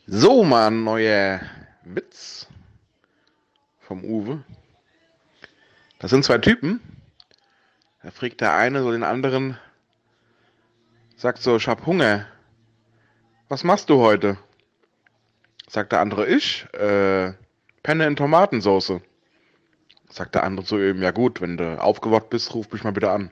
So, mal ein neuer Witz vom Uwe. Das sind zwei Typen. Da fragt der eine so den anderen, sagt so, ich hab Hunger. Was machst du heute? Sagt der andere, Penne in Tomatensauce. Sagt der andere zu ihm, ja gut, wenn du aufgewacht bist, ruf mich mal bitte an.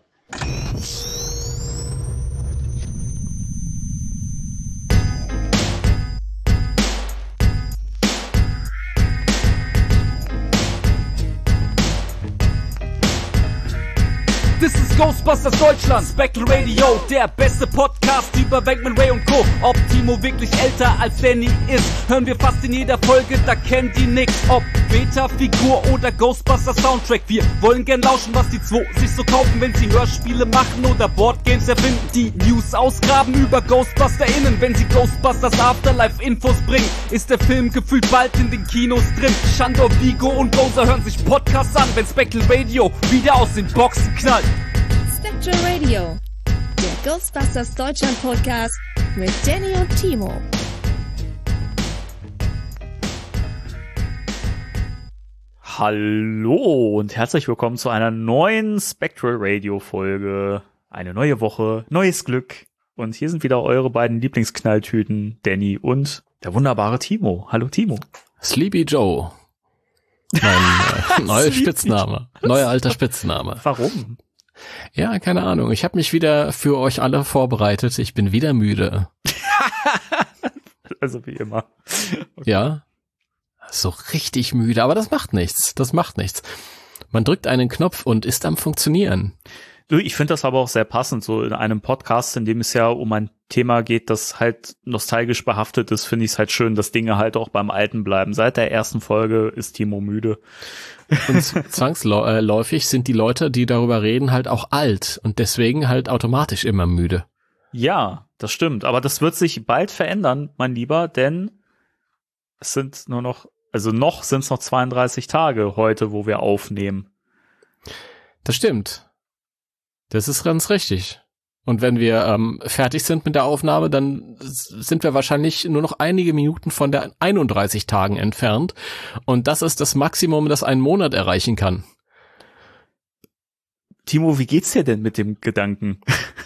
This is Ghostbusters Deutschland, Spectral Radio, der beste Podcast über Venkman, Ray und Co. Ob Timo wirklich älter als Danny ist, hören wir fast in jeder Folge, da kennen die nix. Ob Beta-Figur oder Ghostbusters Soundtrack, wir wollen gern lauschen, was die zwei sich so kaufen, wenn sie Hörspiele machen oder Boardgames erfinden. Die News ausgraben über GhostbusterInnen, wenn sie Ghostbusters Afterlife Infos bringen, ist der Film gefühlt bald in den Kinos drin. Shandor, Vigo und Gozer hören sich Podcasts an, wenn Spectral Radio wieder aus den Boxen knallt. Spectral Radio, der Ghostbusters Deutschland Podcast mit Danny und Timo. Hallo und herzlich willkommen zu einer neuen Spectral Radio Folge. Eine neue Woche, neues Glück. Und hier sind wieder eure beiden Lieblingsknalltüten, Danny und der wunderbare Timo. Hallo Timo. Sleepy Joe. Mein neuer Spitzname. Neuer alter Spitzname. Warum? Ja, keine Ahnung. Ich habe mich wieder für euch alle vorbereitet. Ich bin wieder müde. Also wie immer. Okay. Ja, so richtig müde. Aber das macht nichts. Das macht nichts. Man drückt einen Knopf und ist am Funktionieren. Du, ich finde das aber auch sehr passend, so in einem Podcast, in dem es ja um ein Thema geht, das halt nostalgisch behaftet ist, finde ich es halt schön, dass Dinge halt auch beim Alten bleiben. Seit der ersten Folge ist Timo müde. Und zwangsläufig sind die Leute, die darüber reden, halt auch alt und deswegen halt automatisch immer müde. Ja, das stimmt. Aber das wird sich bald verändern, mein Lieber, denn es sind nur noch, noch sind es noch 32 Tage heute, wo wir aufnehmen. Das stimmt. Das ist ganz richtig. Und wenn wir fertig sind mit der Aufnahme, dann sind wir wahrscheinlich nur noch einige Minuten von der 31 Tagen entfernt. Und das ist das Maximum, das ein Monat erreichen kann. Timo, wie geht's dir denn mit dem Gedanken?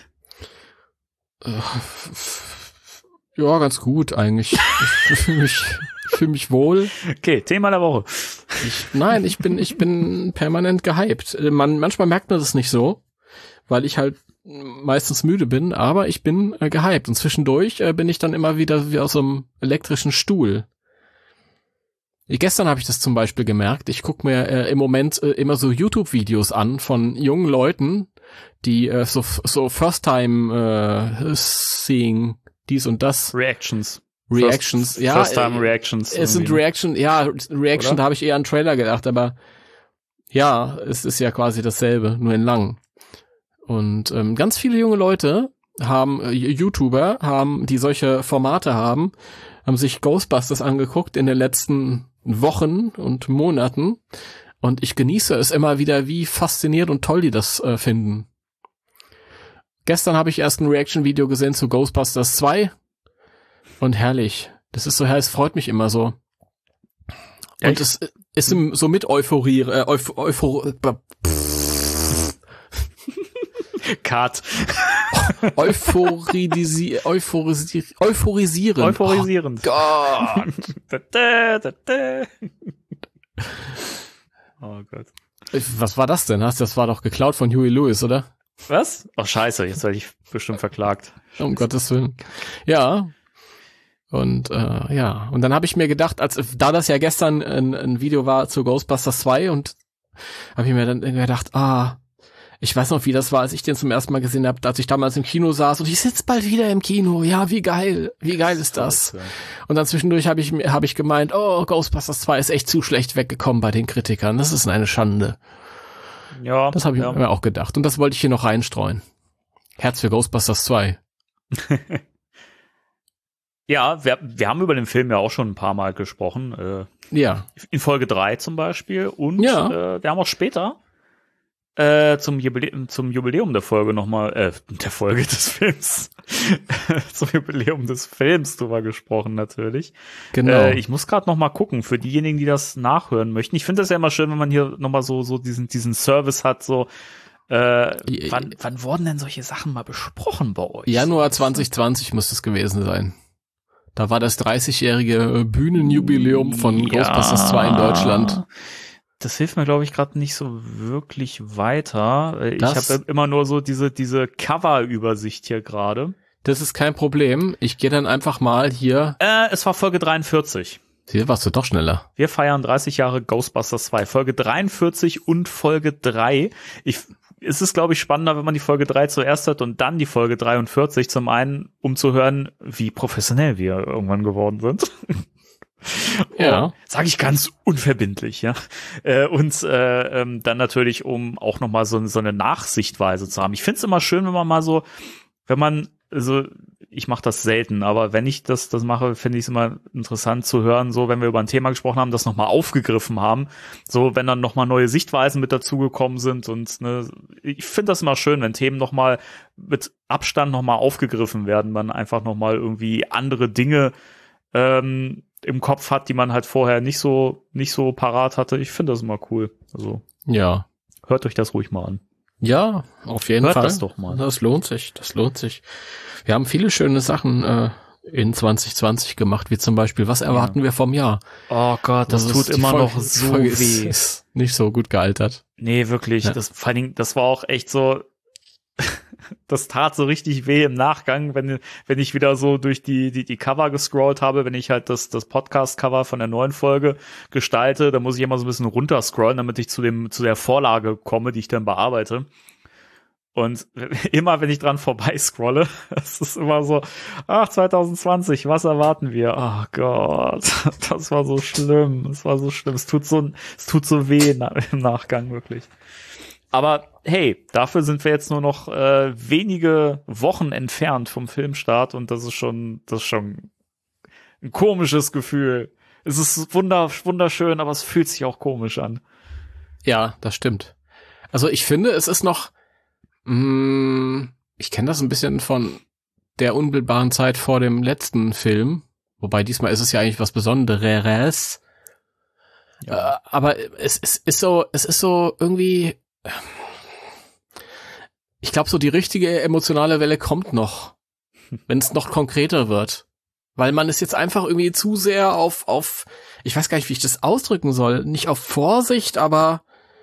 Ja, ganz gut eigentlich. Ich fühle mich wohl. Okay, Thema der Woche. Ich bin permanent gehypt. Manchmal merkt man das nicht so, weil ich halt meistens müde bin, aber ich bin gehypt. Und zwischendurch bin ich dann immer wieder wie aus so einem elektrischen Stuhl. Gestern habe ich das zum Beispiel gemerkt. Ich gucke mir im Moment immer so YouTube-Videos an von jungen Leuten, die so First-Time seeing dies und das. Reactions, ja. First-Time-Reactions. Es sind Reaction, Oder? Da habe ich eher an Trailer gedacht, aber ja, es ist ja quasi dasselbe, nur in lang. Und ganz viele junge Leute YouTuber die solche Formate haben sich Ghostbusters angeguckt in den letzten Wochen und Monaten. Und ich genieße es immer wieder, wie fasziniert und toll die das finden. Gestern habe ich erst ein Reaction-Video gesehen zu Ghostbusters 2. Und herrlich. Das ist so, es freut mich immer so. Ja, und es ist so mit Euphorie, Cut. Euphorisierend. Euphorisierend. Oh Gott. Oh Gott. Was war das denn? Das war doch geklaut von Huey Lewis, oder? Was? Oh, scheiße, jetzt werde ich bestimmt verklagt. Um Gottes Willen. Ja. Und und dann habe ich mir gedacht, da das ja gestern ein Video war zu Ghostbusters 2 und habe ich mir dann gedacht, ich weiß noch, wie das war, als ich den zum ersten Mal gesehen habe, als ich damals im Kino saß und ich sitze bald wieder im Kino. Ja, wie geil ist das? Und dann zwischendurch habe ich gemeint, Ghostbusters 2 ist echt zu schlecht weggekommen bei den Kritikern. Das ist eine Schande. Ja. Das habe ich mir auch gedacht. Und das wollte ich hier noch reinstreuen. Herz für Ghostbusters 2. Ja, wir haben über den Film ja auch schon ein paar Mal gesprochen. Ja. In Folge 3 zum Beispiel. Und ja. Wir haben auch später zum Jubiläum der Folge nochmal, der Folge des Films, zum Jubiläum des Films drüber gesprochen natürlich. Genau. Ich muss gerade nochmal gucken, für diejenigen, die das nachhören möchten. Ich finde das ja immer schön, wenn man hier nochmal so diesen Service hat, so, wann wurden denn solche Sachen mal besprochen bei euch? Januar 2020 muss es gewesen sein. Da war das 30-jährige Bühnenjubiläum von Ghostbusters 2 in Deutschland. Das hilft mir, glaube ich, gerade nicht so wirklich weiter. Ich habe immer nur so diese Cover-Übersicht hier gerade. Das ist kein Problem. Ich gehe dann einfach mal hier. Es war Folge 43. Hier warst du doch schneller. Wir feiern 30 Jahre Ghostbusters 2. Folge 43 und Folge 3. Es ist, glaube ich, spannender, wenn man die Folge 3 zuerst hört und dann die Folge 43. Zum einen, um zu hören, wie professionell wir irgendwann geworden sind. Ja. Sage ich ganz unverbindlich, ja. Und dann natürlich, um auch nochmal so eine Nachsichtweise zu haben. Ich finde es immer schön, wenn man mal so, ich mache das selten, aber wenn ich das mache, finde ich es immer interessant zu hören, so wenn wir über ein Thema gesprochen haben, das nochmal aufgegriffen haben, so wenn dann nochmal neue Sichtweisen mit dazugekommen sind und ne, ich finde das immer schön, wenn Themen nochmal mit Abstand nochmal aufgegriffen werden, man einfach nochmal irgendwie andere Dinge im Kopf hat, die man halt vorher nicht so parat hatte. Ich finde das immer cool. Also ja, hört euch das ruhig mal an. Ja, auf jeden Hört Fall. das doch mal. Das lohnt sich. Wir haben viele schöne Sachen in 2020 gemacht, wie zum Beispiel, was erwarten wir vom Jahr? Oh Gott, das tut immer noch so Folge weh. Ist nicht so gut gealtert. Nee, wirklich. Ja. Vor allen Dingen, das war auch echt so, das tat so richtig weh im Nachgang, wenn ich wieder so durch die Cover gescrollt habe, wenn ich halt das Podcast-Cover von der neuen Folge gestalte, dann muss ich immer so ein bisschen runterscrollen, damit ich zu der Vorlage komme, die ich dann bearbeite. Und immer, wenn ich dran vorbeiscrolle, es ist immer so, 2020, was erwarten wir? Oh Gott, das war so schlimm. Es tut so weh im Nachgang, wirklich. Aber hey, dafür sind wir jetzt nur noch wenige Wochen entfernt vom Filmstart und das ist schon ein komisches Gefühl. Es ist wunderschön, aber es fühlt sich auch komisch an. Ja, das stimmt. Also ich finde, es ist noch, ich kenne das ein bisschen von der unmittelbaren Zeit vor dem letzten Film, wobei diesmal ist es ja eigentlich was Besonderes. Ja. Aber es ist so irgendwie, ich glaube, so die richtige emotionale Welle kommt noch, wenn es noch konkreter wird. Weil man ist jetzt einfach irgendwie zu sehr auf, ich weiß gar nicht, wie ich das ausdrücken soll, nicht auf Vorsicht, aber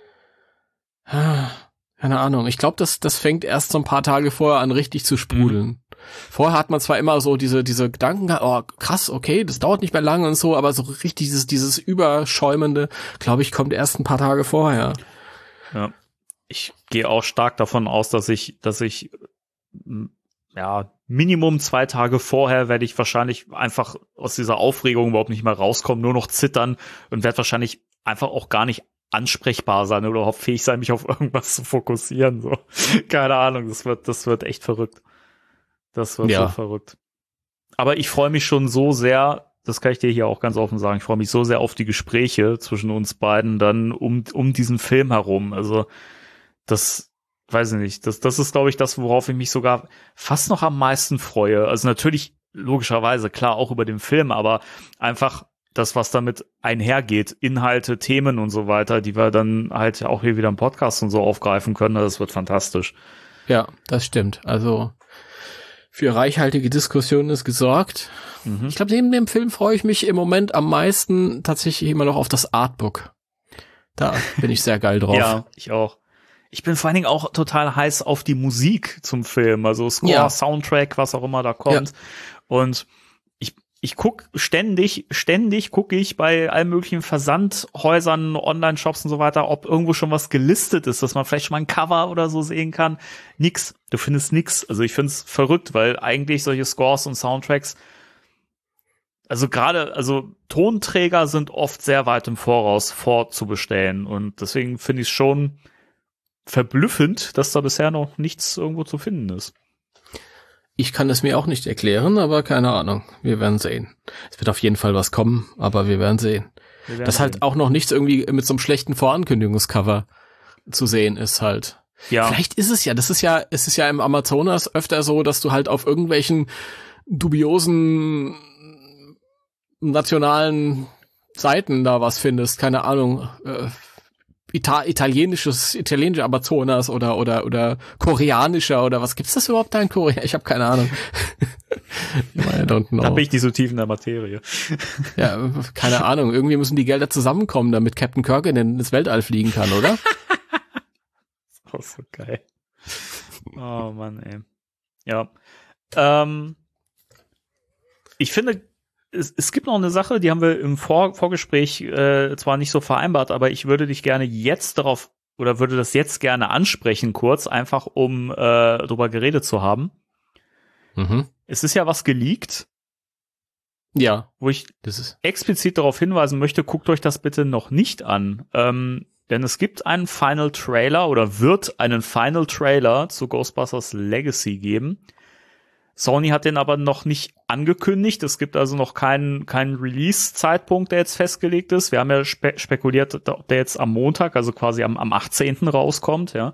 keine Ahnung. Ich glaube, das fängt erst so ein paar Tage vorher an, richtig zu sprudeln. Vorher hat man zwar immer so diese Gedanken, oh krass, okay, das dauert nicht mehr lange und so, aber so richtig dieses Überschäumende, glaube ich, kommt erst ein paar Tage vorher. Ja. Ich gehe auch stark davon aus, dass ich Minimum 2 Tage vorher werde ich wahrscheinlich einfach aus dieser Aufregung überhaupt nicht mehr rauskommen, nur noch zittern und werde wahrscheinlich einfach auch gar nicht ansprechbar sein oder überhaupt fähig sein, mich auf irgendwas zu fokussieren. So. Keine Ahnung, das wird echt verrückt. Das wird so verrückt. Aber ich freue mich schon so sehr, das kann ich dir hier auch ganz offen sagen, ich freue mich so sehr auf die Gespräche zwischen uns beiden dann um diesen Film herum. Also das, weiß ich nicht, das ist, glaube ich, das, worauf ich mich sogar fast noch am meisten freue. Also natürlich, logischerweise, klar, auch über den Film, aber einfach das, was damit einhergeht, Inhalte, Themen und so weiter, die wir dann halt auch hier wieder im Podcast und so aufgreifen können, das wird fantastisch. Ja, das stimmt. Also für reichhaltige Diskussionen ist gesorgt. Ich glaube, neben dem Film freue ich mich im Moment am meisten tatsächlich immer noch auf das Artbook. Da bin ich sehr geil drauf. Ja, ich auch. Ich bin vor allen Dingen auch total heiß auf die Musik zum Film, also Score, Soundtrack, was auch immer da kommt. Ja. Und ich gucke ständig gucke ich bei allen möglichen Versandhäusern, Online-Shops und so weiter, ob irgendwo schon was gelistet ist, dass man vielleicht schon mal ein Cover oder so sehen kann. Nix. Du findest nix. Also ich find's verrückt, weil eigentlich solche Scores und Soundtracks, also Tonträger sind oft sehr weit im Voraus vorzubestellen und deswegen finde ich es schon verblüffend, dass da bisher noch nichts irgendwo zu finden ist. Ich kann es mir auch nicht erklären, aber keine Ahnung. Wir werden sehen. Es wird auf jeden Fall was kommen, aber wir werden sehen. Das ist halt auch noch nichts irgendwie mit so einem schlechten Vorankündigungscover. zu sehen ist halt. Ja. Vielleicht ist es ja im Amazonas öfter so, dass du halt auf irgendwelchen dubiosen nationalen Seiten da was findest, keine Ahnung, italienische Amazonas oder koreanischer oder was gibt's das überhaupt da in Korea? Ich habe keine Ahnung. I don't know. Da bin ich nicht so tief in der Materie. Ja, keine Ahnung. Irgendwie müssen die Gelder zusammenkommen, damit Captain Kirk ins Weltall fliegen kann, oder? Auch so geil. Oh Mann, ey. Ja. Ich finde, es gibt noch eine Sache, die haben wir im Vorgespräch zwar nicht so vereinbart, aber ich würde dich gerne jetzt darauf, oder würde das jetzt gerne ansprechen kurz, einfach um drüber geredet zu haben. Mhm. Es ist ja was geleakt. Ja. Wo ich explizit darauf hinweisen möchte, guckt euch das bitte noch nicht an. Denn es gibt einen Final Trailer oder wird einen Final Trailer zu Ghostbusters Legacy geben. Sony hat den aber noch nicht angekündigt. Es gibt also noch keinen Release-Zeitpunkt, der jetzt festgelegt ist. Wir haben ja spekuliert, ob der jetzt am Montag, also quasi am 18. rauskommt, ja.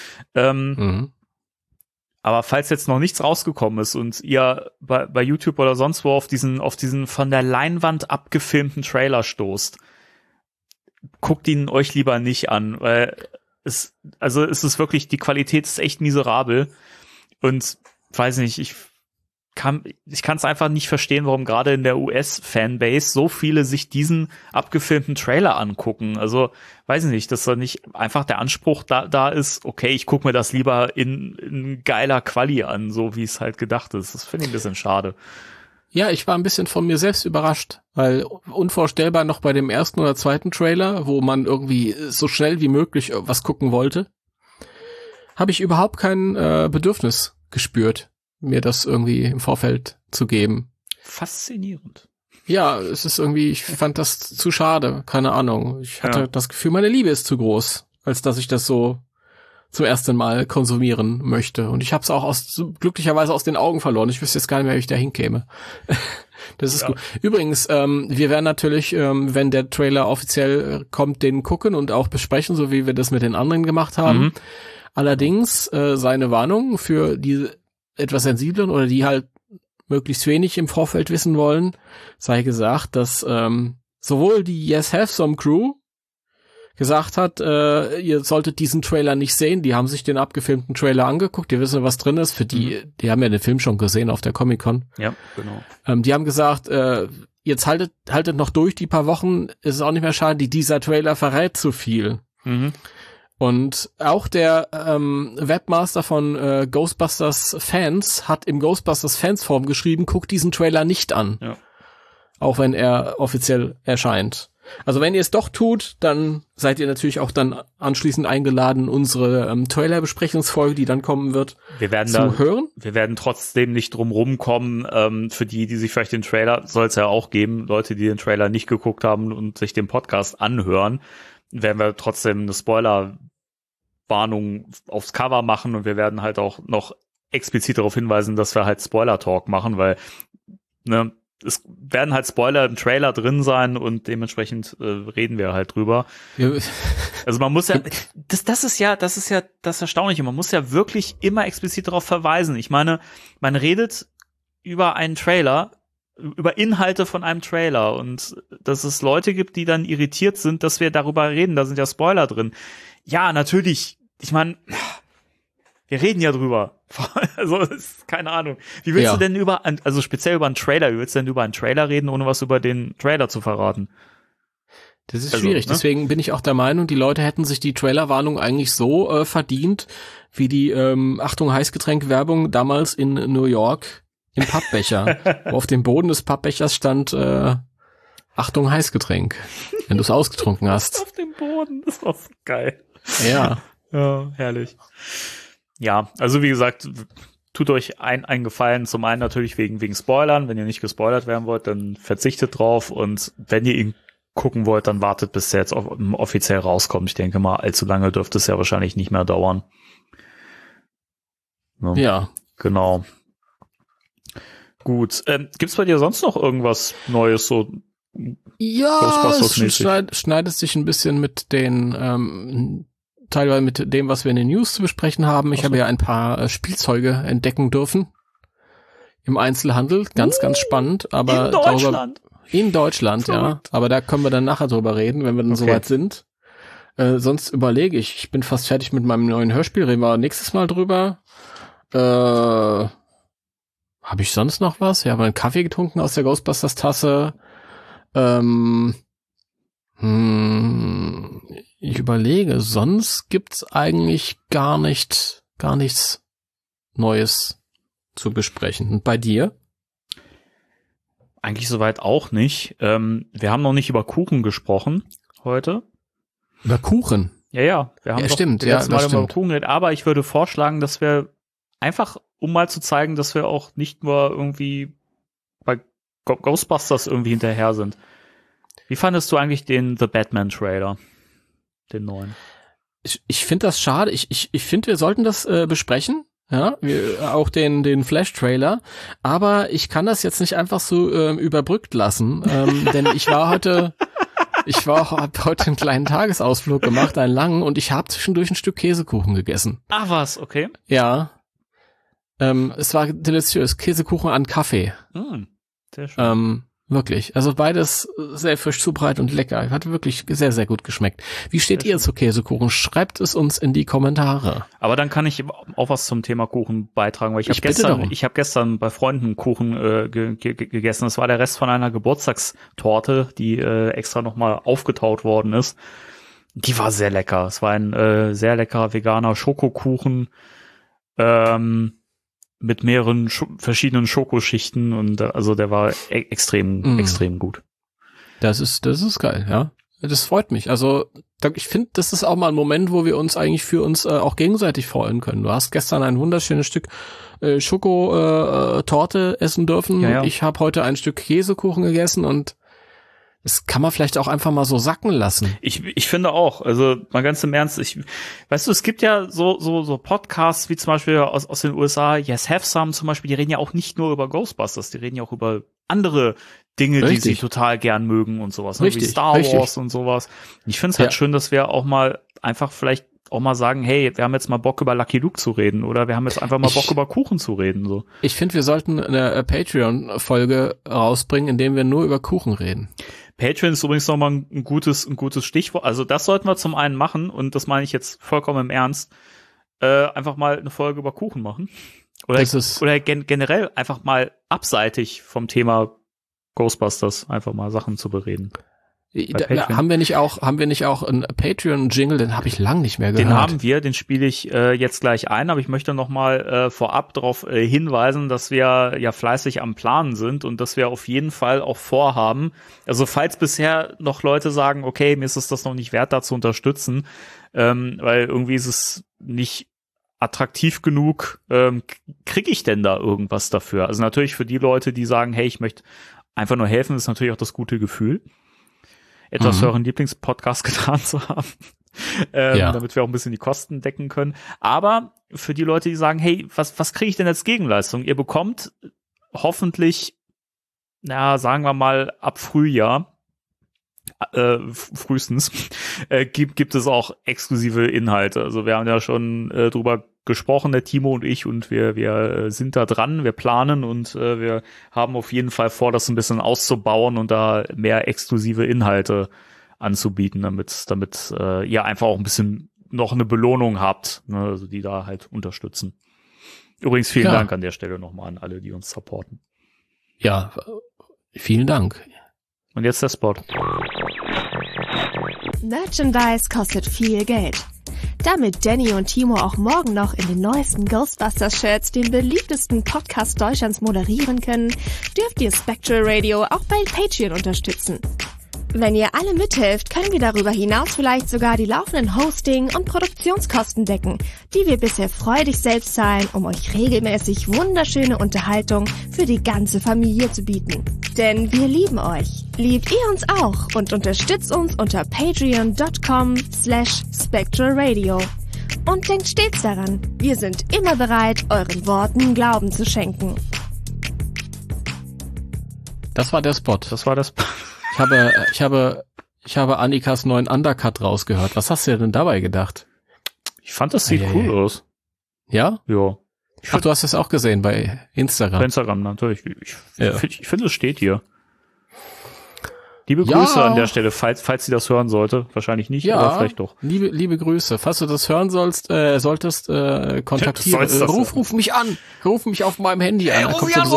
Aber falls jetzt noch nichts rausgekommen ist und ihr bei YouTube oder sonst wo auf diesen von der Leinwand abgefilmten Trailer stoßt, guckt ihn euch lieber nicht an, weil es ist wirklich, die Qualität ist echt miserabel und weiß nicht, ich kann es einfach nicht verstehen, warum gerade in der US-Fanbase so viele sich diesen abgefilmten Trailer angucken. Also, weiß ich nicht, dass da nicht einfach der Anspruch da ist, okay, ich gucke mir das lieber in geiler Quali an, so wie es halt gedacht ist. Das finde ich ein bisschen schade. Ja, ich war ein bisschen von mir selbst überrascht, weil unvorstellbar noch bei dem ersten oder zweiten Trailer, wo man irgendwie so schnell wie möglich was gucken wollte, habe ich überhaupt kein Bedürfnis gespürt, mir das irgendwie im Vorfeld zu geben. Faszinierend. Ja, es ist irgendwie, ich fand das zu schade, keine Ahnung. Ich hatte das Gefühl, meine Liebe ist zu groß, als dass ich das so zum ersten Mal konsumieren möchte. Und ich habe es auch glücklicherweise aus den Augen verloren. Ich wüsste jetzt gar nicht mehr, wie ich da hinkäme. Das ist gut. Übrigens, wir werden natürlich, wenn der Trailer offiziell kommt, den gucken und auch besprechen, so wie wir das mit den anderen gemacht haben. Allerdings seine Warnung für die etwas sensiblen oder die halt möglichst wenig im Vorfeld wissen wollen, sei gesagt, dass sowohl die Yes Have Some Crew gesagt hat, ihr solltet diesen Trailer nicht sehen, die haben sich den abgefilmten Trailer angeguckt, die wissen, was drin ist, für die haben ja den Film schon gesehen auf der Comic-Con. Ja, genau. Die haben gesagt, jetzt haltet noch durch die paar Wochen, ist es auch nicht mehr schade, dieser Trailer verrät zu viel. Und auch der Webmaster von Ghostbusters Fans hat im Ghostbusters Fans Forum geschrieben, guckt diesen Trailer nicht an. Ja. Auch wenn er offiziell erscheint. Also wenn ihr es doch tut, dann seid ihr natürlich auch dann anschließend eingeladen, unsere Trailer-Besprechungsfolge, die dann kommen wird, zu hören. Wir werden trotzdem nicht drum rumkommen, für die sich vielleicht den Trailer, soll es ja auch geben, Leute, die den Trailer nicht geguckt haben und sich den Podcast anhören, werden wir trotzdem eine Spoiler-Warnung aufs Cover machen und wir werden halt auch noch explizit darauf hinweisen, dass wir halt Spoiler-Talk machen, weil es werden halt Spoiler im Trailer drin sein und dementsprechend reden wir halt drüber. Ja. Also man muss ja, das ist ja das Erstaunliche, man muss ja wirklich immer explizit darauf verweisen. Ich meine, man redet über einen Trailer, über Inhalte von einem Trailer und dass es Leute gibt, die dann irritiert sind, dass wir darüber reden, da sind ja Spoiler drin. Ja, natürlich, ich meine, wir reden ja drüber. Also, ist keine Ahnung. Wie willst du denn also speziell über einen Trailer, wie willst du denn über einen Trailer reden, ohne was über den Trailer zu verraten? Das ist schwierig. Deswegen bin ich auch der Meinung, die Leute hätten sich die Trailerwarnung eigentlich so verdient, wie die Achtung Heißgetränk-Werbung damals in New York im Pappbecher. Wo auf dem Boden des Pappbechers stand Achtung Heißgetränk, wenn du es ausgetrunken hast. Auf dem Boden, das war so geil. Ja. Ja, herrlich. Ja, also wie gesagt, tut euch einen Gefallen, zum einen natürlich wegen Spoilern. Wenn ihr nicht gespoilert werden wollt, dann verzichtet drauf und wenn ihr ihn gucken wollt, dann wartet, bis der jetzt offiziell rauskommt. Ich denke mal, allzu lange dürfte es ja wahrscheinlich nicht mehr dauern. Ja. Genau. Gut. Gibt's bei dir sonst noch irgendwas Neues so? Ja, es schneidet sich ein bisschen mit den teilweise mit dem, was wir in den News zu besprechen haben. Ich habe ja ein paar Spielzeuge entdecken dürfen im Einzelhandel. Ganz, ganz spannend. Aber in Deutschland? In Deutschland, ja. Aber da können wir dann nachher drüber reden, wenn wir dann soweit sind. Sonst überlege ich bin fast fertig mit meinem neuen Hörspiel, reden wir nächstes Mal drüber. Habe ich sonst noch was? Ja, habe einen Kaffee getrunken aus der Ghostbusters-Tasse. Ich überlege, sonst gibt's eigentlich gar nichts Neues zu besprechen. Und bei dir? Eigentlich soweit auch nicht. Wir haben noch nicht über Kuchen gesprochen heute. Über Kuchen? Ja. Wir haben stimmt. Mal über Kuchen geredet. Aber ich würde vorschlagen, dass wir einfach, um mal zu zeigen, dass wir auch nicht nur irgendwie bei Ghostbusters irgendwie hinterher sind. Wie fandest du eigentlich den The Batman Trailer? Den neuen? Ich finde das schade. Ich finde, wir sollten das besprechen. Ja, auch den Flash-Trailer. Aber ich kann das jetzt nicht einfach so überbrückt lassen. Denn ich habe heute einen kleinen Tagesausflug gemacht, einen langen, und ich habe zwischendurch ein Stück Käsekuchen gegessen. Ach was, okay. Ja. Es war deliziös. Käsekuchen an Kaffee. Sehr schön. Wirklich. Also beides sehr frisch zubereitet und lecker. Hat wirklich sehr, sehr gut geschmeckt. Wie steht ihr zu Käsekuchen? Schreibt es uns in die Kommentare. Aber dann kann ich auch was zum Thema Kuchen beitragen, weil ich habe gestern bei Freunden Kuchen gegessen. Das war der Rest von einer Geburtstagstorte, die extra nochmal aufgetaut worden ist. Die war sehr lecker. Es war ein sehr leckerer veganer Schokokuchen. Mit mehreren verschiedenen Schokoschichten, und also der war extrem gut. Das ist geil, ja. Das freut mich. Also ich finde, das ist auch mal ein Moment, wo wir uns eigentlich für uns auch gegenseitig freuen können. Du hast gestern ein wunderschönes Stück Schokotorte essen dürfen. Ja. Ich habe heute ein Stück Käsekuchen gegessen, und das kann man vielleicht auch einfach mal so sacken lassen. Ich finde auch, also mal ganz im Ernst, weißt du, es gibt ja so Podcasts wie zum Beispiel aus den USA, Yes Have Some zum Beispiel, die reden ja auch nicht nur über Ghostbusters, die reden ja auch über andere Dinge, die sie total gern mögen und sowas, ne? Wie Star Wars und sowas. Ich finde es halt schön, dass wir auch mal einfach vielleicht auch mal sagen, hey, wir haben jetzt mal Bock über Lucky Luke zu reden, oder wir haben jetzt einfach mal Bock über Kuchen zu reden. So. Ich finde, wir sollten eine Patreon-Folge rausbringen, in dem wir nur über Kuchen reden. Patreon ist übrigens nochmal ein gutes Stichwort. Also das sollten wir zum einen machen, und das meine ich jetzt vollkommen im Ernst, einfach mal eine Folge über Kuchen machen. Oder generell einfach mal abseitig vom Thema Ghostbusters einfach mal Sachen zu bereden. Haben wir nicht auch einen Patreon-Jingle, den habe ich lang nicht mehr gehört. Den haben wir, den spiele ich jetzt gleich ein, aber ich möchte noch mal vorab darauf hinweisen, dass wir ja fleißig am Planen sind und dass wir auf jeden Fall auch vorhaben, also falls bisher noch Leute sagen, okay, mir ist es das noch nicht wert, da zu unterstützen, weil irgendwie ist es nicht attraktiv genug, kriege ich denn da irgendwas dafür? Also natürlich für die Leute, die sagen, hey, ich möchte einfach nur helfen, ist natürlich auch das gute Gefühl, etwas für euren Lieblingspodcast getan zu haben, damit wir auch ein bisschen die Kosten decken können. Aber für die Leute, die sagen, hey, was kriege ich denn als Gegenleistung? Ihr bekommt hoffentlich, sagen wir mal, ab Frühjahr, frühestens, gibt es auch exklusive Inhalte. Also wir haben ja schon drüber gesprochen, der Timo und ich, und wir sind da dran, wir planen, und wir haben auf jeden Fall vor, das ein bisschen auszubauen und da mehr exklusive Inhalte anzubieten, damit ihr einfach auch ein bisschen noch eine Belohnung habt, ne, also die da halt unterstützen. Übrigens vielen Dank an der Stelle nochmal an alle, die uns supporten. Ja, vielen Dank. Und jetzt der Spot. Merchandise kostet viel Geld. Damit Danny und Timo auch morgen noch in den neuesten Ghostbusters-Shirts den beliebtesten Podcast Deutschlands moderieren können, dürft ihr Spectral Radio auch bei Patreon unterstützen. Wenn ihr alle mithelft, können wir darüber hinaus vielleicht sogar die laufenden Hosting- und Produktionskosten decken, die wir bisher freudig selbst zahlen, um euch regelmäßig wunderschöne Unterhaltung für die ganze Familie zu bieten. Denn wir lieben euch. Liebt ihr uns auch und unterstützt uns unter patreon.com/spectralradio. Und denkt stets daran, wir sind immer bereit, euren Worten Glauben zu schenken. Das war der Spot. Ich habe Annikas neuen Undercut rausgehört. Was hast du denn dabei gedacht? Ich fand, das sieht cool aus. Ja? Ja. Ach, du hast das auch gesehen bei Instagram. Bei Instagram, natürlich. Ich finde, es steht hier. Liebe Grüße an der Stelle, falls sie das hören sollte. Wahrscheinlich nicht, aber vielleicht doch. Liebe Grüße. Falls du das hören solltest, kontaktiere. Ruf mich an. Ruf mich auf meinem Handy an. Ruf mich an.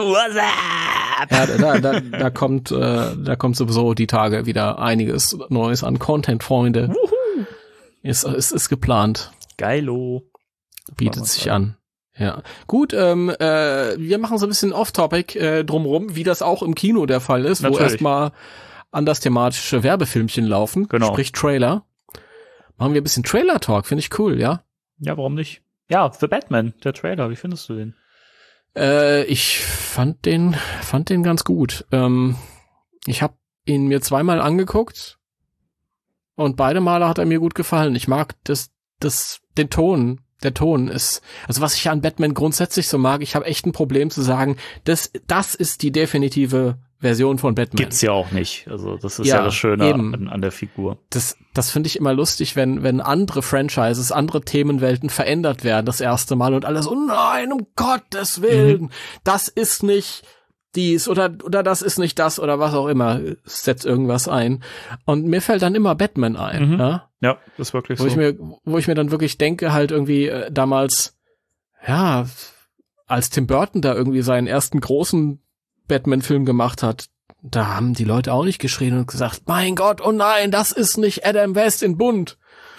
Da kommt sowieso die Tage wieder einiges Neues an Content, Freunde. Es ist geplant. Geilo. Bietet sich an. Ja, gut, wir machen so ein bisschen Off-Topic drumrum, wie das auch im Kino der Fall ist, Natürlich. Wo erstmal anders thematische Werbefilmchen laufen, sprich Trailer. Machen wir ein bisschen Trailer-Talk, finde ich cool, ja? Ja, warum nicht? Ja, The Batman, der Trailer, wie findest du den? Ich fand den ganz gut. Ich habe ihn mir zweimal angeguckt und beide Male hat er mir gut gefallen. Ich mag den Ton. Der Ton ist, also was ich an Batman grundsätzlich so mag, ich habe echt ein Problem zu sagen, das ist die definitive Version von Batman. Gibt's ja auch nicht. Also das ist ja das Schöne an der Figur. Das finde ich immer lustig, wenn andere Franchises, andere Themenwelten verändert werden das erste Mal und alles, oh nein, um Gottes Willen, das ist nicht dies oder das ist nicht das oder was auch immer, setzt irgendwas ein. Und mir fällt dann immer Batman ein. Ja, das ist wirklich so. Wo ich mir dann wirklich denke, halt irgendwie damals, ja, als Tim Burton da irgendwie seinen ersten großen Batman-Film gemacht hat, da haben die Leute auch nicht geschrien und gesagt, mein Gott, oh nein, das ist nicht Adam West in bunt.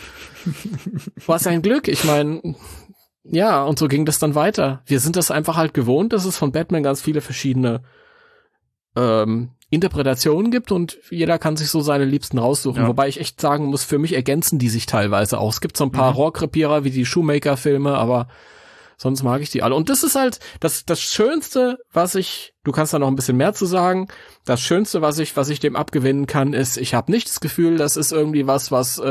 Was ein Glück, ich meine, ja, und so ging das dann weiter. Wir sind das einfach halt gewohnt, dass es von Batman ganz viele verschiedene Interpretationen gibt und jeder kann sich so seine Liebsten raussuchen. Ja. Wobei ich echt sagen muss, für mich ergänzen die sich teilweise auch. Es gibt so ein paar Rohrkrepierer wie die Shoemaker-Filme, aber sonst mag ich die alle. Und das ist halt das Schönste, du kannst da noch ein bisschen mehr zu sagen, das Schönste, was ich dem abgewinnen kann, ist, ich habe nicht das Gefühl, das ist irgendwie was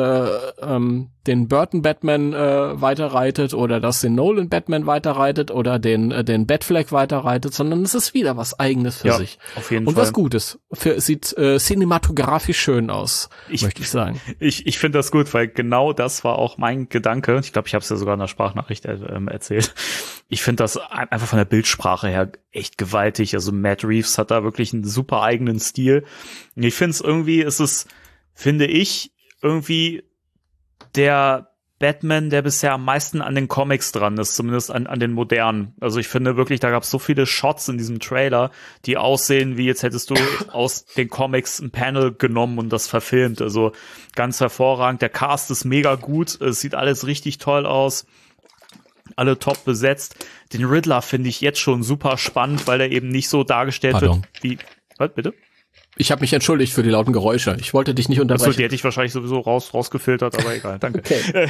den Burton Batman weiterreitet oder das den Nolan Batman weiterreitet oder den Batfleck weiterreitet, sondern es ist wieder was Eigenes für sich. Auf jeden Fall. Und was Gutes. Sieht cinematografisch schön aus, möchte ich sagen. Ich finde das gut, weil genau das war auch mein Gedanke. Ich glaube, ich habe es ja sogar in der Sprachnachricht erzählt. Ich finde das einfach von der Bildsprache her echt gewaltig. Also Matt Reeves hat da wirklich einen super eigenen Stil. Und ich finde es irgendwie, finde ich, irgendwie der Batman, der bisher am meisten an den Comics dran ist, zumindest an den modernen. Also ich finde wirklich, da gab es so viele Shots in diesem Trailer, die aussehen, wie jetzt hättest du aus den Comics ein Panel genommen und das verfilmt. Also ganz hervorragend. Der Cast ist mega gut. Es sieht alles richtig toll aus. Alle top besetzt. Den Riddler finde ich jetzt schon super spannend, weil er eben nicht so dargestellt wird wie... Was, bitte? Ich habe mich entschuldigt für die lauten Geräusche. Ich wollte dich nicht unterbrechen. Achso, die hätte ich wahrscheinlich sowieso rausgefiltert, aber egal, danke. Okay.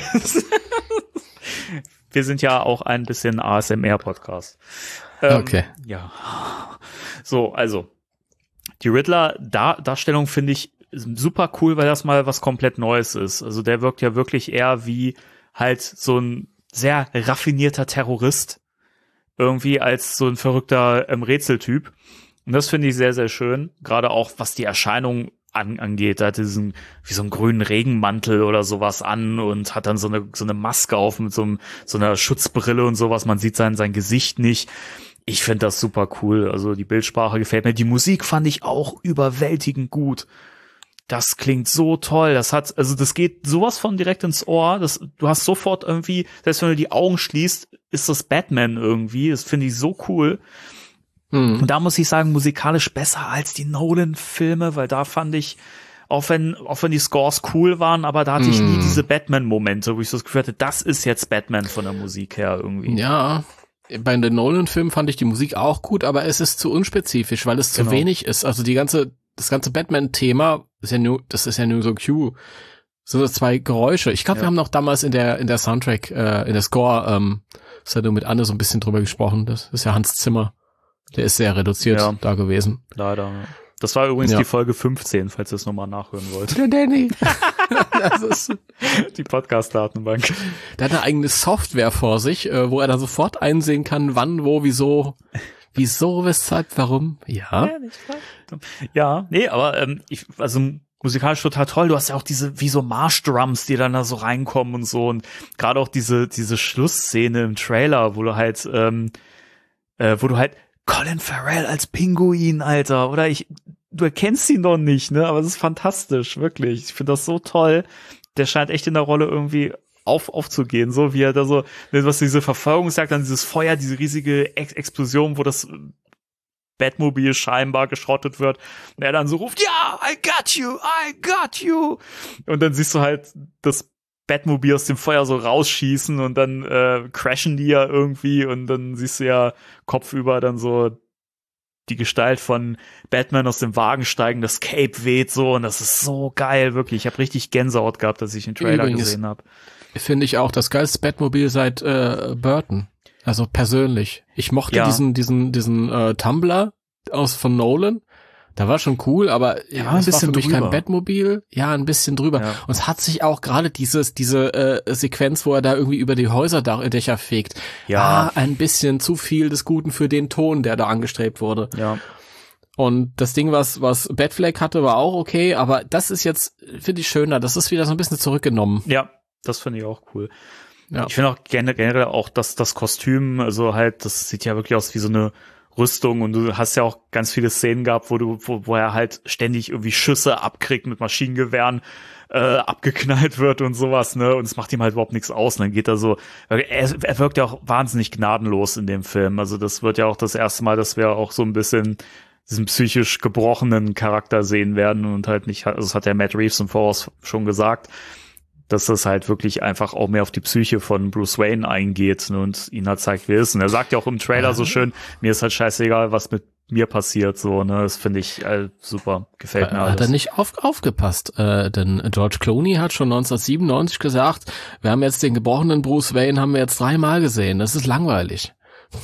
Wir sind ja auch ein bisschen ASMR-Podcast. Okay. Ja. So, also die Riddler-Darstellung finde ich super cool, weil das mal was komplett Neues ist. Also der wirkt ja wirklich eher wie halt so ein sehr raffinierter Terrorist irgendwie als so ein verrückter Rätseltyp. Und das finde ich sehr, sehr schön. Gerade auch, was die Erscheinung angeht. Da hat diesen, wie so einen grünen Regenmantel oder sowas an und hat dann so eine Maske auf mit so einer Schutzbrille und sowas. Man sieht sein Gesicht nicht. Ich finde das super cool. Also die Bildsprache gefällt mir. Die Musik fand ich auch überwältigend gut. Das klingt so toll. Das geht sowas von direkt ins Ohr. Du hast sofort irgendwie, selbst wenn du die Augen schließt, ist das Batman irgendwie. Das finde ich so cool. Und da muss ich sagen, musikalisch besser als die Nolan-Filme, weil da fand ich, auch wenn die Scores cool waren, aber da hatte ich nie diese Batman-Momente, wo ich so das Gefühl hatte, das ist jetzt Batman von der Musik her irgendwie. Ja, bei den Nolan-Filmen fand ich die Musik auch gut, aber es ist zu unspezifisch, weil es zu wenig ist. Also das ganze Batman-Thema ist ja nur so Q. So 2 Geräusche. Ich glaube, wir haben noch damals in der Soundtrack, in der Score-Sendung mit Anne so ein bisschen drüber gesprochen. Das ist ja Hans Zimmer. Der ist sehr reduziert da gewesen. Leider. Das war übrigens die Folge 15, falls ihr es nochmal nachhören wollt. Der Danny. Das ist die Podcast-Datenbank. Der hat eine eigene Software vor sich, wo er dann sofort einsehen kann, wann, wo, wieso, weshalb, warum. Ja. Ja, nee, aber musikalisch total toll. Du hast ja auch diese, wie so Marschdrums, die dann da so reinkommen und so. Und gerade auch diese Schlussszene im Trailer, wo du halt Colin Farrell als Pinguin, Alter, oder du erkennst ihn noch nicht, ne, aber es ist fantastisch, wirklich. Ich finde das so toll. Der scheint echt in der Rolle irgendwie aufzugehen, so wie er da so, was diese Verfolgungsjagd, dann dieses Feuer, diese riesige Explosion, wo das Batmobil scheinbar geschrottet wird und er dann so ruft, ja, I got you. Und dann siehst du halt das Batmobil aus dem Feuer so rausschießen und dann crashen die ja irgendwie und dann siehst du ja kopfüber dann so die Gestalt von Batman aus dem Wagen steigen, das Cape weht so und das ist so geil, wirklich. Ich habe richtig Gänsehaut gehabt, dass ich den Trailer gesehen habe. Finde ich auch das geilste Batmobil seit Burton. Also persönlich. Ich mochte diesen Tumblr von Nolan. Da war schon cool, aber ja, ein bisschen war für mich drüber. Kein Batmobil. Ja, ein bisschen drüber. Ja. Und es hat sich auch gerade diese Sequenz, wo er da irgendwie über die Häuserdächer fegt. Ja. Ein bisschen zu viel des Guten für den Ton, der da angestrebt wurde. Ja. Und das Ding, was Batfleck hatte, war auch okay, aber das ist jetzt, finde ich, schöner. Das ist wieder so ein bisschen zurückgenommen. Ja, das finde ich auch cool. Ja. Ich finde auch generell auch, dass das Kostüm, also halt, das sieht ja wirklich aus wie so eine Rüstung und du hast ja auch ganz viele Szenen gehabt, wo er halt ständig irgendwie Schüsse abkriegt mit Maschinengewehren, abgeknallt wird und sowas, ne, und es macht ihm halt überhaupt nichts aus, und dann geht er so, er wirkt ja auch wahnsinnig gnadenlos in dem Film, also das wird ja auch das erste Mal, dass wir auch so ein bisschen diesen psychisch gebrochenen Charakter sehen werden und halt nicht, also das hat ja Matt Reeves im Voraus schon gesagt, dass das halt wirklich einfach auch mehr auf die Psyche von Bruce Wayne eingeht, ne, und ihn halt zeigt, wie er ist. Und er sagt ja auch im Trailer so schön, mir ist halt scheißegal, was mit mir passiert, so, ne, das finde ich super, gefällt mir alles. Hat er nicht aufgepasst, denn George Clooney hat schon 1997 gesagt, wir haben jetzt den gebrochenen Bruce Wayne, haben wir jetzt 3-mal gesehen, das ist langweilig.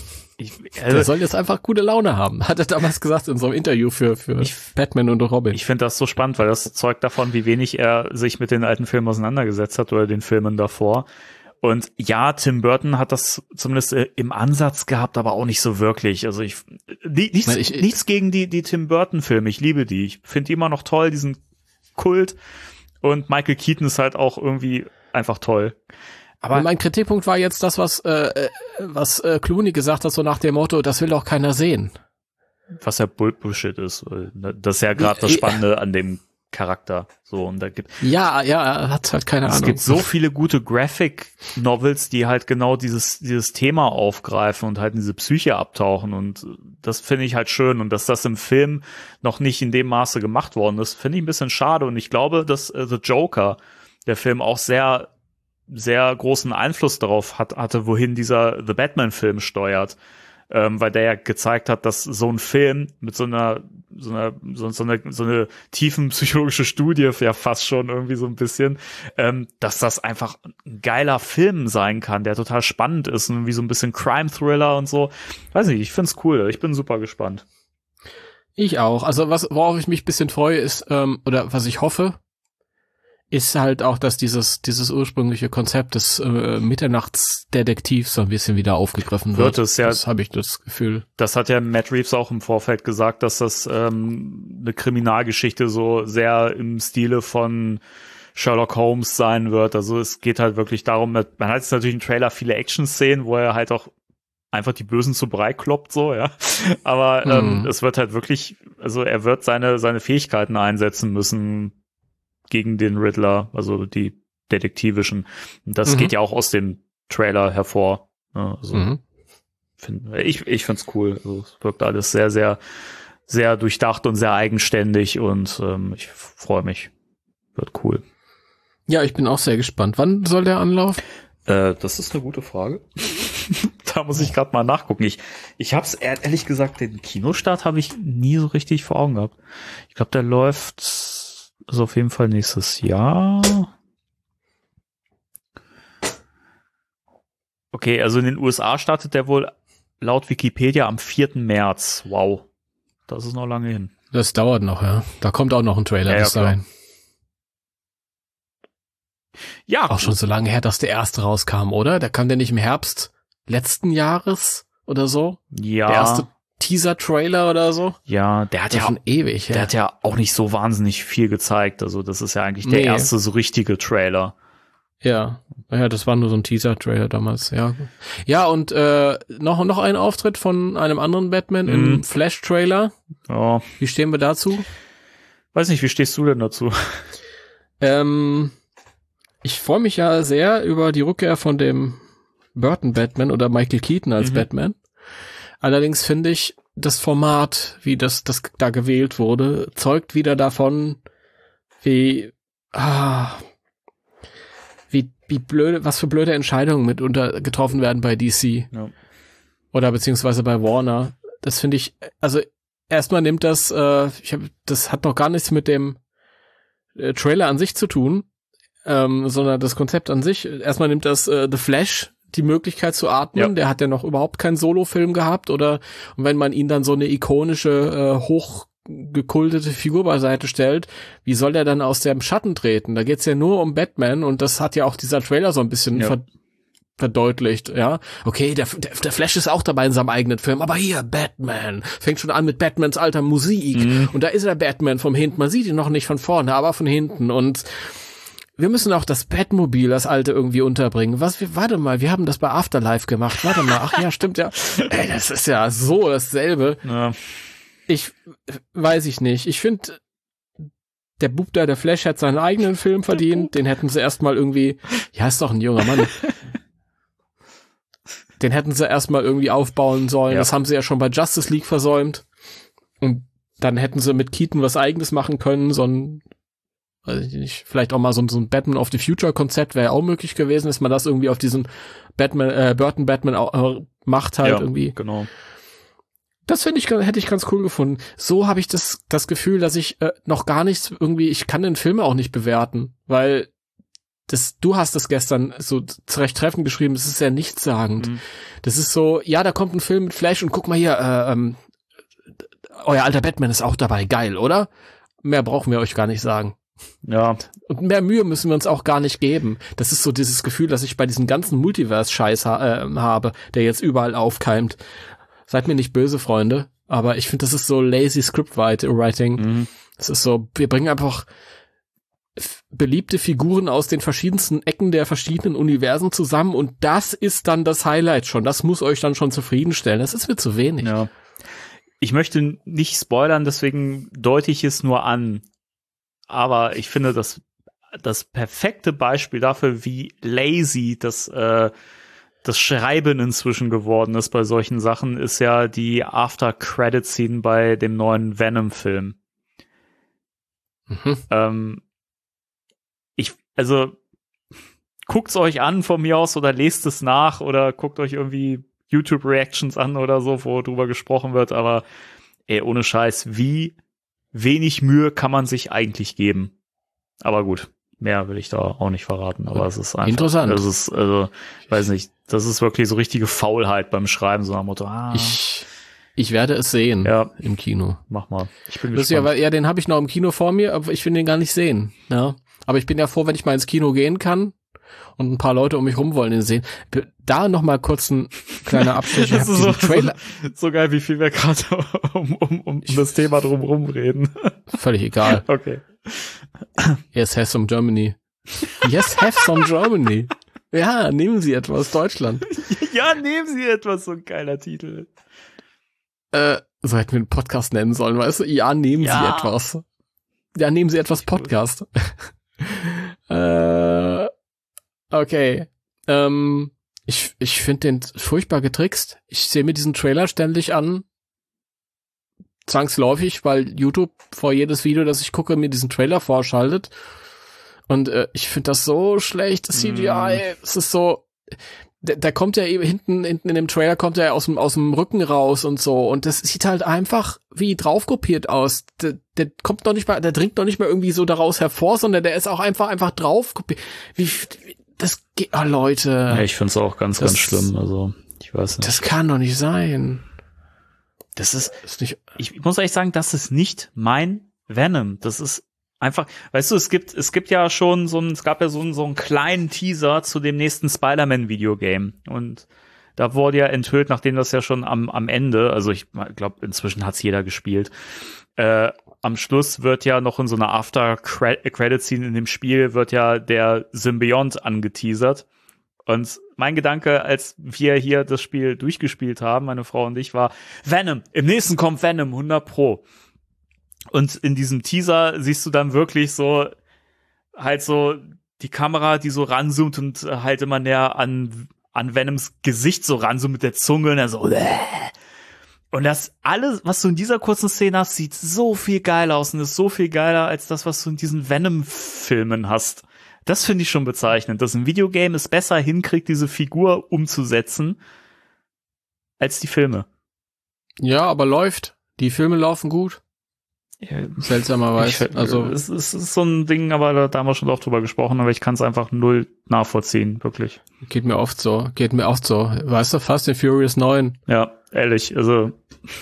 Der soll jetzt einfach gute Laune haben, hat er damals gesagt in so einem Interview für Batman und Robin. Ich finde das so spannend, weil das zeugt davon, wie wenig er sich mit den alten Filmen auseinandergesetzt hat oder den Filmen davor. Und ja, Tim Burton hat das zumindest im Ansatz gehabt, aber auch nicht so wirklich. Also nichts gegen die Tim Burton Filme. Ich liebe die. Ich finde die immer noch toll, diesen Kult. Und Michael Keaton ist halt auch irgendwie einfach toll. Aber mein Kritikpunkt war jetzt das, was Clooney gesagt hat, so nach dem Motto, das will doch keiner sehen. Was ja Bullshit ist. Das ist ja gerade das Spannende an dem Charakter. So, und da gibt er hat halt keine Ahnung. Es gibt so viele gute Graphic Novels, die halt genau dieses Thema aufgreifen und halt in diese Psyche abtauchen, und das finde ich halt schön, und dass das im Film noch nicht in dem Maße gemacht worden ist, finde ich ein bisschen schade, und ich glaube, dass The Joker, der Film, auch sehr sehr großen Einfluss darauf hatte, wohin dieser The Batman-Film steuert, weil der ja gezeigt hat, dass so ein Film mit so eine tiefen psychologische Studie, ja fast schon irgendwie so ein bisschen, dass das einfach ein geiler Film sein kann, der total spannend ist und wie so ein bisschen Crime-Thriller und so. Weiß nicht, ich find's cool, ich bin super gespannt. Ich auch. Also worauf ich mich ein bisschen freue, ist, oder was ich hoffe, ist halt auch, dass dieses ursprüngliche Konzept des Mitternachtsdetektivs so ein bisschen wieder aufgegriffen wird. Das habe ich das Gefühl. Das hat ja Matt Reeves auch im Vorfeld gesagt, dass das eine Kriminalgeschichte so sehr im Stile von Sherlock Holmes sein wird. Also es geht halt wirklich darum, man hat jetzt natürlich im Trailer viele Action-Szenen, wo er halt auch einfach die Bösen zu Brei kloppt, so, ja. Aber es wird halt wirklich, also er wird seine Fähigkeiten einsetzen müssen gegen den Riddler, also die detektivischen. Und das geht ja auch aus dem Trailer hervor. Ja, also ich find's cool. Also es wirkt alles sehr, sehr, sehr durchdacht und sehr eigenständig, und ich freue mich. Wird cool. Ja, ich bin auch sehr gespannt. Wann soll der Anlauf? Das ist eine gute Frage. Da muss ich gerade mal nachgucken. Ich hab's ehrlich gesagt, den Kinostart habe ich nie so richtig vor Augen gehabt. Ich glaube, der läuft also auf jeden Fall nächstes Jahr. Okay, also in den USA startet der wohl laut Wikipedia am 4. März. Wow. Das ist noch lange hin. Das dauert noch, ja. Da kommt auch noch ein Trailer bis dahin. Ja. Auch schon so lange her, dass der erste rauskam, oder? Da kam der nicht im Herbst letzten Jahres oder so? Ja. Der erste Teaser-Trailer oder so. Ja, der hat Das ja ist schon ewig, der hat ja auch nicht so wahnsinnig viel gezeigt. Also das ist ja eigentlich der erste so richtige Trailer. Ja, das war nur so ein Teaser-Trailer damals, ja. Ja, und noch ein Auftritt von einem anderen Batman im Flash-Trailer. Ja. Wie stehen wir dazu? Weiß nicht, wie stehst du denn dazu? Ich freue mich ja sehr über die Rückkehr von dem Burton-Batman oder Michael Keaton als Batman. Allerdings finde ich, das Format, wie das da gewählt wurde, zeugt wieder davon, wie blöde, was für blöde Entscheidungen mitunter getroffen werden bei DC. Ja. Oder beziehungsweise bei Warner. Das finde ich, also erstmal nimmt das, das hat noch gar nichts mit dem Trailer an sich zu tun, sondern das Konzept an sich. Erstmal nimmt das The Flash die Möglichkeit zu atmen. Ja. Der hat ja noch überhaupt keinen Solo-Film gehabt und wenn man ihn dann so eine ikonische, hochgekultete Figur beiseite stellt, wie soll der dann aus dem Schatten treten? Da geht's ja nur um Batman und das hat ja auch dieser Trailer so ein bisschen verdeutlicht, ja. Okay, der Flash ist auch dabei in seinem eigenen Film, aber hier, Batman. Fängt schon an mit Batmans alter Musik und da ist der Batman vom hinten. Man sieht ihn noch nicht von vorne, aber von hinten und wir müssen auch das Batmobil, das alte, irgendwie unterbringen. Warte mal, wir haben das bei Afterlife gemacht. Warte mal, ach ja, stimmt ja. Ey, das ist ja so dasselbe. Ja. Weiß ich nicht. Ich finde, der Bub da, der Flash, hat seinen eigenen Film verdient. Den hätten sie erstmal irgendwie, ja, ist doch ein junger Mann. Den hätten sie erstmal irgendwie aufbauen sollen. Ja. Das haben sie ja schon bei Justice League versäumt. Und dann hätten sie mit Keaton was Eigenes machen können, so ein, weiß ich nicht, vielleicht auch mal so ein Batman of the Future Konzept wäre ja auch möglich gewesen, dass man das irgendwie auf diesen Burton Batman macht halt irgendwie. Genau. Das hätte ich ganz cool gefunden. So habe ich das Gefühl, dass ich noch gar nichts irgendwie, ich kann den Film auch nicht bewerten, weil du hast das gestern so recht treffend geschrieben, das ist ja nichtssagend. Das ist so, ja, da kommt ein Film mit Flash und guck mal hier, euer alter Batman ist auch dabei, geil, oder? Mehr brauchen wir euch gar nicht sagen. Ja. Und mehr Mühe müssen wir uns auch gar nicht geben. Das ist so dieses Gefühl, das ich bei diesem ganzen Multiverse-Scheiß habe, der jetzt überall aufkeimt. Seid mir nicht böse, Freunde, aber ich finde, das ist so lazy Scriptwriting. Das ist so, wir bringen einfach beliebte Figuren aus den verschiedensten Ecken der verschiedenen Universen zusammen und das ist dann das Highlight schon. Das muss euch dann schon zufriedenstellen. Das ist mir zu wenig. Ja. Ich möchte nicht spoilern, deswegen deute ich es nur an. Aber ich finde, das perfekte Beispiel dafür, wie lazy das Schreiben inzwischen geworden ist bei solchen Sachen, ist ja die After-Credit-Scene bei dem neuen Venom-Film. Also guckt's euch an von mir aus oder lest es nach oder guckt euch irgendwie YouTube-Reactions an oder so, wo drüber gesprochen wird, aber ohne Scheiß, wie wenig Mühe kann man sich eigentlich geben? Aber gut, mehr will ich da auch nicht verraten, aber es ist einfach interessant. Das ist, also, ich weiß nicht, das ist wirklich so richtige Faulheit beim Schreiben, so nach dem Motto, Ich werde es sehen im Kino. Mach mal. Ich bin gespannt. Ja, den habe ich noch im Kino vor mir, aber ich will den gar nicht sehen. Ja. Aber ich bin ja froh, wenn ich mal ins Kino gehen kann und ein paar Leute um mich rum wollen den sehen. Da noch mal kurz ein kleiner Abschnitt. Das ist Trailer. So geil, wie viel wir gerade um das Thema drumherum reden. Völlig egal. Okay. Yes, have some Germany. Yes, have some Germany. Ja, nehmen Sie etwas Deutschland. Ja, nehmen Sie etwas, so ein geiler Titel. So hätten wir einen Podcast nennen sollen, weißt du? Ja, nehmen Sie etwas. Ja, nehmen Sie etwas Podcast. Okay. Ich finde den furchtbar getrickst. Ich sehe mir diesen Trailer ständig an. Zwangsläufig, weil YouTube vor jedes Video, das ich gucke, mir diesen Trailer vorschaltet. Und ich finde das so schlecht, das CGI. Es ist so, da kommt ja eben hinten in dem Trailer kommt er aus dem Rücken raus und so. Und das sieht halt einfach wie draufkopiert aus. Der kommt noch nicht mal, der dringt noch nicht mal irgendwie so daraus hervor, sondern der ist auch einfach draufkopiert. Das geht, Leute. Ja, ich finde es auch ganz schlimm. Also, ich weiß nicht. Das kann doch nicht sein. Das ist nicht. Ich muss ehrlich sagen, das ist nicht mein Venom. Das ist einfach, weißt du, es gibt ja schon es gab ja so einen kleinen Teaser zu dem nächsten Spider-Man-Videogame. Und da wurde ja enthüllt, nachdem das ja schon am Ende, also ich glaube, inzwischen hat's jeder gespielt, am Schluss wird ja noch in so einer After-Credit-Scene in dem Spiel wird ja der Symbiont angeteasert. Und mein Gedanke, als wir hier das Spiel durchgespielt haben, meine Frau und ich, war Venom. Im nächsten kommt Venom, 100%. Und in diesem Teaser siehst du dann wirklich so halt so die Kamera, die so ranzoomt und halt immer näher an Venoms Gesicht so ranzoomt mit der Zunge und er so und das alles, was du in dieser kurzen Szene hast, sieht so viel geiler aus und ist so viel geiler als das, was du in diesen Venom-Filmen hast. Das finde ich schon bezeichnend, dass ein Videogame es besser hinkriegt, diese Figur umzusetzen, als die Filme. Ja, aber läuft. Die Filme laufen gut. Ja, seltsamerweise. Also es ist so ein Ding, aber da haben wir schon oft drüber gesprochen, aber ich kann es einfach null nachvollziehen, wirklich. Geht mir oft so. Weißt du, Fast and Furious 9. Ja, ehrlich, also.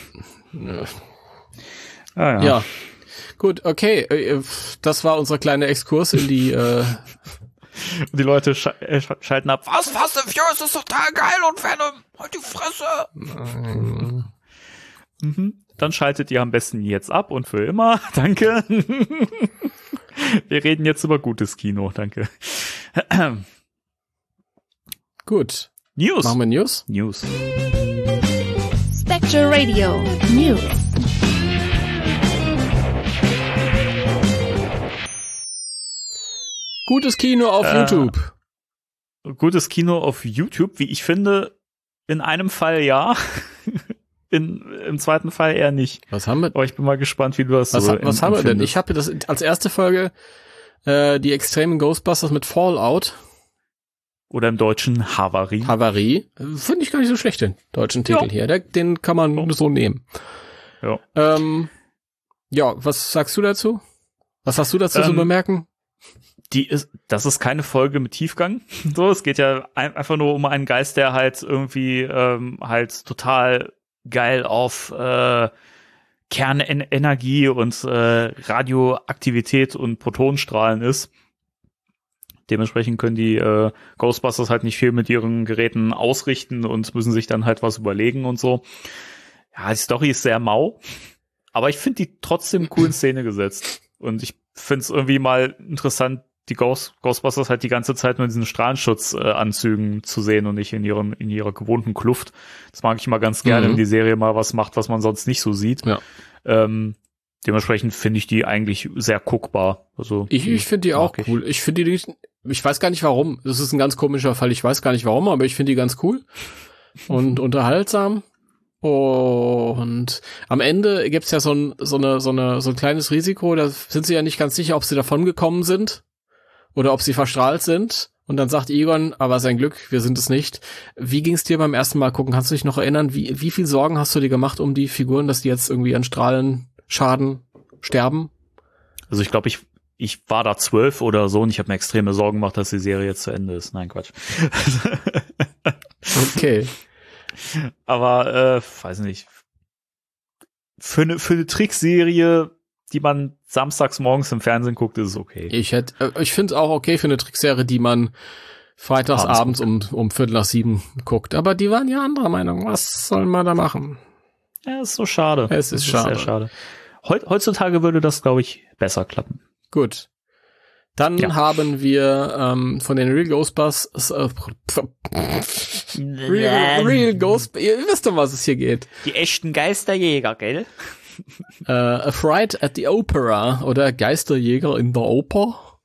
Ja. Ja. Gut, okay. Das war unser kleiner Exkurs in die die Leute schalten ab. Was? Fast and Furious ist total geil und Venom. Halt die Fresse. Mhm. Dann schaltet ihr am besten jetzt ab und für immer. Danke. Wir reden jetzt über gutes Kino. Danke. Gut. News. Machen wir News? Spectral Radio News. Gutes Kino auf YouTube. Gutes Kino auf YouTube, wie ich finde, in einem Fall ja. Im zweiten Fall eher nicht. Was haben wir? Aber ich bin mal gespannt, wie du das was haben wir denn? Ich habe das als erste Folge die extremen Ghostbusters mit Fallout. Oder im Deutschen Havarie. Havarie. Finde ich gar nicht so schlecht, den deutschen Titel hier. Den kann man so nehmen. Ja. Ja, was sagst du dazu? Was hast du dazu zu bemerken? Das ist keine Folge mit Tiefgang. So, es geht ja einfach nur um einen Geist, der halt irgendwie halt total geil auf Kernenergie und Radioaktivität und Protonenstrahlen ist. Dementsprechend können die Ghostbusters halt nicht viel mit ihren Geräten ausrichten und müssen sich dann halt was überlegen und so. Ja, die Story ist sehr mau, aber ich finde die trotzdem cool in Szene gesetzt. Und ich finde es irgendwie mal interessant, die Ghostbusters halt die ganze Zeit nur in diesen Strahlenschutzanzügen zu sehen und nicht in ihrer gewohnten Kluft. Das mag ich mal ganz gerne, wenn die Serie mal was macht, was man sonst nicht so sieht. Ja. Dementsprechend finde ich die eigentlich sehr guckbar. Also ich finde die auch cool. Ich finde die, ich weiß gar nicht warum. Das ist ein ganz komischer Fall. Ich weiß gar nicht warum, aber ich finde die ganz cool und unterhaltsam. Und am Ende gibt's ja so ein kleines Risiko. Da sind sie ja nicht ganz sicher, ob sie davon gekommen sind oder ob sie verstrahlt sind. Und dann sagt Egon, aber sein Glück, wir sind es nicht. Wie ging's dir beim ersten Mal gucken? Kannst du dich noch erinnern? Wie viel Sorgen hast du dir gemacht um die Figuren, dass die jetzt irgendwie an Strahlenschaden sterben? Also ich glaube, ich war da 12 oder so und ich habe mir extreme Sorgen gemacht, dass die Serie jetzt zu Ende ist. Nein, Quatsch. Okay. Aber, weiß nicht. Für eine Trickserie, die man samstags morgens im Fernsehen guckt, ist es okay. Ich finde es auch okay für eine Trickserie, die man freitags abends um 6:15 guckt. Aber die waren ja anderer Meinung. Was soll man da machen? Ja, ist so schade. Es ist schade. Sehr schade. Heutzutage würde das, glaube ich, besser klappen. Gut. Dann haben wir von den Real Ghostbusters Real Ghost, ihr wisst doch, was es hier geht. Die echten Geisterjäger, gell? A Fright at the Opera oder Geisterjäger in der Oper.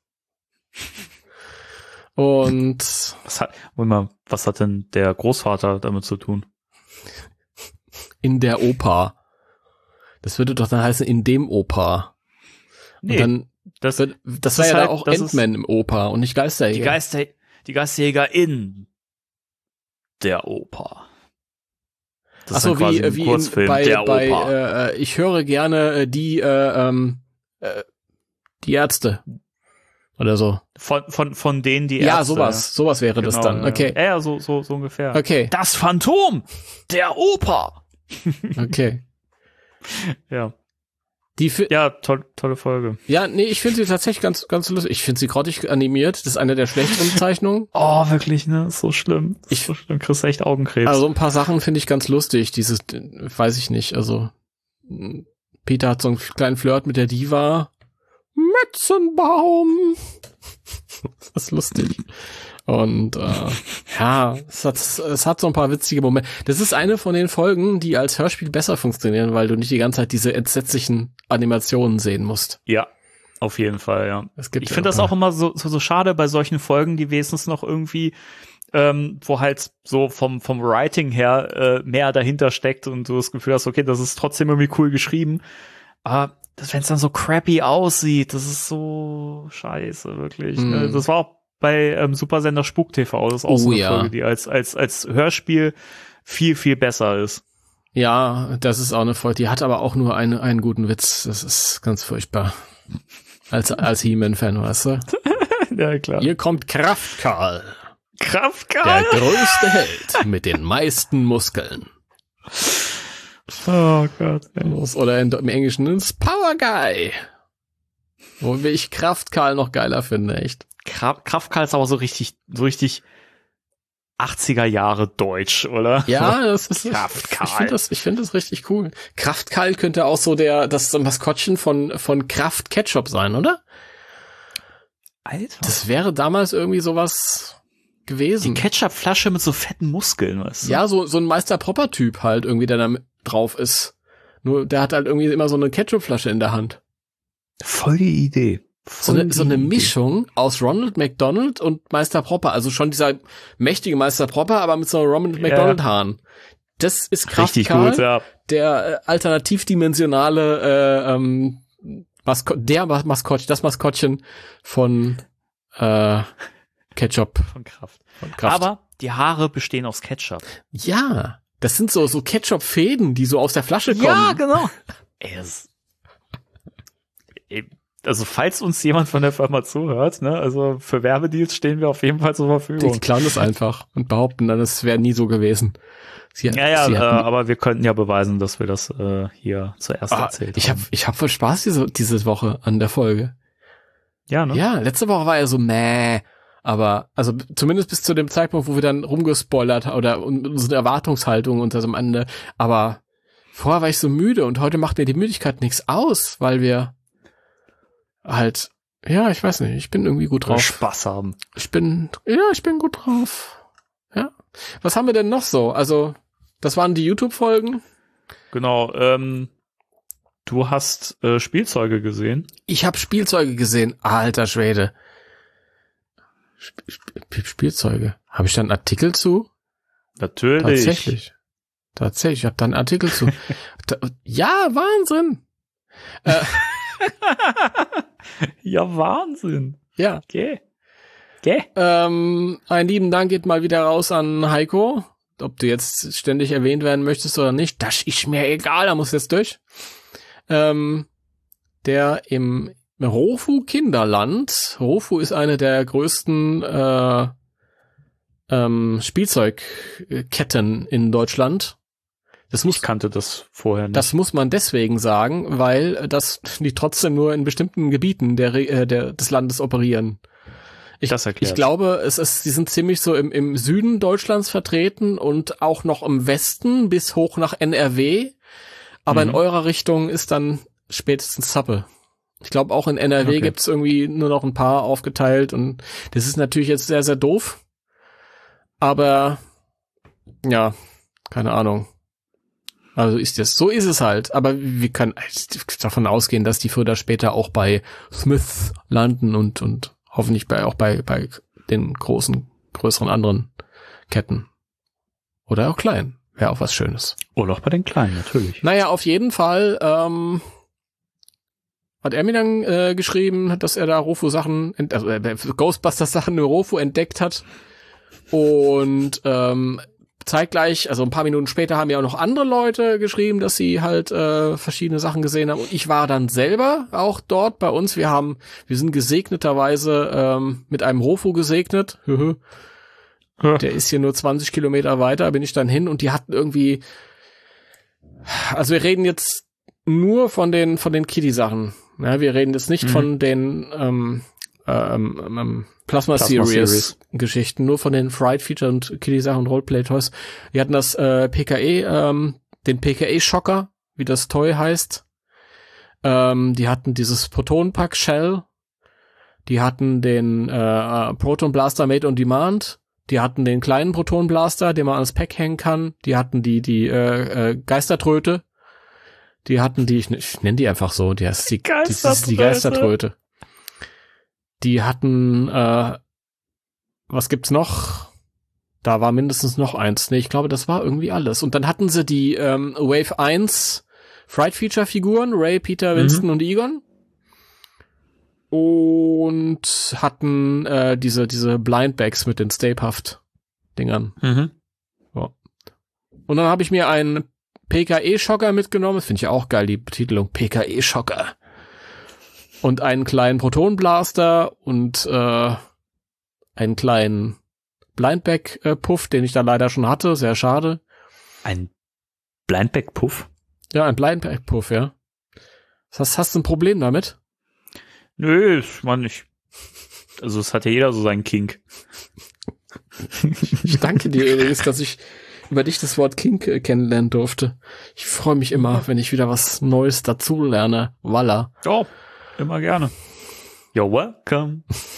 Und was hat denn der Großvater damit zu tun? In der Oper. Das würde doch dann heißen in dem Oper. Nee, und dann das war ja halt, auch Ant-Man im Oper und nicht Geisterjäger. Die Geisterjäger in der Oper. Das ist wie ein Kurzfilm der Oper. Ich höre gerne die Ärzte oder so. Von denen die Ärzte. Ja, sowas wäre genau, das dann. Okay. Ja, so ungefähr. Okay. Das Phantom der Oper. Okay. Ja. Ja, tolle Folge. Ja, nee, ich finde sie tatsächlich ganz, ganz lustig. Ich finde sie grottig animiert. Das ist eine der schlechteren Zeichnungen. Oh, wirklich, ne? So schlimm. So schlimm. Kriegst du echt Augenkrebs. Also ein paar Sachen finde ich ganz lustig. Dieses, weiß ich nicht, also Peter hat so einen kleinen Flirt mit der Diva. Metzenbaum. Das ist lustig. Und ja, es hat so ein paar witzige Momente. Das ist eine von den Folgen, die als Hörspiel besser funktionieren, weil du nicht die ganze Zeit diese entsetzlichen Animationen sehen musst. Ja, auf jeden Fall, ja. Ich finde das auch immer so schade bei solchen Folgen, die wenigstens noch irgendwie, wo halt so vom Writing her mehr dahinter steckt und du das Gefühl hast, okay, das ist trotzdem irgendwie cool geschrieben. Aber wenn es dann so crappy aussieht, das ist so scheiße, wirklich. Ne? Das war auch bei Supersender Spuk TV, das ist auch so eine Folge, die als Hörspiel viel, viel besser ist. Ja, das ist auch eine Folge, die hat aber auch nur einen guten Witz. Das ist ganz furchtbar. Als He-Man-Fan, weißt du? Ja, klar. Hier kommt Kraft-Karl. Kraft-Karl? Der größte Held mit den meisten Muskeln. Oh Gott. Ey. Oder im Englischen ist Power Guy. Wo ich Kraft-Karl noch geiler finde, echt. Kraft-Karl ist aber so richtig 80er Jahre Deutsch, oder? Ja, das ist Kraft-Karl. Ich finde das richtig cool. Kraft-Karl könnte auch so das Maskottchen von Kraft Ketchup sein, oder? Alter. Das wäre damals irgendwie sowas gewesen. Die Ketchupflasche mit so fetten Muskeln, weißt du? Ja, so ein Meister Propper-Typ halt irgendwie, der da drauf ist. Nur der hat halt irgendwie immer so eine Ketchupflasche in der Hand. Voll die Idee. So eine Mischung aus Ronald McDonald und Meister Propper. Also schon dieser mächtige Meister Propper, aber mit so Ronald McDonald Haaren. Das ist richtig Kraft-Karl, gut, ja. Der alternativdimensionale das Maskottchen von Ketchup. Von Kraft. Aber die Haare bestehen aus Ketchup. Ja, das sind so Ketchup-Fäden, die so aus der Flasche kommen. Ja, genau. Also falls uns jemand von der Firma zuhört, ne, also für Werbedeals stehen wir auf jeden Fall zur Verfügung. Die klauen das einfach und behaupten dann, es wäre nie so gewesen. Aber wir könnten ja beweisen, dass wir das hier zuerst erzählt haben. Ich hab voll Spaß diese Woche an der Folge. Ja, ne? Ja, letzte Woche war ja so aber also zumindest bis zu dem Zeitpunkt, wo wir dann rumgespoilert oder unsere Erwartungshaltung und das am Ende. Aber vorher war ich so müde und heute macht mir die Müdigkeit nichts aus, weil wir halt, ja, ich weiß nicht, ich bin irgendwie gut drauf. Spaß haben. Ich bin gut drauf. Ja. Was haben wir denn noch so? Also, das waren die YouTube-Folgen. Genau, du hast Spielzeuge gesehen. Ich habe Spielzeuge gesehen. Alter Schwede. Spielzeuge. Habe ich da einen Artikel zu? Natürlich. Tatsächlich, ich habe da einen Artikel zu. Ja, Wahnsinn. Ja, Wahnsinn. Ja. Okay. Einen lieben Dank geht mal wieder raus an Heiko. Ob du jetzt ständig erwähnt werden möchtest oder nicht, das ist mir egal, da muss jetzt durch. Der im Rofu Kinderland. Rofu ist eine der größten Spielzeugketten in Deutschland. Ich kannte das vorher nicht. Das muss man deswegen sagen, weil die trotzdem nur in bestimmten Gebieten des Landes operieren. Ich glaube, sie sind ziemlich so im Süden Deutschlands vertreten und auch noch im Westen bis hoch nach NRW. Aber in eurer Richtung ist dann spätestens Zappe. Ich glaube, auch in NRW gibt's irgendwie nur noch ein paar aufgeteilt und das ist natürlich jetzt sehr, sehr doof. Aber ja, keine Ahnung. Also so ist es halt. Aber wir können davon ausgehen, dass die früher oder später auch bei Smith landen und hoffentlich auch bei den größeren anderen Ketten. Oder auch kleinen. Wäre auch was Schönes. Oder auch bei den kleinen, natürlich. Naja, auf jeden Fall hat er mir dann geschrieben, dass er da Rofu-Sachen, Ghostbusters-Sachen in Rofu entdeckt hat. Und zeitgleich, also ein paar Minuten später, haben ja auch noch andere Leute geschrieben, dass sie halt verschiedene Sachen gesehen haben. Und ich war dann selber auch dort bei uns. Wir sind gesegneterweise mit einem Rofu gesegnet. Der ist hier nur 20 Kilometer weiter, bin ich dann hin und die hatten irgendwie, also wir reden jetzt nur von den Kitty-Sachen. Ja, wir reden jetzt nicht von den Plasma Series Geschichten, nur von den Fright Feature und Kitty-Sachen und Roleplay-Toys. Wir hatten das PKE, den PKE-Schocker, wie das Toy heißt. Die hatten dieses Proton-Pack-Shell. Die hatten den Proton Blaster Made on Demand. Die hatten den kleinen Proton Blaster, den man ans Pack hängen kann. Die hatten die Geistertröte. Die hatten ich nenne die einfach so, die heißt die Geistertröte. Die hatten, was gibt's noch? Da war mindestens noch eins. Nee, ich glaube, das war irgendwie alles. Und dann hatten sie die Wave 1 Fright Feature Figuren, Ray, Peter, Winston und Egon. Und hatten diese Blind Bags mit den Stay-Puft-Dingern. Ja. Und dann habe ich mir einen PKE-Schocker mitgenommen. Das finde ich ja auch geil, die Betitelung PKE-Schocker. Und einen kleinen Proton-Blaster und einen kleinen Blindbag-Puff, den ich da leider schon hatte. Sehr schade. Ein Blindbag-Puff? Ja, ein Blindbag-Puff, ja. Hast du ein Problem damit? Nö, ich meine nicht. Also es hat ja jeder so seinen Kink. Ich danke dir übrigens, dass ich über dich das Wort Kink kennenlernen durfte. Ich freue mich immer, wenn ich wieder was Neues dazu lerne. Voila. Oh, immer gerne. You're welcome.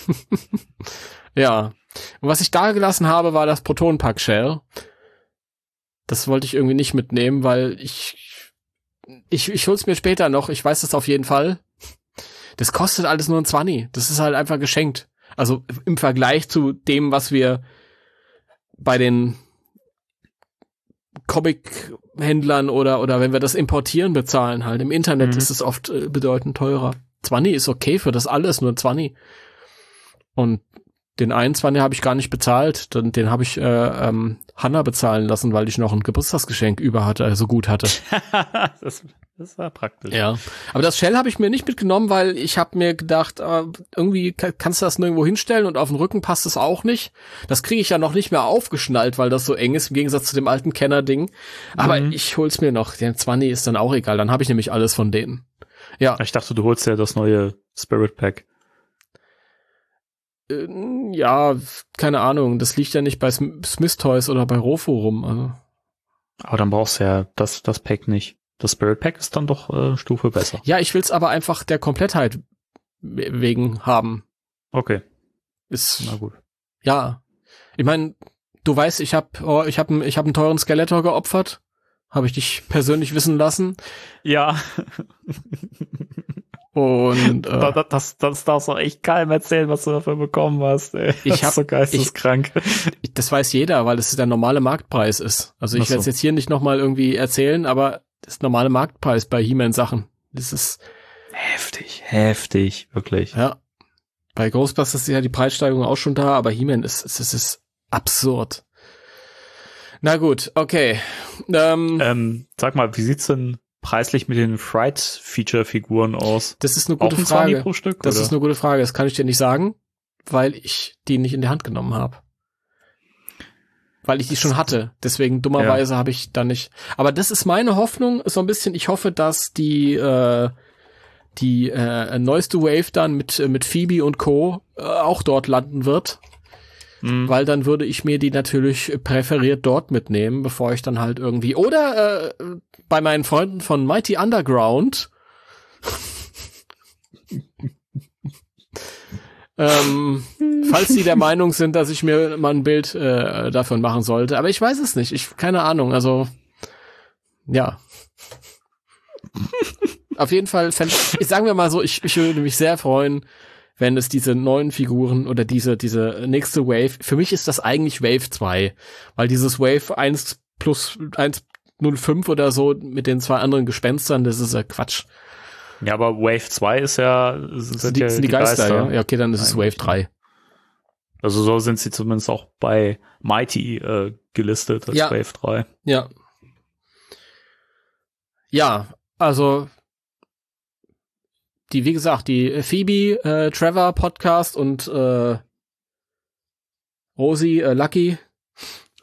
Ja. Und was ich da gelassen habe, war das Proton-Pack-Shell. Das wollte ich irgendwie nicht mitnehmen, weil ich hol's mir später noch. Ich weiß das auf jeden Fall. Das kostet alles nur ein 20. Das ist halt einfach geschenkt. Also im Vergleich zu dem, was wir bei den Comic-Händlern oder wenn wir das importieren bezahlen halt. Im Internet ist es oft bedeutend teurer. 20 ist okay für das alles, nur 20. Und den einen 20 habe ich gar nicht bezahlt. Den habe ich Hannah bezahlen lassen, weil ich noch ein Geburtstagsgeschenk über hatte, also gut hatte. Das war praktisch. Ja, aber das Shell habe ich mir nicht mitgenommen, weil ich habe mir gedacht, irgendwie kannst du das nirgendwo hinstellen und auf den Rücken passt es auch nicht. Das kriege ich ja noch nicht mehr aufgeschnallt, weil das so eng ist, im Gegensatz zu dem alten Kenner-Ding. Aber ich hol's mir noch. Der 20 ist dann auch egal, dann habe ich nämlich alles von denen. Ja. Ich dachte, du holst ja das neue Spirit Pack. Ja, keine Ahnung. Das liegt ja nicht bei Smith Toys oder bei Rofo rum. Also. Aber dann brauchst du ja das Pack nicht. Das Spirit Pack ist dann doch Stufe besser. Ja, ich will's aber einfach der Komplettheit wegen haben. Okay. Na gut. Ja. Ich meine, du weißt, ich hab einen teuren Skeletor geopfert. Habe ich dich persönlich wissen lassen. Ja. Und das darfst du auch echt keinem erzählen, was du dafür bekommen hast. Ey. Das ist so geisteskrank. Das weiß jeder, weil es der normale Marktpreis ist. Also ich werde es jetzt hier nicht nochmal irgendwie erzählen, aber das ist der normale Marktpreis bei He-Man-Sachen. Das ist heftig, wirklich. Ja. Bei Ghostbusters ist ja die Preissteigerung auch schon da, aber He-Man ist absurd. Na gut, okay. Sag mal, wie sieht's denn preislich mit den Fright-Feature-Figuren aus? Das ist eine gute Frage. Pro Stück, das oder? ist eine gute Frage. Das kann ich dir nicht sagen, weil ich die nicht in die Hand genommen habe. Weil ich die schon hatte. Deswegen dummerweise habe ich da nicht. Aber das ist meine Hoffnung, so ein bisschen. Ich hoffe, dass die neueste Wave dann mit Phoebe und Co. Auch dort landen wird. Weil dann würde ich mir die natürlich präferiert dort mitnehmen, bevor ich dann halt irgendwie oder bei meinen Freunden von Mighty Underground falls sie der Meinung sind, dass ich mir mal ein Bild davon machen sollte. Aber ich weiß es nicht. Keine Ahnung. Also, ja. Auf jeden Fall, sagen wir mal so, ich würde mich sehr freuen, wenn es diese neuen Figuren oder diese nächste Wave, für mich ist das eigentlich Wave 2, weil dieses Wave 1 plus 105 oder so mit den zwei anderen Gespenstern, das ist ja Quatsch. Ja, aber Wave 2 ist ja sind die Geister. Ja, okay, dann ist es Wave 3. Also so sind sie zumindest auch bei Mighty gelistet als Wave 3. Ja. Ja, also wie gesagt, die Phoebe, Trevor Podcast und Rosi, Lucky.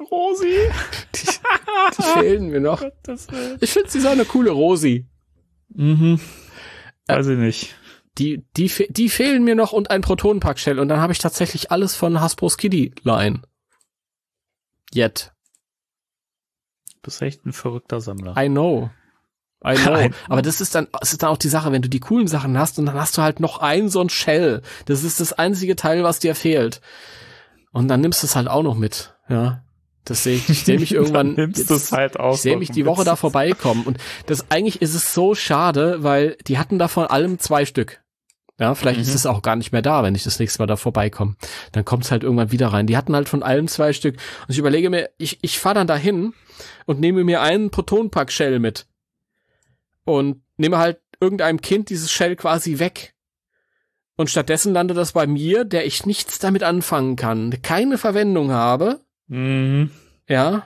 Rosi? Die fehlen mir noch. Ich finde, sie ist eine coole Rosi. Weiß ich nicht. Die fehlen mir noch und ein Protonenpack-Shell und dann habe ich tatsächlich alles von Hasbro's Kiddie-Line. Yet. Du bist echt ein verrückter Sammler. I know. Aber das ist dann auch die Sache, wenn du die coolen Sachen hast und dann hast du halt noch so ein Shell. Das ist das einzige Teil, was dir fehlt. Und dann nimmst du es halt auch noch mit, ja. Das sehe ich sehe mich irgendwann. Nimmst du es halt auch. Ich sehe mich die Woche da vorbeikommen. Und eigentlich ist es so schade, weil die hatten da von allem 2 Stück. Ja, vielleicht ist es auch gar nicht mehr da, wenn ich das nächste Mal da vorbeikomme. Dann kommt es halt irgendwann wieder rein. Die hatten halt von allem 2 Stück. Und ich überlege mir, ich fahre dann dahin und nehme mir einen Protonenpack-Shell mit. Und nehme halt irgendeinem Kind dieses Shell quasi weg. Und stattdessen landet das bei mir, der ich nichts damit anfangen kann, keine Verwendung habe. Ja.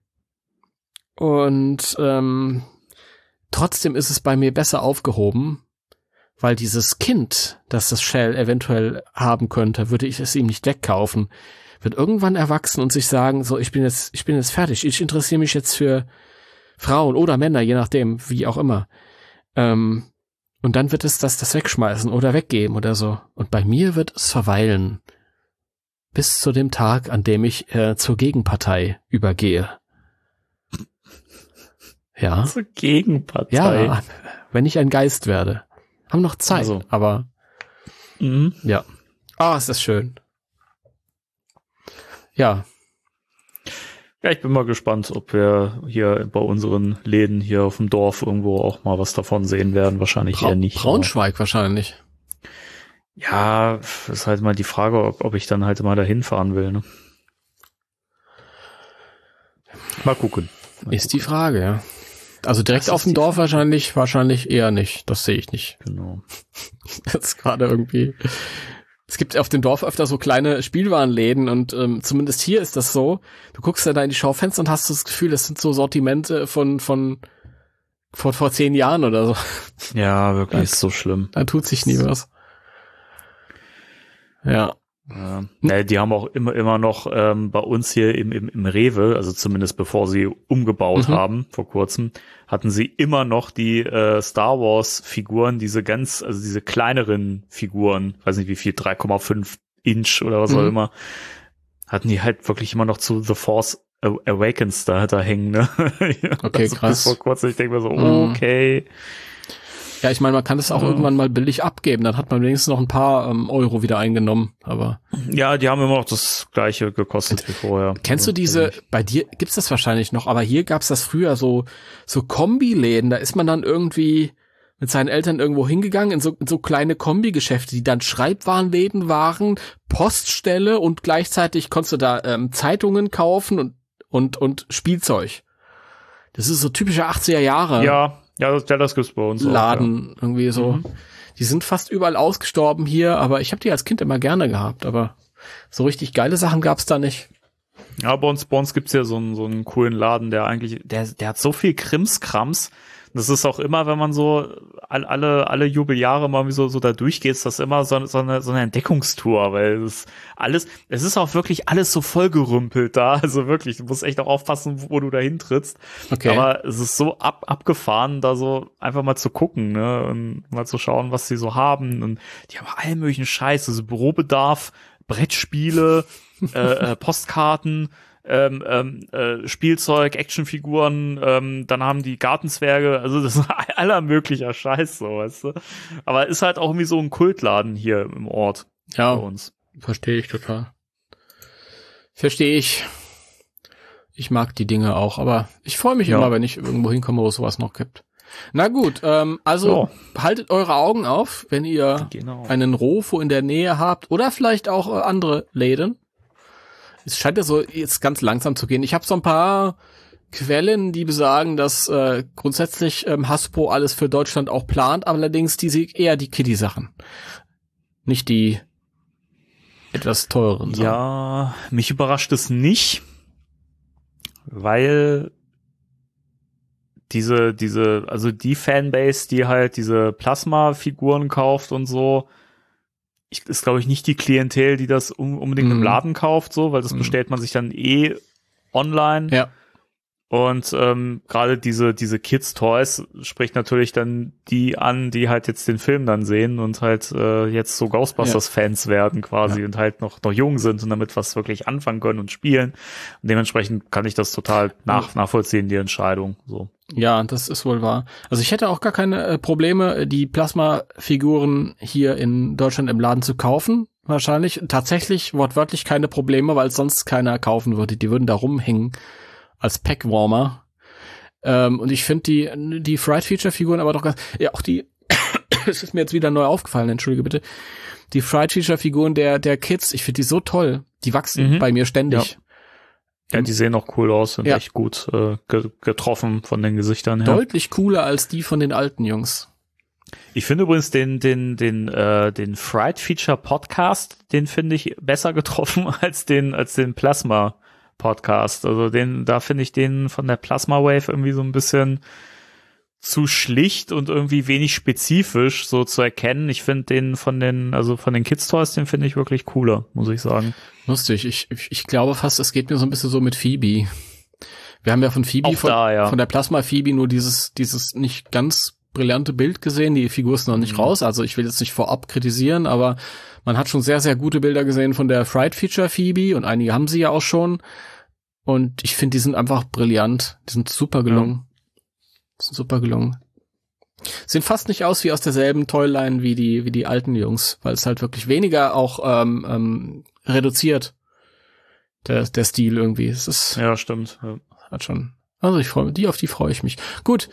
Und trotzdem ist es bei mir besser aufgehoben, weil dieses Kind, das das Shell eventuell haben könnte, würde ich es ihm nicht wegkaufen, wird irgendwann erwachsen und sich sagen, so, ich bin jetzt fertig, ich interessiere mich jetzt für Frauen oder Männer, je nachdem, wie auch immer. Und dann wird es das wegschmeißen oder weggeben oder so. Und bei mir wird es verweilen. Bis zu dem Tag, an dem ich zur Gegenpartei übergehe. Ja. Zur Gegenpartei? Ja, wenn ich ein Geist werde. Haben noch Zeit, also. Aber ja. Ist das schön. Ja. Ja, ich bin mal gespannt, ob wir hier bei unseren Läden hier auf dem Dorf irgendwo auch mal was davon sehen werden. Wahrscheinlich eher nicht. Braunschweig wahrscheinlich. Ja, ist halt mal die Frage, ob ich dann halt mal dahin fahren will. Ne? Mal gucken. Ist die Frage, ja. Also direkt auf dem Dorf wahrscheinlich eher nicht. Das sehe ich nicht. Genau. Das ist gerade irgendwie. Es gibt auf dem Dorf öfter so kleine Spielwarenläden und zumindest hier ist das so. Du guckst ja da in die Schaufenster und hast das Gefühl, das sind so Sortimente von vor 10 Jahren oder so. Ja, wirklich, ist so schlimm. Da tut sich nie was. Ja. Ja, die haben auch immer noch bei uns hier im Rewe, also zumindest bevor sie umgebaut haben, vor kurzem, hatten sie immer noch die Star Wars Figuren, diese kleineren Figuren, weiß nicht wie viel, 3,5 Inch oder was auch immer, hatten die halt wirklich immer noch zu The Force Awakens da hängen, ne? Okay, also krass. Bis vor kurzem, ich denke mir so, okay. Ja, ich meine, man kann das auch irgendwann mal billig abgeben, dann hat man wenigstens noch ein paar Euro wieder eingenommen, aber. Ja, die haben immer noch das Gleiche gekostet wie vorher. Kennst du diese, bei dir gibt's das wahrscheinlich noch, aber hier gab's das früher so Kombiläden, da ist man dann irgendwie mit seinen Eltern irgendwo hingegangen in so kleine Kombigeschäfte, die dann Schreibwarenläden waren, Poststelle und gleichzeitig konntest du da Zeitungen kaufen und Spielzeug. Das ist so typische 80er Jahre. Ja, das gibt's bei uns Laden, auch, ja. Irgendwie so. Die sind fast überall ausgestorben hier, aber ich habe die als Kind immer gerne gehabt, aber so richtig geile Sachen gab's da nicht. Ja, bei uns gibt's ja so einen coolen Laden, der hat so viel Krimskrams. Das ist auch immer, wenn man so alle Jubeljahre mal so da durchgeht, ist das immer so eine Entdeckungstour, weil es ist auch wirklich alles so vollgerümpelt da, also wirklich, du musst echt auch aufpassen, wo du da hintrittst. Okay. Aber es ist so abgefahren, da so einfach mal zu gucken, ne, und mal zu schauen, was sie so haben, und die haben allen möglichen Scheiß, also Bürobedarf, Brettspiele, Postkarten, Spielzeug, Actionfiguren, dann haben die Gartenzwerge, also das ist aller möglicher Scheiß, so, weißt du. Aber ist halt auch irgendwie so ein Kultladen hier im Ort bei uns. Verstehe ich total. Verstehe ich. Ich mag die Dinge auch, aber ich freue mich immer, wenn ich irgendwo hinkomme, wo es sowas noch gibt. Na gut, also haltet eure Augen auf, wenn ihr einen Rofo in der Nähe habt oder vielleicht auch andere Läden. Es scheint ja so jetzt ganz langsam zu gehen. Ich habe so ein paar Quellen, die besagen, dass grundsätzlich Hasbro alles für Deutschland auch plant, allerdings eher die Kiddie-Sachen. Nicht die etwas teureren Sachen. Ja, mich überrascht es nicht, weil also die Fanbase, die halt diese Plasma-Figuren kauft und so, ist, glaube ich, nicht die Klientel, die das unbedingt im Laden kauft, so, weil das bestellt man sich dann online. Ja. Und gerade diese Kids-Toys spricht natürlich dann die an, die halt jetzt den Film dann sehen und halt jetzt so Ghostbusters-Fans werden quasi und halt noch jung sind und damit was wirklich anfangen können und spielen. Und dementsprechend kann ich das total nachvollziehen, die Entscheidung. So. Ja, das ist wohl wahr. Also ich hätte auch gar keine Probleme, die Plasma-Figuren hier in Deutschland im Laden zu kaufen. Wahrscheinlich tatsächlich wortwörtlich keine Probleme, weil sonst keiner kaufen würde. Die würden da rumhängen als Packwarmer. Und ich finde die Fright-Feature-Figuren aber doch ganz, ja, auch die, es ist mir jetzt wieder neu aufgefallen, entschuldige bitte, die Fright-Feature-Figuren der Kids, ich finde die so toll. Die wachsen bei mir ständig. Ja, die sehen auch cool aus, sind echt gut getroffen von den Gesichtern her. Deutlich cooler als die von den alten Jungs. Ich finde übrigens den Fright Feature Podcast, den finde ich besser getroffen als den Plasma Podcast. Also da finde ich den von der Plasma Wave irgendwie so ein bisschen zu schlicht und irgendwie wenig spezifisch so zu erkennen. Ich finde den von den Kids Toys, den finde ich wirklich cooler, muss ich sagen. Lustig. Ich glaube fast, es geht mir so ein bisschen so mit Phoebe. Wir haben ja von Phoebe, von der Plasma Phoebe nur dieses nicht ganz brillante Bild gesehen. Die Figur ist noch nicht raus. Also ich will jetzt nicht vorab kritisieren, aber man hat schon sehr, sehr gute Bilder gesehen von der Fright Feature Phoebe und einige haben sie ja auch schon. Und ich finde, die sind einfach brillant. Die sind super gelungen. Sehen fast nicht aus wie aus derselben Toyline wie die alten Jungs, weil es halt wirklich weniger auch reduziert. Der Stil irgendwie. Es ist. Ja, stimmt. Ja. Hat schon. Also auf die freue ich mich. Gut.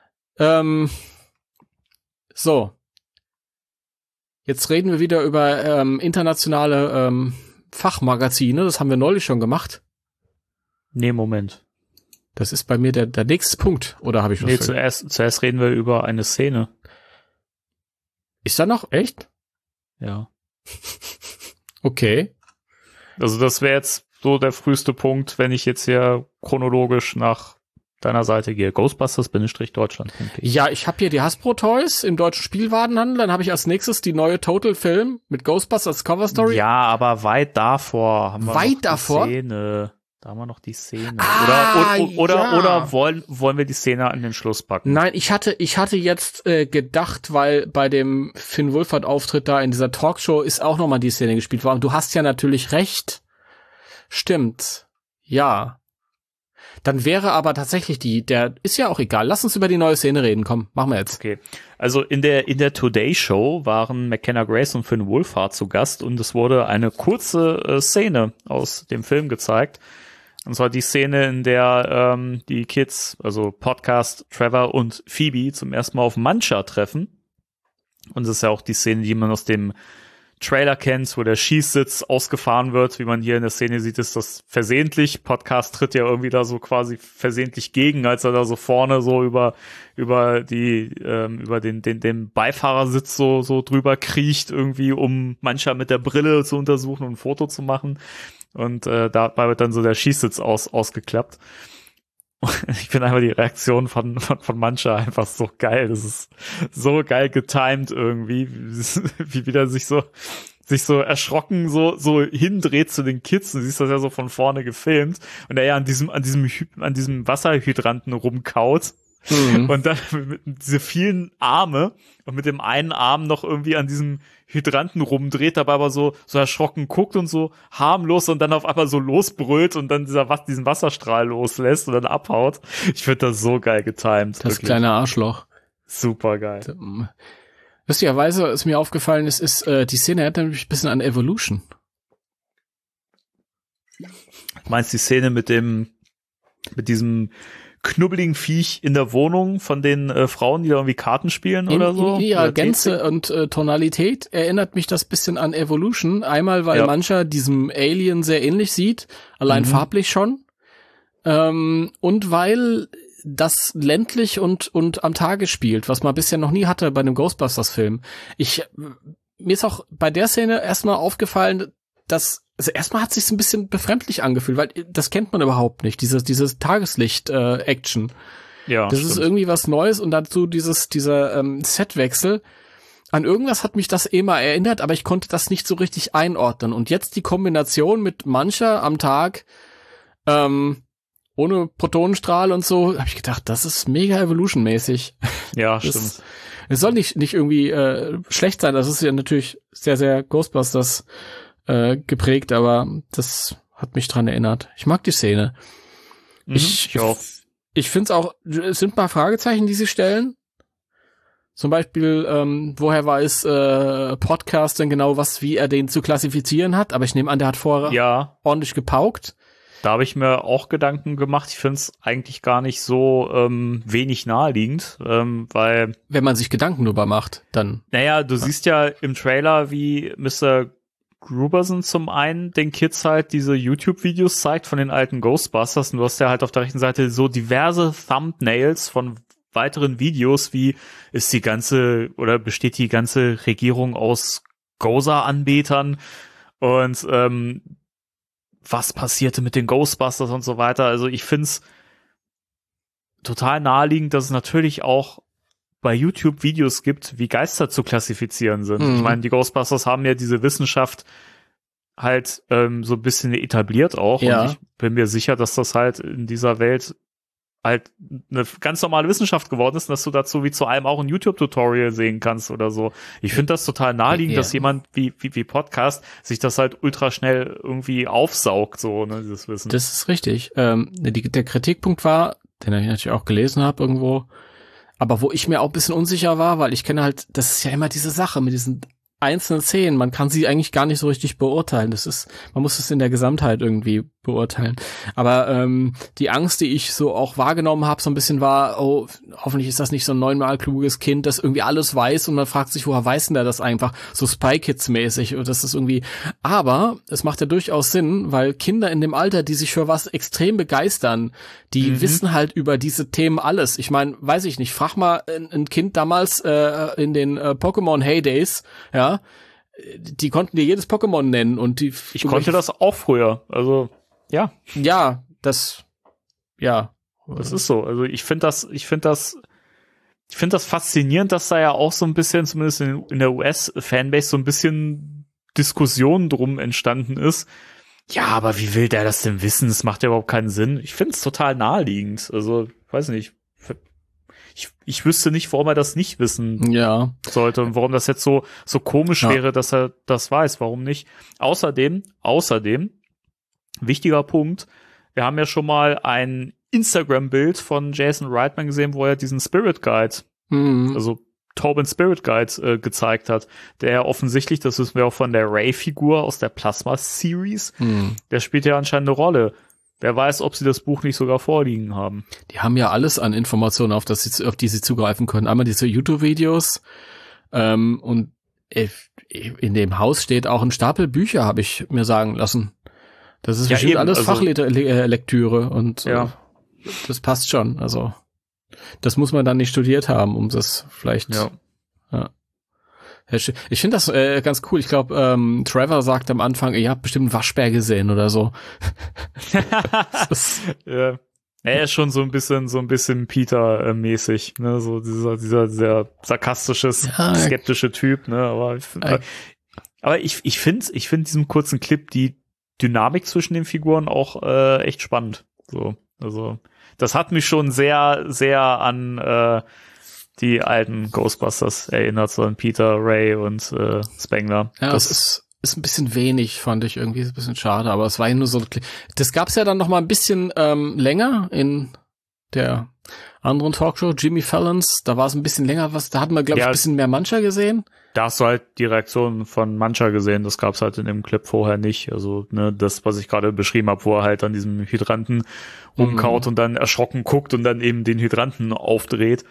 So. Jetzt reden wir wieder über internationale Fachmagazine. Das haben wir neulich schon gemacht. Nee, Moment. Das ist bei mir der nächste Punkt. Oder habe ich was vergessen? Zuerst reden wir über eine Szene. Ist da noch? Echt? Ja. Okay. Also das wäre jetzt so der früheste Punkt, wenn ich jetzt hier chronologisch nach deiner Seite gehe. Ghostbusters-Deutschland. Ja, ich habe hier die Hasbro Toys im deutschen Spielwarenhandel. Dann habe ich als nächstes die neue Total Film mit Ghostbusters Cover Story. Ja, aber weit davor haben wir noch die Szene. Da haben wir noch die Szene. Oder wollen wir die Szene an den Schluss packen? Nein, ich hatte jetzt gedacht, weil bei dem Finn Wolfhard-Auftritt da in dieser Talkshow ist auch nochmal die Szene gespielt worden. Du hast ja natürlich recht. Stimmt. Ja. Dann wäre aber tatsächlich ist ja auch egal. Lass uns über die neue Szene reden. Komm, machen wir jetzt. Okay. Also in der Today Show waren McKenna Grace und Finn Wolfhard zu Gast und es wurde eine kurze Szene aus dem Film gezeigt. Und zwar die Szene, in der die Kids, also Podcast, Trevor und Phoebe zum ersten Mal auf Muncher treffen. Und das ist ja auch die Szene, die man aus dem Trailer kennt, wo der Schießsitz ausgefahren wird, wie man hier in der Szene sieht, ist das versehentlich. Podcast tritt ja irgendwie da so quasi versehentlich gegen, als er da so vorne so über den Beifahrersitz so drüber kriecht, irgendwie, um Muncher mit der Brille zu untersuchen und ein Foto zu machen. Und dabei wird dann so der Schießsitz ausgeklappt. Ich finde einfach die Reaktion von Muncher einfach so geil. Das ist so geil getimed irgendwie, wie wieder sich so erschrocken so hindreht zu den Kids. Du siehst das ja so von vorne gefilmt und er ja an diesem Wasserhydranten rumkaut. Und dann mit diese vielen Arme und mit dem einen Arm noch irgendwie an diesem Hydranten rumdreht, dabei aber so erschrocken guckt und so harmlos und dann auf einmal so losbrüllt und dann diesen Wasserstrahl loslässt und dann abhaut. Ich finde das so geil getimed. Das wirklich. Kleine Arschloch. Super geil. Lustigerweise ist mir aufgefallen, die Szene erinnert mich ein bisschen an Evolution. Du meinst die Szene mit diesem knubbeligen Viech in der Wohnung von den Frauen, die da irgendwie Karten spielen oder so? Ja, oder Gänze und Tonalität erinnert mich das bisschen an Evolution. Einmal, weil Muncher diesem Alien sehr ähnlich sieht, allein farblich schon. Und weil das ländlich und am Tage spielt, was man bisher noch nie hatte bei einem Ghostbusters-Film. Mir ist auch bei der Szene erstmal aufgefallen, dass also erstmal hat sich's ein bisschen befremdlich angefühlt, weil das kennt man überhaupt nicht, dieses Tageslicht-Action. Ja, das stimmt. Ist irgendwie was Neues und dazu dieser Setwechsel. An irgendwas hat mich das mal erinnert, aber ich konnte das nicht so richtig einordnen. Und jetzt die Kombination mit Muncher am Tag und ohne Protonenstrahl und so, habe ich gedacht, das ist mega Evolution-mäßig. Ja, stimmt. Es soll nicht irgendwie schlecht sein, das ist ja natürlich sehr, sehr Ghostbusters geprägt, aber das hat mich dran erinnert. Ich mag die Szene. Ich finde es auch, es sind mal Fragezeichen, die sie stellen. Zum Beispiel, woher weiß Podcast denn genau, wie er den zu klassifizieren hat? Aber ich nehme an, der hat vorher ordentlich gepaukt. Da habe ich mir auch Gedanken gemacht. Ich finde es eigentlich gar nicht so wenig naheliegend, weil... Wenn man sich Gedanken drüber macht, dann... Naja, du siehst ja im Trailer, wie Mr. Gruberson zum einen den Kids halt diese YouTube-Videos zeigt von den alten Ghostbusters und du hast ja halt auf der rechten Seite so diverse Thumbnails von weiteren Videos, wie ist die ganze oder besteht die ganze Regierung aus Gozer-Anbetern und was passierte mit den Ghostbusters und so weiter. Also ich find's total naheliegend, dass es natürlich auch bei YouTube Videos gibt, wie Geister zu klassifizieren sind. Ich meine, die Ghostbusters haben ja diese Wissenschaft halt so ein bisschen etabliert auch. Ja. Und ich bin mir sicher, dass das halt in dieser Welt halt eine ganz normale Wissenschaft geworden ist und dass du dazu wie zu allem auch ein YouTube-Tutorial sehen kannst oder so. Ich finde das total naheliegend, dass jemand wie Podcast sich das halt ultra schnell irgendwie aufsaugt, so, ne, dieses Wissen. Das ist richtig. Der Kritikpunkt war, den ich natürlich auch gelesen habe irgendwo, aber wo ich mir auch ein bisschen unsicher war, weil ich kenne halt, das ist ja immer diese Sache mit diesen einzelnen Szenen, man kann sie eigentlich gar nicht so richtig beurteilen. Man muss es in der Gesamtheit irgendwie beurteilen. Aber die Angst, die ich so auch wahrgenommen habe, so ein bisschen war, oh, hoffentlich ist das nicht so ein 9-mal kluges Kind, das irgendwie alles weiß und man fragt sich, woher weiß denn der das einfach? So Spy Kids mäßig. Und das ist irgendwie, aber es macht ja durchaus Sinn, weil Kinder in dem Alter, die sich für was extrem begeistern, die wissen halt über diese Themen alles. Ich meine, weiß ich nicht, frag mal ein Kind damals in den Pokémon Heydays, ja, die konnten dir jedes Pokémon nennen und ich konnte das auch früher, also ja. Ja, das ist so. Also ich finde das faszinierend, dass da ja auch so ein bisschen, zumindest in der US-Fanbase, so ein bisschen Diskussion drum entstanden ist. Ja, aber wie will der das denn wissen? Das macht ja überhaupt keinen Sinn. Ich finde es total naheliegend. Also, weiß nicht. Ich wüsste nicht, warum er das nicht wissen sollte und warum das jetzt so komisch wäre, dass er das weiß. Warum nicht? Außerdem, wichtiger Punkt, wir haben ja schon mal ein Instagram-Bild von Jason Reitman gesehen, wo er diesen Spirit Guide, also Tobin Spirit Guide gezeigt hat, der offensichtlich, das wissen wir auch von der Ray-Figur aus der Plasma-Series, der spielt ja anscheinend eine Rolle. Wer weiß, ob sie das Buch nicht sogar vorliegen haben. Die haben ja alles an Informationen, auf die sie zugreifen können. Einmal diese YouTube-Videos und in dem Haus steht auch ein Stapel Bücher, habe ich mir sagen lassen. Das ist bestimmt alles Fachlektüre und das passt schon. Also das muss man dann nicht studiert haben, um das vielleicht... Ja. Ich finde das ganz cool. Ich glaube, Trevor sagt am Anfang, ihr habt bestimmt einen Waschbär gesehen oder so. Ja. Er ist schon so ein bisschen Peter-mäßig, ne, so dieser sehr sarkastische, skeptische Typ, ne, aber ich finde diesem kurzen Clip die Dynamik zwischen den Figuren auch echt spannend. So, also das hat mich schon sehr, sehr an die alten Ghostbusters erinnert, so an Peter, Ray und Spengler. Ja, das ist ein bisschen wenig, fand ich irgendwie, ein bisschen schade, aber es war ja nur so, das gab's ja dann noch mal ein bisschen länger in der anderen Talkshow, Jimmy Fallon's, da war es ein bisschen länger, da hatten wir, glaube ich, ein bisschen mehr Mancha gesehen. Da hast du halt die Reaktion von Mancha gesehen, das gab's halt in dem Clip vorher nicht, also ne, das, was ich gerade beschrieben habe, wo er halt an diesem Hydranten rumkaut und dann erschrocken guckt und dann eben den Hydranten aufdreht.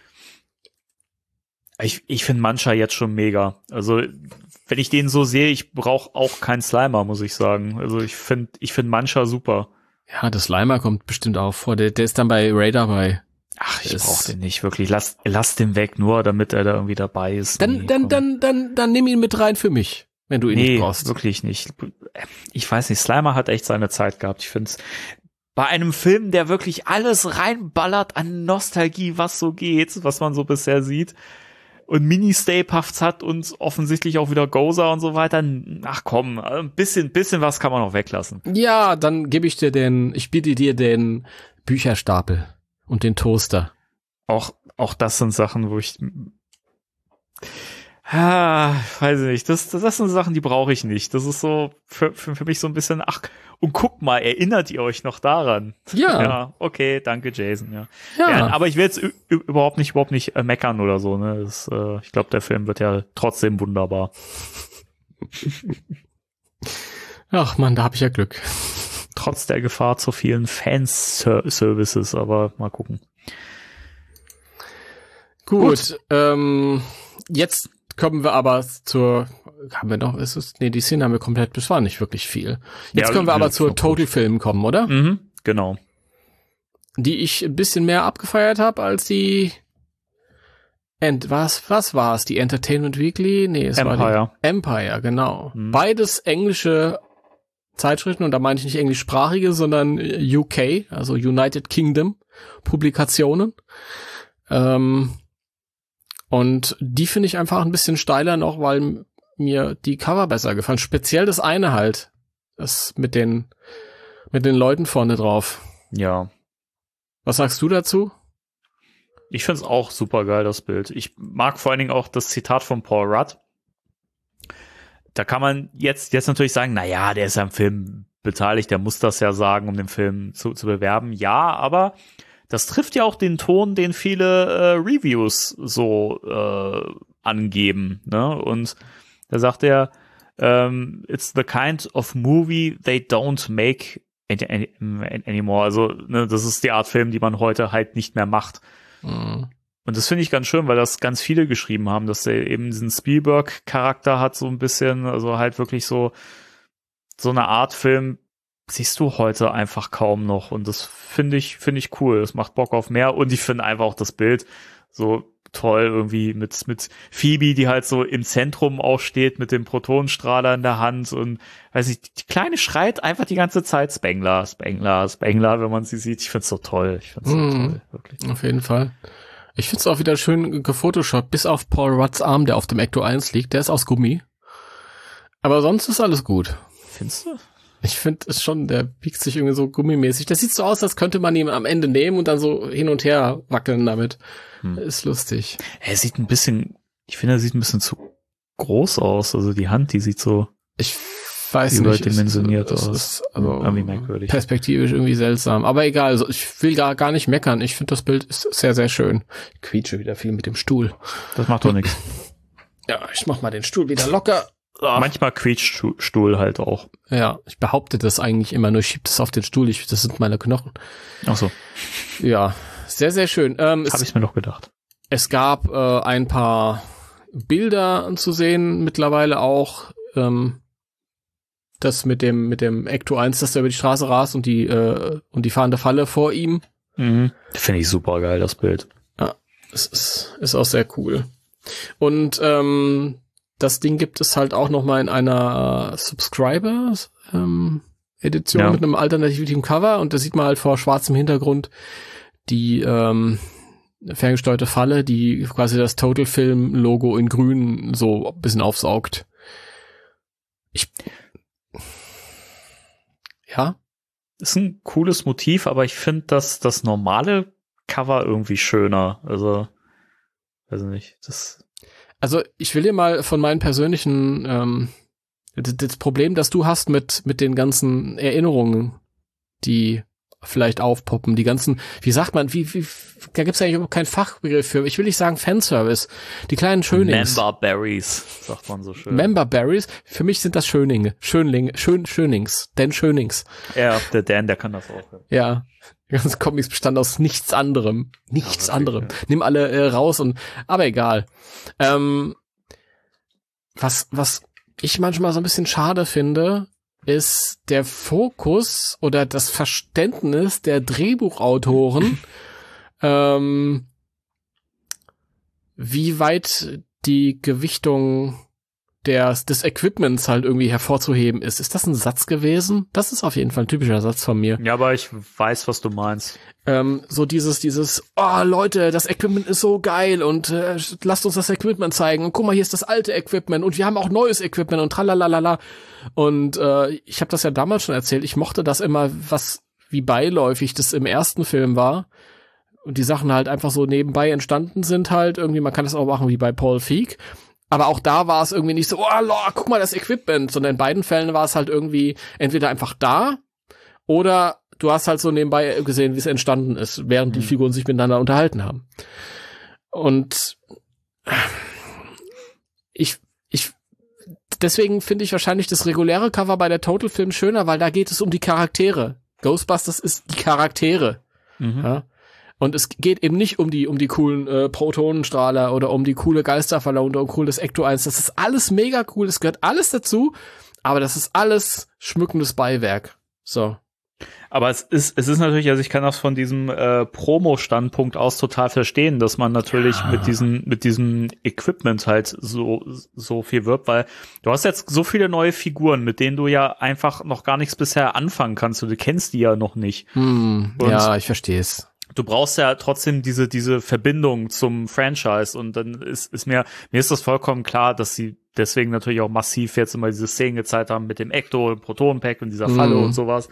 Ich finde Mancha jetzt schon mega. Also, wenn ich den so sehe, ich brauche auch keinen Slimer, muss ich sagen. Also, ich finde Mancha super. Ja, das Slimer kommt bestimmt auch vor. Der ist dann bei Ray dabei. Ach, ich brauche den nicht wirklich. Lass den weg, nur damit er da irgendwie dabei ist. Dann nimm ihn mit rein für mich, wenn du ihn nicht brauchst. Wirklich nicht. Ich weiß nicht, Slimer hat echt seine Zeit gehabt. Ich finde es bei einem Film, der wirklich alles reinballert an Nostalgie, was so geht, was man so bisher sieht, Mini-Stay-Puffs hat und offensichtlich auch wieder Gozer und so weiter. Ach komm, ein bisschen was kann man noch weglassen. Ja, dann ich biete dir den Bücherstapel und den Toaster. Auch das sind Sachen, wo ich weiß ich nicht, das sind Sachen, die brauche ich nicht. Das ist so für mich so ein bisschen, und guck mal, erinnert ihr euch noch daran? Ja. Ja, okay, danke Jason, ja. Aber ich will jetzt überhaupt nicht meckern oder so, ne? Ich glaube, der Film wird ja trotzdem wunderbar. Ach man, da habe ich ja Glück. Trotz der Gefahr zu vielen Fanservices, aber mal gucken. Gut. Jetzt kommen wir aber die Szene haben wir komplett, das war nicht wirklich viel. Jetzt können wir aber zur Total-Film kommen, oder? Mhm, genau. Die ich ein bisschen mehr abgefeiert habe als die was war's? Die Entertainment Weekly? Nee, es Empire. war die Empire, genau. Beides englische Zeitschriften, und da meine ich nicht englischsprachige, sondern UK, also United Kingdom Publikationen. Und die finde ich einfach ein bisschen steiler noch, weil mir die Cover besser gefallen. Speziell das eine halt. Das mit den Leuten vorne drauf. Ja. Was sagst du dazu? Ich finde es auch super geil, das Bild. Ich mag vor allen Dingen auch das Zitat von Paul Rudd. Da kann man jetzt natürlich sagen, naja, der ist ja am Film beteiligt, der muss das ja sagen, um den Film zu bewerben. Ja, aber das trifft ja auch den Ton, den viele Reviews so angeben, ne? Und da sagt er, it's the kind of movie they don't make anymore. Also, ne, das ist die Art Film, die man heute halt nicht mehr macht. Mhm. Und das finde ich ganz schön, weil das ganz viele geschrieben haben, dass der eben diesen Spielberg-Charakter hat, so ein bisschen, also halt wirklich so eine Art Film siehst du heute einfach kaum noch, und das finde ich cool. Das macht Bock auf mehr, und ich finde einfach auch das Bild so toll irgendwie mit Phoebe, die halt so im Zentrum auch steht mit dem Protonenstrahler in der Hand, und weiß nicht, die Kleine schreit einfach die ganze Zeit Spengler, Spengler, Spengler, wenn man sie sieht. Ich find's so toll. Toll, wirklich. Auf jeden Fall. Ich find's auch wieder schön gefotoshoppt, bis auf Paul Rudds Arm, der auf dem Ecto 1 liegt. Der ist aus Gummi. Aber sonst ist alles gut. Findest du? Ich finde es schon, der biegt sich irgendwie so gummimäßig. Das sieht so aus, als könnte man ihn am Ende nehmen und dann so hin und her wackeln damit. Ist lustig. Er sieht ein bisschen zu groß aus. Also die Hand, die sieht so ich weiß nicht, überdimensioniert aus. Ist also irgendwie merkwürdig. Perspektivisch irgendwie seltsam. Aber egal, also ich will gar nicht meckern. Ich finde, das Bild ist sehr, sehr schön. Ich quietsche wieder viel mit dem Stuhl. Das macht doch nichts. Ja, ich mach mal den Stuhl wieder locker. Manchmal quietscht Stuhl halt auch. Ja, ich behaupte das eigentlich immer, nur ich schieb das auf den Stuhl. Das sind meine Knochen. Ach so. Ja, sehr, sehr schön. Habe ich mir noch gedacht. Es gab ein paar Bilder zu sehen, mittlerweile auch das mit dem Ecto 1, dass der über die Straße rast und die fahrende Falle vor ihm. Mhm. Finde ich super geil, das Bild. Ja, es ist auch sehr cool. Und das Ding gibt es halt auch noch mal in einer Subscriber-Edition mit einem alternativen Cover, und da sieht man halt vor schwarzem Hintergrund die ferngesteuerte Falle, die quasi das Total-Film-Logo in grün so ein bisschen aufsaugt. Ja? Ist ein cooles Motiv, aber ich finde das normale Cover irgendwie schöner. Also, weiß nicht, Also ich will dir mal von meinen persönlichen das Problem, das du hast mit den ganzen Erinnerungen, die vielleicht aufpoppen, die ganzen, wie sagt man, da gibt's eigentlich überhaupt keinen Fachbegriff für. Ich will nicht sagen Fanservice. Die kleinen Schönings. Memberberries, sagt man so schön. Memberberries, für mich sind das Schönings. Dan Schönings. Ja, der Dan, der kann das auch. Ja. Die ganzen Comics bestand aus nichts anderem. Nichts anderem. Ja. Nimm alle raus aber egal. Was ich manchmal so ein bisschen schade finde, ist der Fokus oder das Verständnis der Drehbuchautoren, wie weit die Gewichtung des Equipments halt irgendwie hervorzuheben ist. Ist das ein Satz gewesen? Das ist auf jeden Fall ein typischer Satz von mir. Ja, aber ich weiß, was du meinst. So dieses, oh Leute, das Equipment ist so geil und lasst uns das Equipment zeigen. Und guck mal, hier ist das alte Equipment und wir haben auch neues Equipment und tralalala. Und ich habe das ja damals schon erzählt, ich mochte das immer, wie beiläufig das im ersten Film war. Und die Sachen halt einfach so nebenbei entstanden sind halt. Irgendwie, man kann das auch machen wie bei Paul Feig. Aber auch da war es irgendwie nicht so, guck mal das Equipment, sondern in beiden Fällen war es halt irgendwie entweder einfach da oder du hast halt so nebenbei gesehen, wie es entstanden ist, während die Figuren sich miteinander unterhalten haben. Und deswegen finde ich wahrscheinlich das reguläre Cover bei der Total Film schöner, weil da geht es um die Charaktere. Ghostbusters ist die Charaktere. Ja? Und es geht eben nicht um die coolen Protonenstrahler oder um die coole Geisterverleihung oder um cooles Ecto 1. Das ist alles mega cool, es gehört alles dazu, aber das ist alles schmückendes Beiwerk. So. Aber es ist natürlich, also ich kann das von diesem Promo-Standpunkt aus total verstehen, dass man natürlich mit diesem Equipment halt so viel wirbt, weil du hast jetzt so viele neue Figuren, mit denen du ja einfach noch gar nichts bisher anfangen kannst. Du kennst die ja noch nicht. Ja, ich verstehe es. Du brauchst ja trotzdem diese Verbindung zum Franchise und dann ist mir ist das vollkommen klar, dass sie deswegen natürlich auch massiv jetzt immer diese Szenen gezeigt haben mit dem Ecto, dem Protonenpack und dieser Falle und sowas.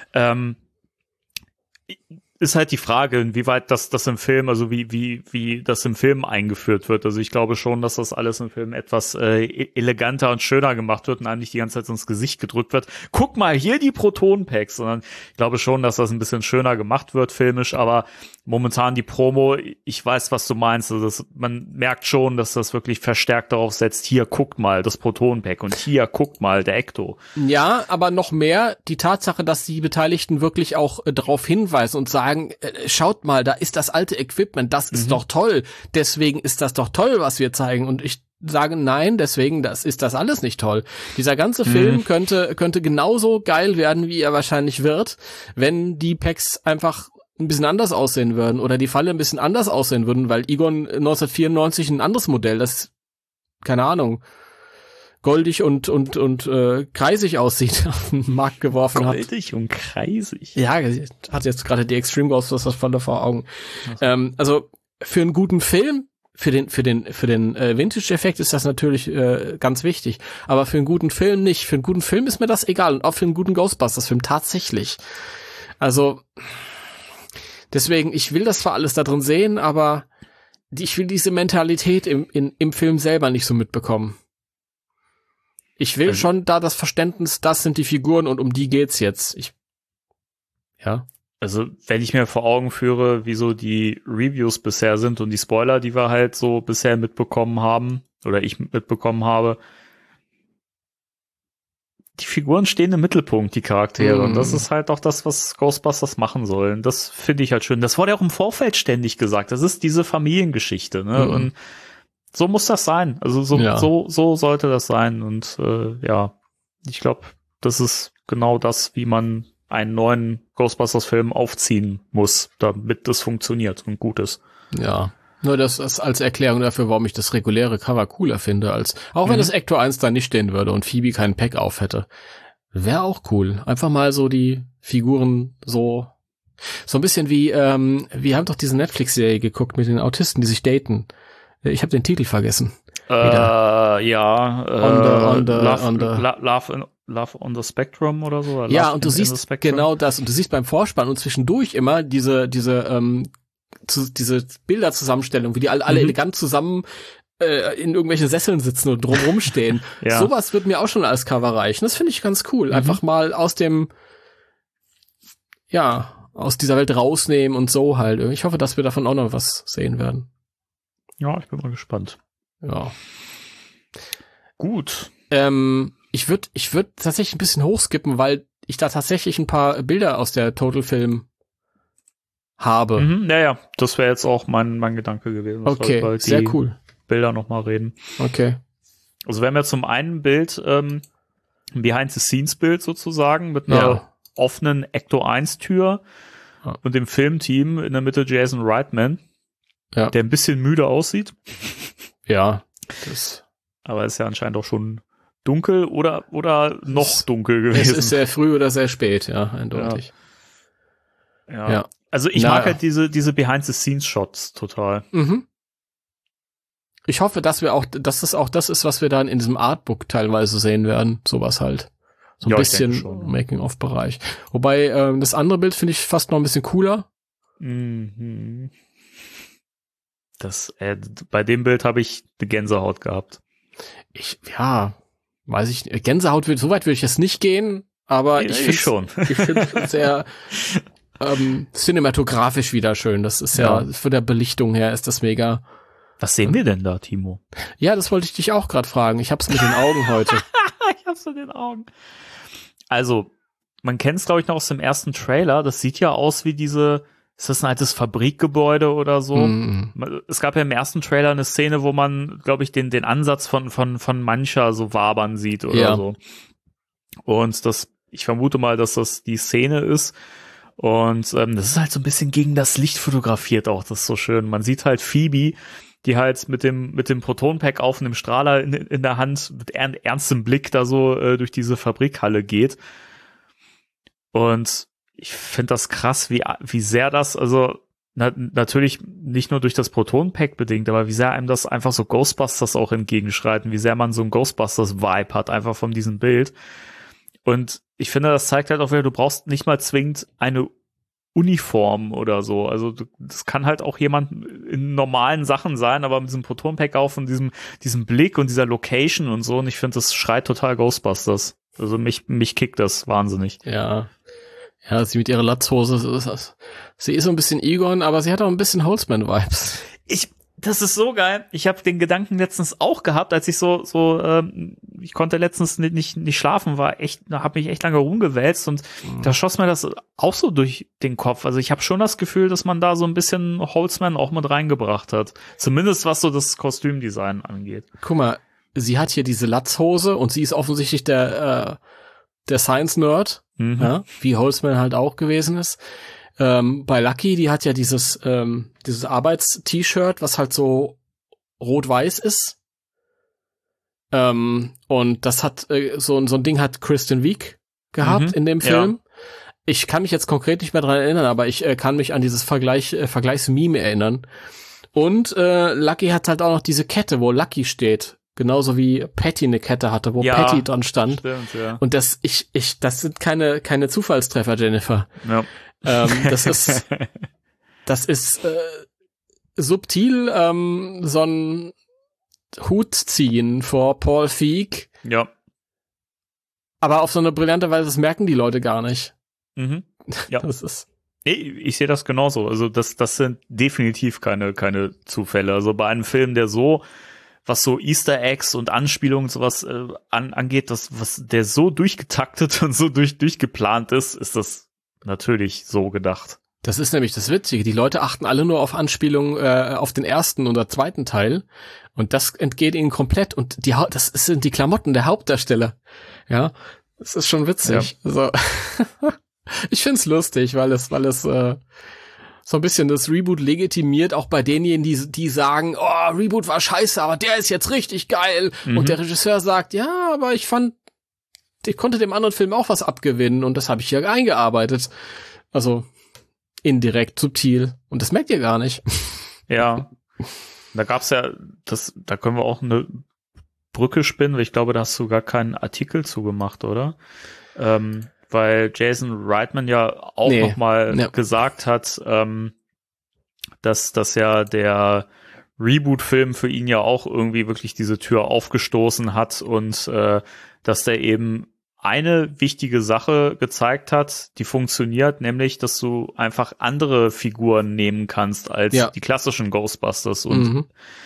Ist halt die Frage, inwieweit das im Film, also wie das im Film eingeführt wird. Also ich glaube schon, dass das alles im Film etwas eleganter und schöner gemacht wird und einem nicht die ganze Zeit ins Gesicht gedrückt wird. Guck mal, hier die Protonenpacks, sondern ich glaube schon, dass das ein bisschen schöner gemacht wird filmisch, aber momentan die Promo, ich weiß, was du meinst. Also man merkt schon, dass das wirklich verstärkt darauf setzt, hier guckt mal das Protonenpack und hier guckt mal der Ecto. Ja, aber noch mehr die Tatsache, dass die Beteiligten wirklich auch darauf hinweisen und sagen, schaut mal, da ist das alte Equipment, das ist doch toll, deswegen ist das doch toll, was wir zeigen. Und ich sage nein, deswegen ist das alles nicht toll. Dieser ganze Film könnte genauso geil werden, wie er wahrscheinlich wird, wenn die Packs einfach ein bisschen anders aussehen würden oder die Falle ein bisschen anders aussehen würden, weil Egon 1994 ein anderes Modell, das, keine Ahnung, goldig und kreisig aussieht, auf den Markt geworfen hat. Goldig und kreisig? Ja, hat jetzt gerade die Extreme Ghostbusters Falle vor Augen. Also für einen guten Film, für den Vintage-Effekt ist das natürlich ganz wichtig, aber für einen guten Film nicht. Für einen guten Film ist mir das egal und auch für einen guten Ghostbusters-Film tatsächlich. Also deswegen, ich will das zwar alles da drin sehen, aber ich will diese Mentalität im Film selber nicht so mitbekommen. Ich will schon da das Verständnis, das sind die Figuren und um die geht's jetzt. Ja. Also, wenn ich mir vor Augen führe, wie so die Reviews bisher sind und die Spoiler, die wir halt so bisher mitbekommen haben, oder ich mitbekommen habe, die Figuren stehen im Mittelpunkt, die Charaktere. Und das ist halt auch das, was Ghostbusters machen sollen. Das finde ich halt schön. Das wurde ja auch im Vorfeld ständig gesagt. Das ist diese Familiengeschichte, ne? Und so muss das sein. Also so sollte das sein. Und ich glaube, das ist genau das, wie man einen neuen Ghostbusters-Film aufziehen muss, damit das funktioniert und gut ist. Ja, nur das ist als Erklärung dafür, warum ich das reguläre Cover cooler finde, als auch wenn das Ecto 1 da nicht stehen würde und Phoebe keinen Pack auf hätte. Wäre auch cool. Einfach mal so die Figuren so ein bisschen wie, wir haben doch diese Netflix-Serie geguckt mit den Autisten, die sich daten. Ich habe den Titel vergessen. Love on the Spectrum oder so. Oder ja, und du siehst genau das. Und du siehst beim Vorspann und zwischendurch immer diese Bilderzusammenstellung, wie die alle elegant zusammen in irgendwelchen Sesseln sitzen und drumrum stehen. Ja. Sowas wird mir auch schon als Cover reichen. Das finde ich ganz cool. Einfach mal aus dieser Welt rausnehmen und so halt. Ich hoffe, dass wir davon auch noch was sehen werden. Ja, ich bin mal gespannt. Ja. Gut. Ich würd tatsächlich ein bisschen hochskippen, weil ich da tatsächlich ein paar Bilder aus der Total Film habe. Ja, das wäre jetzt auch mein Gedanke gewesen. Okay, sehr cool. Bilder nochmal reden. Okay. Also wir haben ja zum einen Bild, ein Behind-the-Scenes-Bild sozusagen, mit einer offenen Ecto 1-Tür und dem Filmteam in der Mitte Jason Reitman, der ein bisschen müde aussieht. Ja, das Aber es ist ja anscheinend auch schon dunkel oder noch dunkel gewesen. Es ist sehr früh oder sehr spät, ja, eindeutig. Ja. Also ich mag halt diese Behind-the-Scenes-Shots total. Mhm. Ich hoffe, dass es auch das ist, was wir dann in diesem Artbook teilweise sehen werden. Sowas halt. So ein bisschen Making-of-Bereich. Wobei, das andere Bild finde ich fast noch ein bisschen cooler. Mhm. Bei dem Bild habe ich eine Gänsehaut gehabt. Weiß ich nicht. Gänsehaut so weit würde ich jetzt nicht gehen, aber ich finde es sehr cinematografisch wieder schön. Das ist ja von der Belichtung her ist das mega. Was sehen wir denn da, Timo? Ja, das wollte ich dich auch gerade fragen. Ich hab's mit den Augen heute. Ich hab's mit den Augen. Also, man kennt es, glaube ich, noch aus dem ersten Trailer. Das sieht ja aus wie ist das ein altes Fabrikgebäude oder so? Mm. Es gab ja im ersten Trailer eine Szene, wo man, glaube ich, den Ansatz von mancher so wabern sieht oder so. Und ich vermute mal, dass das die Szene ist. Und das ist halt so ein bisschen gegen das Licht fotografiert auch. Das ist so schön. Man sieht halt Phoebe, die halt mit dem Proton-Pack auf einem Strahler in der Hand mit ernstem Blick da so durch diese Fabrikhalle geht. Und ich finde das krass, wie sehr das, also natürlich nicht nur durch das Proton-Pack bedingt, aber wie sehr einem das einfach so Ghostbusters auch entgegenschreiten, wie sehr man so ein Ghostbusters-Vibe hat, einfach von diesem Bild. Und ich finde, das zeigt halt auch wieder, du brauchst nicht mal zwingend eine Uniform oder so. Also das kann halt auch jemand in normalen Sachen sein, aber mit diesem Proton-Pack auf und diesem Blick und dieser Location und so. Und ich finde, das schreit total Ghostbusters. Also mich kickt das wahnsinnig. Ja, sie mit ihrer Latzhose, sie ist so ein bisschen Egon, aber sie hat auch ein bisschen Holzman-Vibes. Das ist so geil. Ich habe den Gedanken letztens auch gehabt, als ich ich konnte letztens nicht schlafen, habe mich echt lange rumgewälzt und da schoss mir das auch so durch den Kopf. Also ich habe schon das Gefühl, dass man da so ein bisschen Holzman auch mit reingebracht hat. Zumindest was so das Kostümdesign angeht. Guck mal, sie hat hier diese Latzhose und sie ist offensichtlich der Science-Nerd, wie Holzman halt auch gewesen ist. Bei Lucky, die hat ja dieses Arbeits-T-Shirt, was halt so rot-weiß ist. Und das hat so ein Ding hat Kristen Wiig gehabt in dem Film. Ja. Ich kann mich jetzt konkret nicht mehr dran erinnern, aber ich kann mich an dieses Vergleichsmeme erinnern. Und Lucky hat halt auch noch diese Kette, wo Lucky steht. Genauso wie Patty eine Kette hatte, wo Patty dran stand. Stimmt, ja. Und das sind keine Zufallstreffer, Jennifer. Ja. Das ist subtil so ein Hut ziehen vor Paul Feig. Ja. Aber auf so eine brillante Weise, das merken die Leute gar nicht. Mhm. Ja. Ich sehe das genauso. Also das sind definitiv keine Zufälle. Also bei einem Film, der was so Easter Eggs und Anspielungen und sowas angeht, der so durchgetaktet und so durchgeplant ist das natürlich so gedacht. Das ist nämlich das Witzige. Die Leute achten alle nur auf Anspielungen auf den ersten oder zweiten Teil und das entgeht ihnen komplett. Und das sind die Klamotten der Hauptdarsteller. Ja, das ist schon witzig. Ja. Also, ich find's lustig, weil es so ein bisschen das Reboot legitimiert, auch bei denjenigen, die sagen, oh, Reboot war scheiße, aber der ist jetzt richtig geil. Und der Regisseur sagt, ja, aber ich konnte dem anderen Film auch was abgewinnen und das habe ich hier eingearbeitet. Also indirekt, subtil. Und das merkt ihr gar nicht. Ja. Da gab's ja, da können wir auch eine Brücke spinnen, weil ich glaube, da hast du gar keinen Artikel zugemacht, oder? Weil Jason Reitman ja auch nochmal gesagt hat, dass das ja der Reboot-Film für ihn ja auch irgendwie wirklich diese Tür aufgestoßen hat und dass der eben eine wichtige Sache gezeigt hat, die funktioniert, nämlich, dass du einfach andere Figuren nehmen kannst als die klassischen Ghostbusters und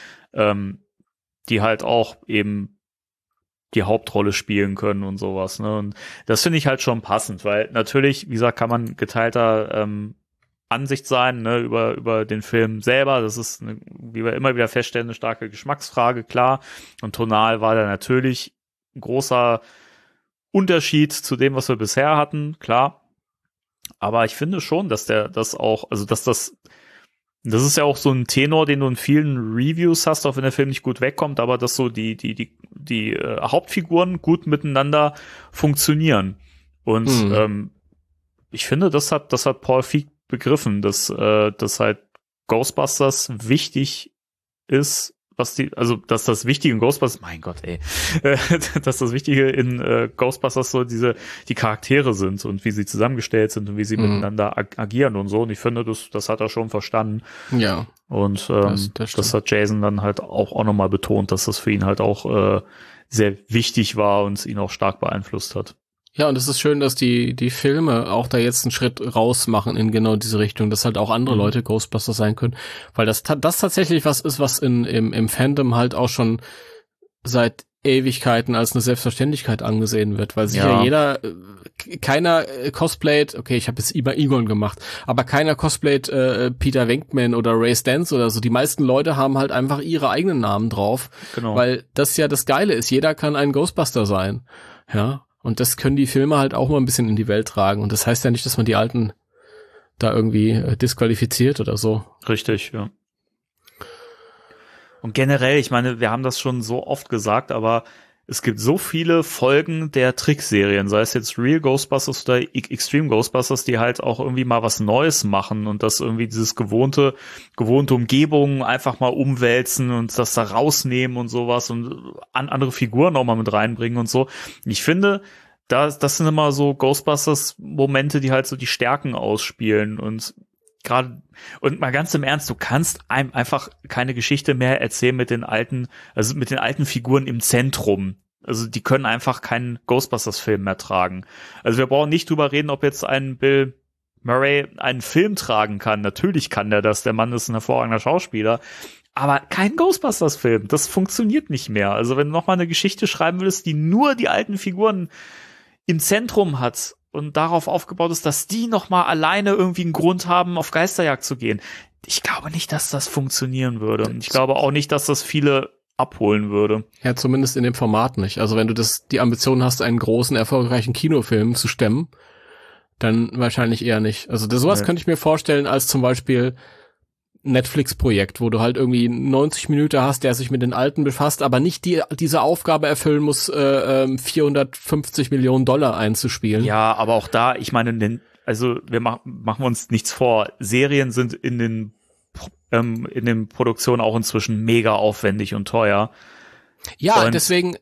die halt auch eben die Hauptrolle spielen können und sowas, ne? Und das finde ich halt schon passend, weil natürlich, wie gesagt, kann man geteilter Ansicht sein, ne, über den Film selber. Das ist, wie wir immer wieder feststellen, eine starke Geschmacksfrage, klar. Und tonal war da natürlich ein großer Unterschied zu dem, was wir bisher hatten, klar. Aber ich finde schon, dass das Das ist ja auch so ein Tenor, den du in vielen Reviews hast, auch wenn der Film nicht gut wegkommt, aber dass so die Hauptfiguren gut miteinander funktionieren. Und ich finde, das hat Paul Feig begriffen, dass halt Ghostbusters wichtig ist, dass das Wichtige in Ghostbusters, mein Gott, dass das Wichtige in Ghostbusters so die Charaktere sind und wie sie zusammengestellt sind und wie sie miteinander agieren und so. Und ich finde, das hat er schon verstanden. Ja. Und das hat Jason dann halt auch nochmal betont, dass das für ihn halt auch sehr wichtig war und ihn auch stark beeinflusst hat. Ja, und es ist schön, dass die Filme auch da jetzt einen Schritt raus machen in genau diese Richtung, dass halt auch andere Leute Ghostbusters sein können, weil das tatsächlich was ist, was im Fandom halt auch schon seit Ewigkeiten als eine Selbstverständlichkeit angesehen wird, weil sich ja keiner cosplayt, okay, ich habe jetzt immer Egon gemacht, aber keiner cosplayt Peter Venkman oder Ray Stantz oder so. Die meisten Leute haben halt einfach ihre eigenen Namen drauf, weil das ja das Geile ist, jeder kann ein Ghostbuster sein, ja. Und das können die Filme halt auch mal ein bisschen in die Welt tragen. Und das heißt ja nicht, dass man die Alten da irgendwie disqualifiziert oder so. Richtig, ja. Und generell, ich meine, wir haben das schon so oft gesagt, aber es gibt so viele Folgen der Trickserien, sei es jetzt Real Ghostbusters oder Extreme Ghostbusters, die halt auch irgendwie mal was Neues machen und das irgendwie dieses gewohnte Umgebung einfach mal umwälzen und das da rausnehmen und sowas und andere Figuren auch mal mit reinbringen und so. Ich finde, das sind immer so Ghostbusters-Momente, die halt so die Stärken ausspielen und mal ganz im Ernst, du kannst einem einfach keine Geschichte mehr erzählen mit den alten Figuren im Zentrum. Also die können einfach keinen Ghostbusters-Film mehr tragen. Also wir brauchen nicht drüber reden, ob jetzt ein Bill Murray einen Film tragen kann. Natürlich kann der das, der Mann ist ein hervorragender Schauspieler. Aber kein Ghostbusters-Film, das funktioniert nicht mehr. Also wenn du nochmal eine Geschichte schreiben würdest, die nur die alten Figuren im Zentrum hat und darauf aufgebaut ist, dass die nochmal alleine irgendwie einen Grund haben, auf Geisterjagd zu gehen. Ich glaube nicht, dass das funktionieren würde. Und ich glaube auch nicht, dass das viele abholen würde. Ja, zumindest in dem Format nicht. Also wenn du die Ambition hast, einen großen, erfolgreichen Kinofilm zu stemmen, dann wahrscheinlich eher nicht. Also sowas könnte ich mir vorstellen als zum Beispiel Netflix-Projekt, wo du halt irgendwie 90 Minuten hast, der sich mit den Alten befasst, aber nicht diese Aufgabe erfüllen muss, 450 Millionen $450 Millionen einzuspielen. Ja, aber auch da, ich meine, wir machen uns nichts vor. Serien sind in den Produktionen auch inzwischen mega aufwendig und teuer. Ja, und deswegen.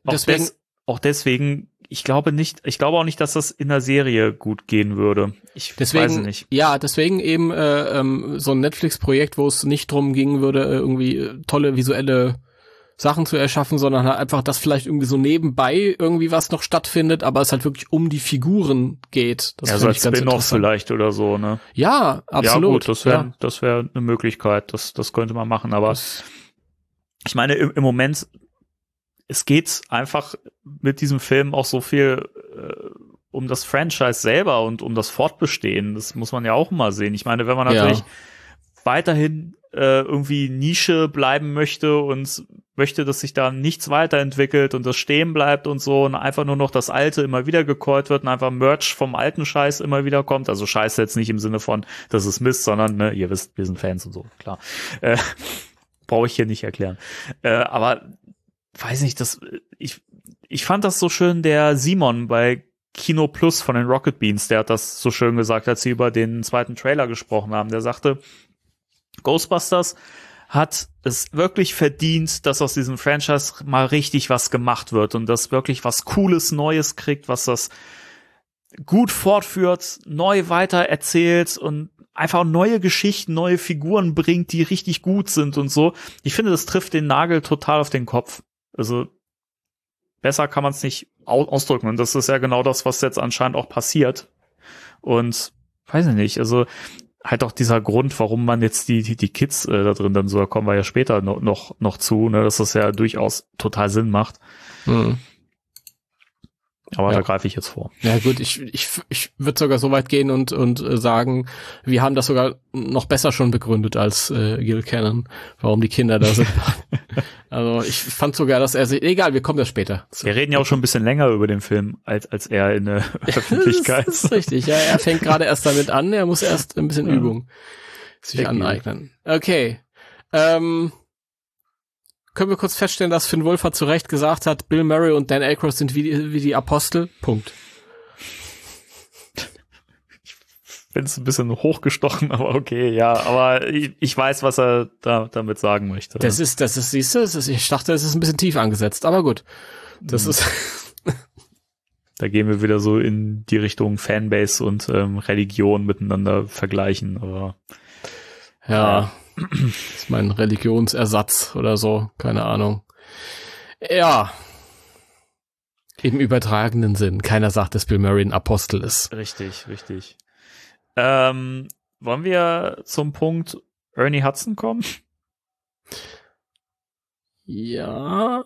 Ich glaube auch nicht, dass das in der Serie gut gehen würde. Weiß nicht. Ja, deswegen eben so ein Netflix-Projekt, wo es nicht drum gingen würde, irgendwie tolle visuelle Sachen zu erschaffen, sondern halt einfach, dass vielleicht irgendwie so nebenbei irgendwie was noch stattfindet, aber es halt wirklich um die Figuren geht. Das so als Spin-off vielleicht oder so, ne? Ja, absolut. Ja gut, das wäre eine Möglichkeit, das könnte man machen, aber ich meine, im Moment, es geht einfach mit diesem Film auch so viel um das Franchise selber und um das Fortbestehen. Das muss man ja auch mal sehen. Ich meine, wenn man natürlich weiterhin irgendwie Nische bleiben möchte und möchte, dass sich da nichts weiterentwickelt und das stehen bleibt und so und einfach nur noch das Alte immer wieder gecallt wird und einfach Merch vom alten Scheiß immer wieder kommt. Also Scheiß jetzt nicht im Sinne von, das ist Mist, sondern, ne, ihr wisst, wir sind Fans und so, klar. Brauche ich hier nicht erklären. Aber weiß nicht, ich fand das so schön, der Simon bei Kino Plus von den Rocket Beans, der hat das so schön gesagt, als sie über den zweiten Trailer gesprochen haben. Der sagte, Ghostbusters hat es wirklich verdient, dass aus diesem Franchise mal richtig was gemacht wird und dass wirklich was Cooles, Neues kriegt, was das gut fortführt, neu weiter erzählt und einfach neue Geschichten, neue Figuren bringt, die richtig gut sind und so. Ich finde, das trifft den Nagel total auf den Kopf. Also besser kann man es nicht ausdrücken. Und das ist ja genau das, was jetzt anscheinend auch passiert. Und weiß ich nicht, also halt auch dieser Grund, warum man jetzt die Kids da drin dann so, da kommen wir ja später noch zu, ne, dass das ja durchaus total Sinn macht. Mhm. Aber da greife ich jetzt vor. Ja gut, ich würde sogar so weit gehen und sagen, wir haben das sogar noch besser schon begründet als Gil Cannon, warum die Kinder da sind. Also ich fand sogar, dass er sich, egal, wir kommen da später. Wir reden ja auch schon ein bisschen länger über den Film, als er in der Öffentlichkeit. Das ist richtig, ja, er fängt gerade erst damit an, er muss erst ein bisschen Übung sich aneignen. Okay. Können wir kurz feststellen, dass Finn Wolfhard zu Recht gesagt hat, Bill Murray und Dan Aykroyd sind wie die Apostel? Punkt. Bin es ein bisschen hochgestochen, aber okay, ja, aber ich weiß, was er damit sagen möchte. Das ist, siehst du, ich dachte, es ist ein bisschen tief angesetzt, aber gut. Das ist. Da gehen wir wieder so in die Richtung Fanbase und Religion miteinander vergleichen, aber. Ja. Das ist mein Religionsersatz oder so, keine Ahnung. Ja. Im übertragenen Sinn. Keiner sagt, dass Bill Murray ein Apostel ist. Richtig. Wollen wir zum Punkt Ernie Hudson kommen? Ja.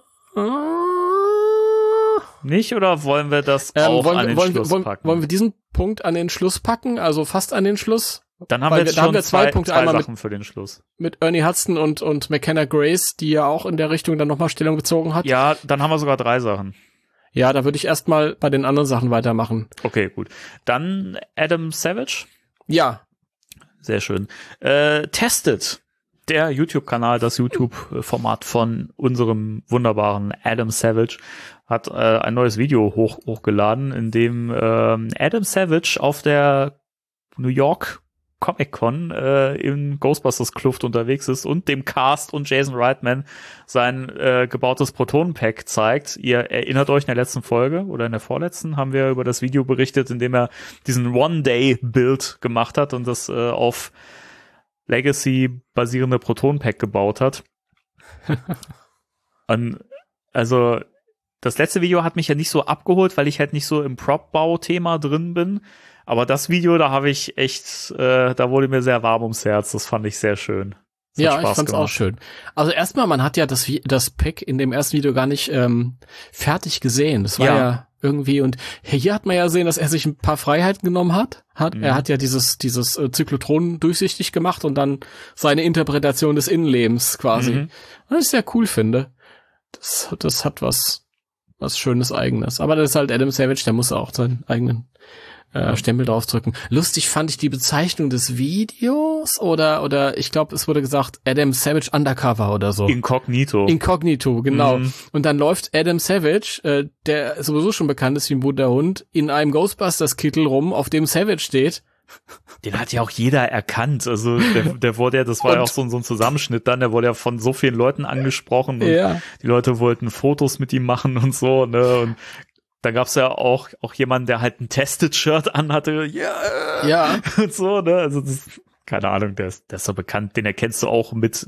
Nicht, oder wollen wir das auch an den Schluss packen? Wollen wir diesen Punkt an den Schluss packen? Also fast an den Schluss? Dann haben wir jetzt schon zwei Sachen für den Schluss. Mit Ernie Hudson und McKenna Grace, die ja auch in der Richtung dann nochmal Stellung bezogen hat. Ja, dann haben wir sogar 3 Sachen. Ja, da würde ich erstmal bei den anderen Sachen weitermachen. Okay, gut. Dann Adam Savage. Ja. Sehr schön. Tested. Der YouTube-Kanal, das YouTube-Format von unserem wunderbaren Adam Savage, hat ein neues Video hochgeladen, in dem Adam Savage auf der New York Comic-Con in Ghostbusters Kluft unterwegs ist und dem Cast und Jason Reitman sein gebautes Protonenpack zeigt. Ihr erinnert euch in der letzten Folge oder in der vorletzten haben wir über das Video berichtet, in dem er diesen One-Day-Build gemacht hat und das auf Legacy basierende Protonenpack gebaut hat. Also das letzte Video hat mich ja nicht so abgeholt, weil ich halt nicht so im Prop-Bau-Thema drin bin. Aber das Video, da habe ich echt, da wurde mir sehr warm ums Herz. Das fand ich sehr schön. Ja, ich fand's auch schön. Also erstmal, man hat ja das Pack in dem ersten Video gar nicht fertig gesehen. Das war ja irgendwie, und hier hat man ja gesehen, dass er sich ein paar Freiheiten genommen hat. Er hat ja dieses Zyklotron durchsichtig gemacht und dann seine Interpretation des Innenlebens quasi. Was ich sehr cool finde. Das hat was Schönes Eigenes. Aber das ist halt Adam Savage, der muss auch seinen eigenen Stempel draufdrücken. Lustig fand ich die Bezeichnung des Videos oder ich glaube, es wurde gesagt Adam Savage Undercover oder so. Inkognito, genau. Und dann läuft Adam Savage, der sowieso schon bekannt ist wie ein bunter Hund, in einem Ghostbusters-Kittel rum, auf dem Savage steht. Den hat ja auch jeder erkannt. Also der wurde ja, das war ja auch so ein Zusammenschnitt dann, der wurde ja von so vielen Leuten angesprochen und die Leute wollten Fotos mit ihm machen und so, ne, und da gab's ja auch jemanden, der halt ein Tested-Shirt anhatte. Ja. Und so, ne? Also keine Ahnung, der ist so bekannt. Den erkennst du auch mit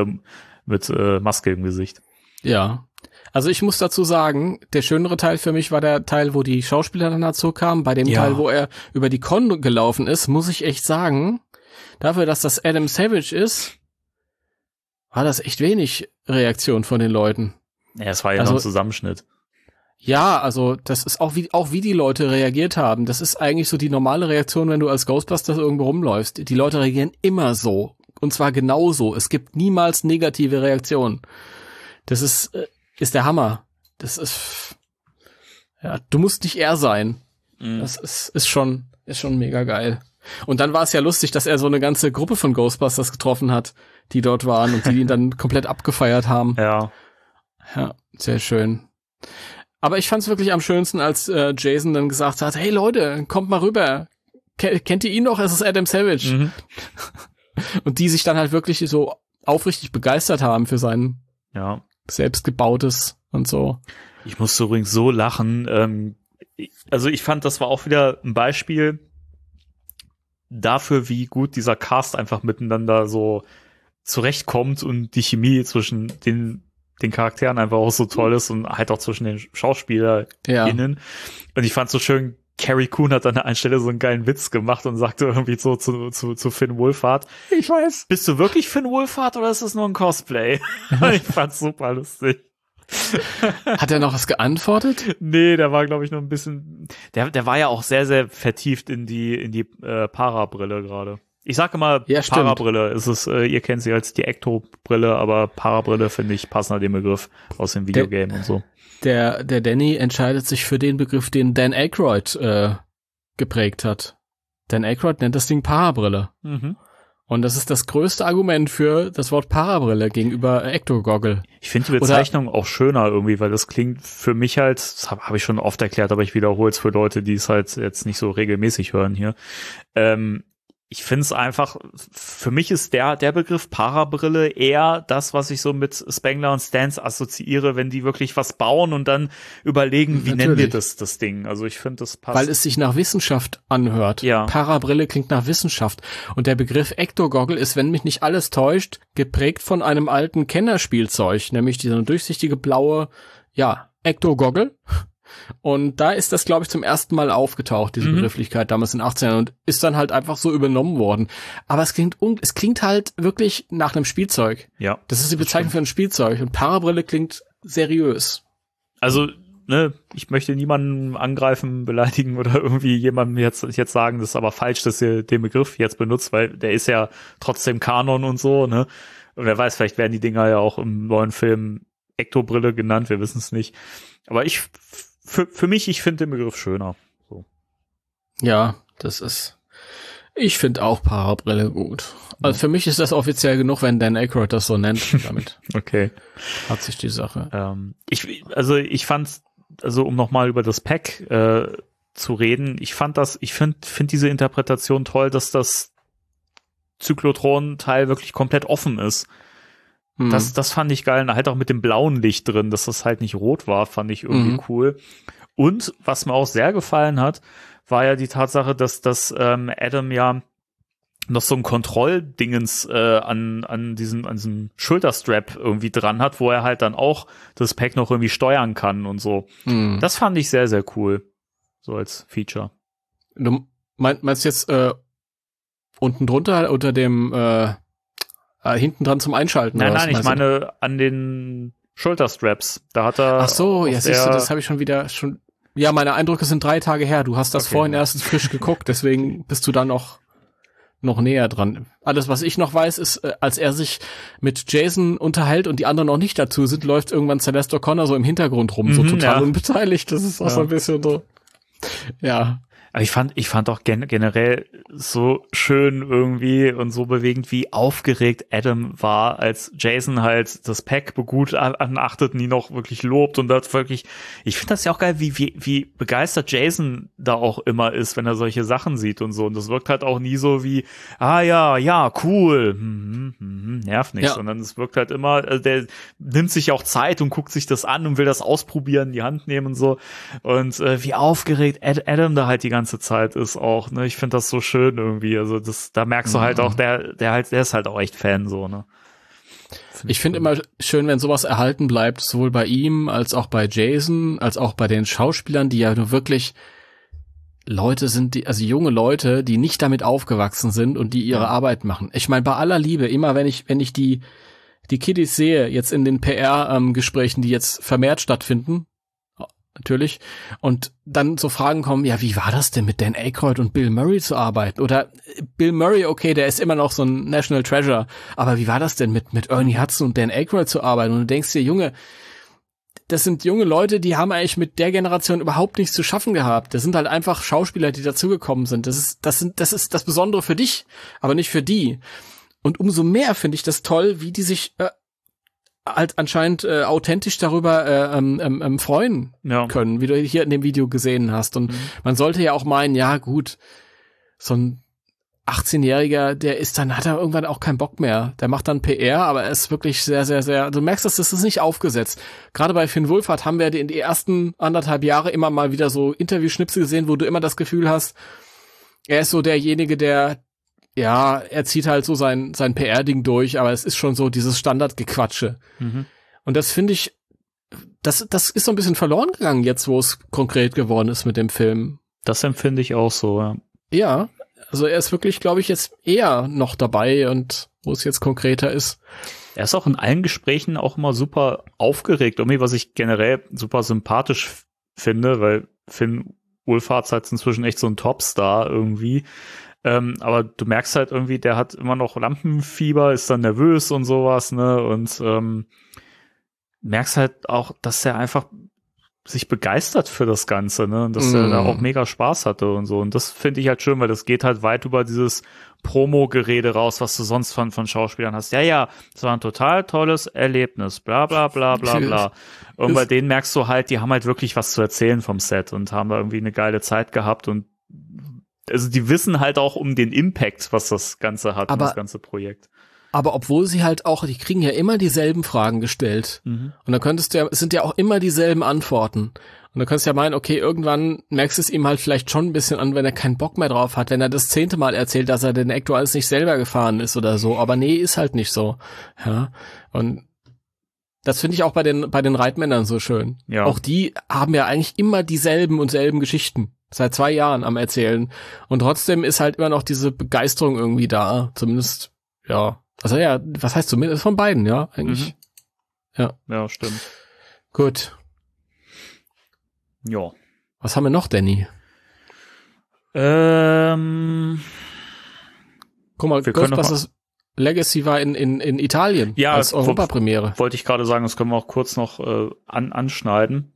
Maske im Gesicht. Ja. Also ich muss dazu sagen, der schönere Teil für mich war der Teil, wo die Schauspieler dann dazu kamen. Bei dem Teil, wo er über die Con gelaufen ist, muss ich echt sagen, dafür, dass das Adam Savage ist, war das echt wenig Reaktion von den Leuten. Ja, es war ja noch ein Zusammenschnitt. Ja, also das ist auch wie die Leute reagiert haben. Das ist eigentlich so die normale Reaktion, wenn du als Ghostbusters irgendwo rumläufst. Die Leute reagieren immer so. Und zwar genauso. Es gibt niemals negative Reaktionen. Das ist der Hammer. Das ist, ja, du musst nicht er sein. Das ist schon mega geil. Und dann war es ja lustig, dass er so eine ganze Gruppe von Ghostbusters getroffen hat, die dort waren und die ihn dann komplett abgefeiert haben. Ja. Ja, sehr schön. Aber ich fand's wirklich am schönsten, als Jason dann gesagt hat, hey Leute, kommt mal rüber. Kennt ihr ihn noch? Es ist Adam Savage. Und die sich dann halt wirklich so aufrichtig begeistert haben für sein selbstgebautes und so. Ich musste übrigens so lachen. Also ich fand, das war auch wieder ein Beispiel dafür, wie gut dieser Cast einfach miteinander so zurechtkommt und die Chemie zwischen den Charakteren einfach auch so toll ist und halt auch zwischen den SchauspielerInnen. Und ich fand so schön, Carrie Coon hat an der einen Stelle so einen geilen Witz gemacht und sagte irgendwie so zu Finn Wolfhard, ich weiß, bist du wirklich Finn Wolfhard oder ist das nur ein Cosplay? Ich fand's super lustig. Hat er noch was geantwortet? Nee, der war, glaube ich, noch ein bisschen, der war ja auch sehr, sehr vertieft in die Parabrille gerade. Ich sage immer Parabrille. Es ist, ihr kennt sie als die Ecto-Brille, aber Parabrille finde ich passender den Begriff aus dem Videogame und so. Der Danny entscheidet sich für den Begriff, den Dan Aykroyd geprägt hat. Dan Aykroyd nennt das Ding Parabrille. Und das ist das größte Argument für das Wort Parabrille gegenüber Ecto-Goggle. Ich finde die Bezeichnung auch schöner irgendwie, weil das klingt für mich halt, das habe ich schon oft erklärt, aber ich wiederhole es für Leute, die es halt jetzt nicht so regelmäßig hören hier. Ich finde es einfach, für mich ist der Begriff Parabrille eher das, was ich so mit Spengler und Stans assoziiere, wenn die wirklich was bauen und dann überlegen, wie nennen wir das Ding. Also ich finde, das passt. Weil es sich nach Wissenschaft anhört. Ja. Parabrille klingt nach Wissenschaft. Und der Begriff Ecto-Goggle ist, wenn mich nicht alles täuscht, geprägt von einem alten Kennerspielzeug, nämlich diese durchsichtige blaue, Ecto-Goggle. Und da ist das, glaube ich, zum ersten Mal aufgetaucht, diese Begrifflichkeit damals in den 80ern und ist dann halt einfach so übernommen worden. Aber es klingt halt wirklich nach einem Spielzeug. Ja. Das ist die Bezeichnung für ein Spielzeug und Parabrille klingt seriös. Also, ne, ich möchte niemanden angreifen, beleidigen oder irgendwie jemandem jetzt sagen, das ist aber falsch, dass ihr den Begriff jetzt benutzt, weil der ist ja trotzdem Kanon und so, ne? Und wer weiß, vielleicht werden die Dinger ja auch im neuen Film Ecto-Brille genannt, wir wissen es nicht. Aber für mich, ich finde den Begriff schöner. So. Ja, ich finde auch Parabrille gut. Also für mich ist das offiziell genug, wenn Dan Aykroyd das so nennt. Damit okay. Hat sich die Sache. Ich fand, um nochmal über das Pack zu reden, ich finde diese Interpretation toll, dass das Zyklotron-Teil wirklich komplett offen ist. Das fand ich geil. Und halt auch mit dem blauen Licht drin, dass das halt nicht rot war, fand ich irgendwie cool. Und was mir auch sehr gefallen hat, war ja die Tatsache, dass Adam ja noch so ein Kontrolldingens an diesem Schulterstrap irgendwie dran hat, wo er halt dann auch das Pack noch irgendwie steuern kann und so. Das fand ich sehr, sehr cool. So als Feature. Du meinst jetzt unten drunter unter dem hinten dran zum Einschalten? Nein, ich meine an den Schulterstraps. Da hat er. Ach so, ja, siehst du, das habe ich schon. Ja, meine Eindrücke sind 3 Tage her. Du hast das vorhin erst frisch geguckt, deswegen bist du da noch näher dran. Alles, was ich noch weiß, ist, als er sich mit Jason unterhält und die anderen noch nicht dazu sind, läuft irgendwann Celeste O'Connor so im Hintergrund rum, so total unbeteiligt. Das ist auch so ein bisschen so. Ja. Aber ich fand auch generell so schön irgendwie und so bewegend, wie aufgeregt Adam war, als Jason halt das Pack begutachtet und ihn auch wirklich lobt und das wirklich, ich finde das ja auch geil, wie begeistert Jason da auch immer ist, wenn er solche Sachen sieht und so. Und das wirkt halt auch nie so wie, ja, cool, nervt nicht, sondern es wirkt halt immer, also der nimmt sich auch Zeit und guckt sich das an und will das ausprobieren, in die Hand nehmen und so. Und wie aufgeregt Adam da halt die ganze Zeit ist auch, ne? Ich finde das so schön irgendwie. Also da merkst du halt auch, der ist halt auch echt Fan, so, ne? Ich finde immer schön, wenn sowas erhalten bleibt, sowohl bei ihm, als auch bei Jason, als auch bei den Schauspielern, die ja nur wirklich Leute sind, also junge Leute, die nicht damit aufgewachsen sind und die ihre Arbeit machen. Ich meine, bei aller Liebe, immer wenn ich die Kiddies sehe, jetzt in den PR-Gesprächen, die jetzt vermehrt stattfinden, natürlich, und dann so Fragen kommen, ja, wie war das denn mit Dan Aykroyd und Bill Murray zu arbeiten? Oder Bill Murray, okay, der ist immer noch so ein National Treasure, aber wie war das denn mit Ernie Hudson und Dan Aykroyd zu arbeiten? Und du denkst dir, Junge, das sind junge Leute, die haben eigentlich mit der Generation überhaupt nichts zu schaffen gehabt. Das sind halt einfach Schauspieler, die dazugekommen sind. Das ist das Besondere für dich, aber nicht für die. Und umso mehr finde ich das toll, wie die sich halt anscheinend authentisch darüber freuen können, wie du hier in dem Video gesehen hast. Und man sollte ja auch meinen, ja gut, so ein 18-Jähriger, hat er irgendwann auch keinen Bock mehr. Der macht dann PR, aber er ist wirklich sehr, sehr, sehr, du merkst, das ist nicht aufgesetzt. Gerade bei Finn Wolfhard haben wir in die ersten 1,5 Jahre immer mal wieder so Interviewschnipsel gesehen, wo du immer das Gefühl hast, er ist so derjenige, der er zieht halt so sein PR-Ding durch, aber es ist schon so dieses Standardgequatsche. Und das finde ich, das ist so ein bisschen verloren gegangen jetzt, wo es konkret geworden ist mit dem Film. Das empfinde ich auch so, ja. Ja, also er ist wirklich, glaube ich, jetzt eher noch dabei und wo es jetzt konkreter ist. Er ist auch in allen Gesprächen auch immer super aufgeregt, irgendwie, was ich generell super sympathisch finde, weil Finn Wolfhard ist halt inzwischen echt so ein Topstar irgendwie. Aber du merkst halt irgendwie, der hat immer noch Lampenfieber, ist dann nervös und sowas, ne? Und merkst halt auch, dass er einfach sich begeistert für das Ganze, ne? Und dass er da auch mega Spaß hatte und so. Und das finde ich halt schön, weil das geht halt weit über dieses Promo-Gerede raus, was du sonst von Schauspielern hast. Ja, es war ein total tolles Erlebnis, bla bla bla bla bla. Und bei denen merkst du halt, die haben halt wirklich was zu erzählen vom Set und haben da irgendwie eine geile Zeit gehabt und also die wissen halt auch um den Impact, was das Ganze hat, das ganze Projekt. Aber obwohl sie halt auch, die kriegen ja immer dieselben Fragen gestellt. Und dann es sind ja auch immer dieselben Antworten. Und dann könntest du ja meinen, okay, irgendwann merkst du es ihm halt vielleicht schon ein bisschen an, wenn er keinen Bock mehr drauf hat, wenn er das 10. Mal erzählt, dass er den Actuals nicht selber gefahren ist oder so. Aber nee, ist halt nicht so. Ja. Und das finde ich auch bei den Reitmännern so schön. Ja. Auch die haben ja eigentlich immer dieselben und selben Geschichten. Seit 2 Jahren am Erzählen. Und trotzdem ist halt immer noch diese Begeisterung irgendwie da. Zumindest, ja. Also ja, was heißt zumindest von beiden, ja, eigentlich. Ja, stimmt. Gut. Ja. Was haben wir noch, Danny? Guck mal, Ghostbusters Legacy war in Italien als Europapremiere. Wollte ich gerade sagen, das können wir auch kurz noch anschneiden.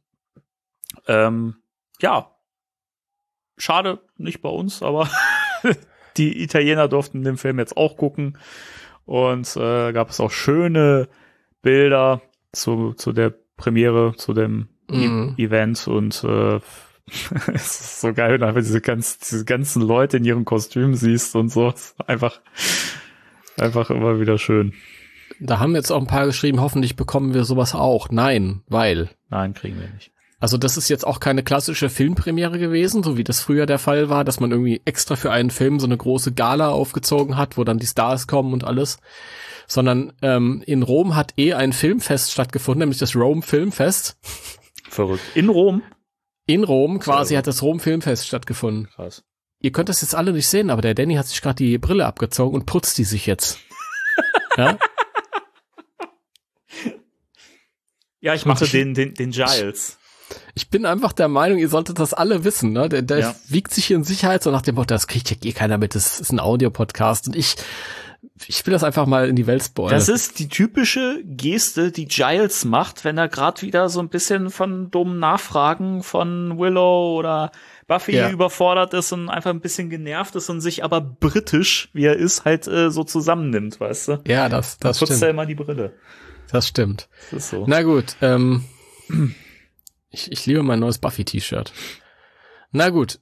Ja. Schade, nicht bei uns, aber die Italiener durften den Film jetzt auch gucken. Und gab es auch schöne Bilder zu der Premiere, zu dem Event und es ist so geil, wenn du einfach diese ganzen Leute in ihren Kostümen siehst und so. Einfach immer wieder schön. Da haben jetzt auch ein paar geschrieben, hoffentlich bekommen wir sowas auch. Nein, kriegen wir nicht. Also das ist jetzt auch keine klassische Filmpremiere gewesen, so wie das früher der Fall war, dass man irgendwie extra für einen Film so eine große Gala aufgezogen hat, wo dann die Stars kommen und alles. Sondern in Rom hat ein Filmfest stattgefunden, nämlich das Rome Filmfest. Verrückt. In Rom? In Rom quasi hat das Rom Filmfest stattgefunden. Krass. Ihr könnt das jetzt alle nicht sehen, aber der Danny hat sich gerade die Brille abgezogen und putzt die sich jetzt. Ja? Ja, ich mache den Giles. Ich bin einfach der Meinung, ihr solltet das alle wissen, ne? Der wiegt sich hier in Sicherheit so nach dem Motto, das kriegt ja eh keiner mit, das ist ein Audio-Podcast und ich will das einfach mal in die Welt spoilern. Das ist die typische Geste, die Giles macht, wenn er gerade wieder so ein bisschen von dummen Nachfragen von Willow oder Buffy überfordert ist und einfach ein bisschen genervt ist und sich aber britisch, wie er ist, halt so zusammennimmt, weißt du? Ja, das stimmt. Putzt er immer die Brille. Das stimmt. Das ist so. Na gut, ich liebe mein neues Buffy-T-Shirt. Na gut,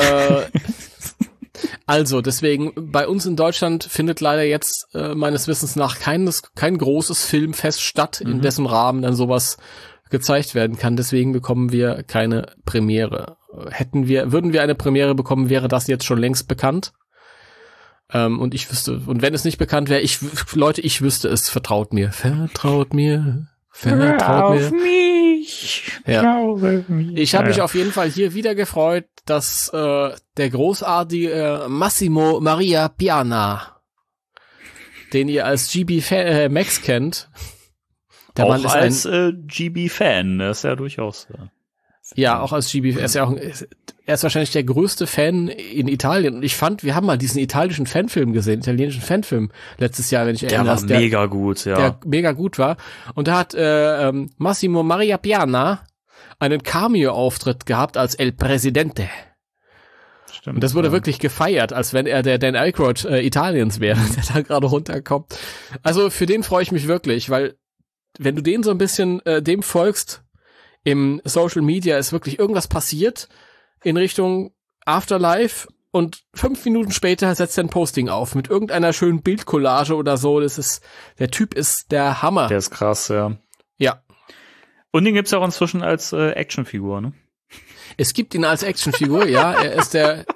also deswegen, bei uns in Deutschland findet leider jetzt meines Wissens nach kein großes Filmfest statt, in dessen Rahmen dann sowas gezeigt werden kann. Deswegen bekommen wir keine Premiere. Würden wir eine Premiere bekommen, wäre das jetzt schon längst bekannt. Und wenn es nicht bekannt wäre, ich wüsste es, vertraut mir. Vertraut mir. Auf mich. Ja. Ich habe mich auf jeden Fall hier wieder gefreut, dass der großartige Massimo Maria Piana, den ihr als GB Max kennt, der auch Mann ist als GB-Fan, das ist ja durchaus. Ja, auch als GB, er ist wahrscheinlich der größte Fan in Italien. Und ich fand, wir haben mal diesen italienischen Fanfilm gesehen, italienischen Fanfilm letztes Jahr, wenn ich erinnere. Der war mega gut, ja. Der mega gut war. Und da hat Massimo Maria Piana einen Cameo-Auftritt gehabt als El Presidente. Stimmt. Und das wurde wirklich gefeiert, als wenn er der Dan Aykroyd Italiens wäre, der da gerade runterkommt. Also für den freue ich mich wirklich, weil wenn du den so ein bisschen dem folgst, im Social Media ist wirklich irgendwas passiert in Richtung Afterlife und 5 Minuten später setzt er ein Posting auf mit irgendeiner schönen Bildcollage oder so. Der Typ ist der Hammer. Der ist krass, ja. Ja. Und den gibt's auch inzwischen als Actionfigur, ne? Es gibt ihn als Actionfigur, ja. Er ist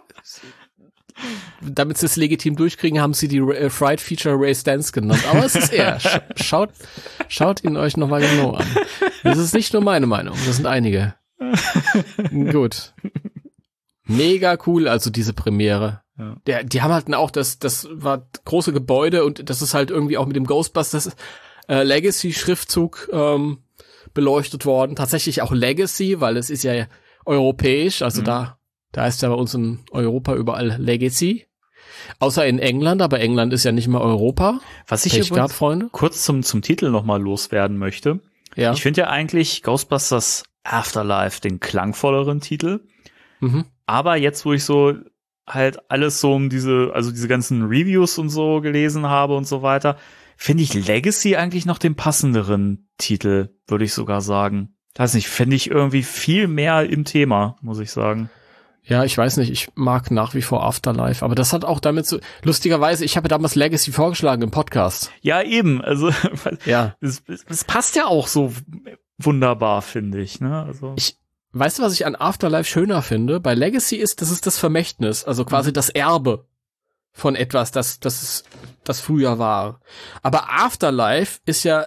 damit sie es legitim durchkriegen, haben sie die Fried Feature Ray Stantz genannt. Aber es ist er. Schaut ihn euch nochmal genau an. Das ist nicht nur meine Meinung, das sind einige. Gut. Mega cool, also diese Premiere. Ja. Die haben halt auch das war große Gebäude und das ist halt irgendwie auch mit dem Ghostbusters Legacy-Schriftzug beleuchtet worden. Tatsächlich auch Legacy, weil es ist ja europäisch, also da ist ja bei uns in Europa überall Legacy. Außer in England, aber England ist ja nicht mehr Europa. Was ich Freunde. Kurz zum Titel nochmal loswerden möchte. Ja. Ich finde ja eigentlich Ghostbusters Afterlife den klangvolleren Titel. Aber jetzt, wo ich so halt alles so diese ganzen Reviews und so gelesen habe und so weiter, finde ich Legacy eigentlich noch den passenderen Titel, würde ich sogar sagen. Weiß nicht, finde ich irgendwie viel mehr im Thema, muss ich sagen. Ja, ich weiß nicht, ich mag nach wie vor Afterlife, aber das hat auch damit so, lustigerweise, ich habe damals Legacy vorgeschlagen im Podcast. Ja, eben, also ja. Es passt ja auch so wunderbar, finde ich, ne? Also Weißt du, was ich an Afterlife schöner finde? Bei Legacy das ist das Vermächtnis, also quasi das Erbe von etwas, das früher war. Aber Afterlife ist ja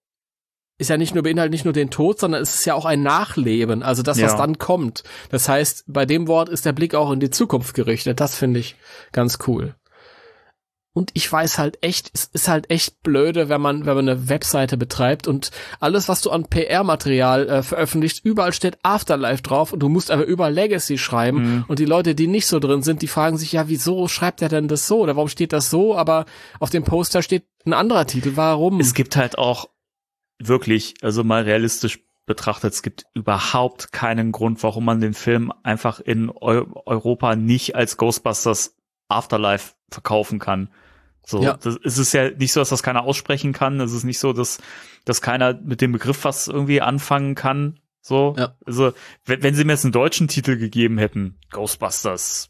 beinhaltet nicht nur den Tod, sondern es ist ja auch ein Nachleben, also das, was dann kommt. Das heißt, bei dem Wort ist der Blick auch in die Zukunft gerichtet. Das finde ich ganz cool. Und ich weiß halt echt, es ist halt echt blöde, wenn man eine Webseite betreibt und alles, was du an PR-Material veröffentlicht, überall steht Afterlife drauf und du musst aber überall Legacy schreiben und die Leute, die nicht so drin sind, die fragen sich, ja, wieso schreibt er denn das so oder warum steht das so, aber auf dem Poster steht ein anderer Titel, warum? Es gibt halt auch wirklich, also mal realistisch betrachtet, es gibt überhaupt keinen Grund, warum man den Film einfach in Europa nicht als Ghostbusters Afterlife verkaufen kann. So, es ist ja nicht so, dass das keiner aussprechen kann. Es ist nicht so, dass keiner mit dem Begriff was irgendwie anfangen kann. So, also wenn sie mir jetzt einen deutschen Titel gegeben hätten, Ghostbusters,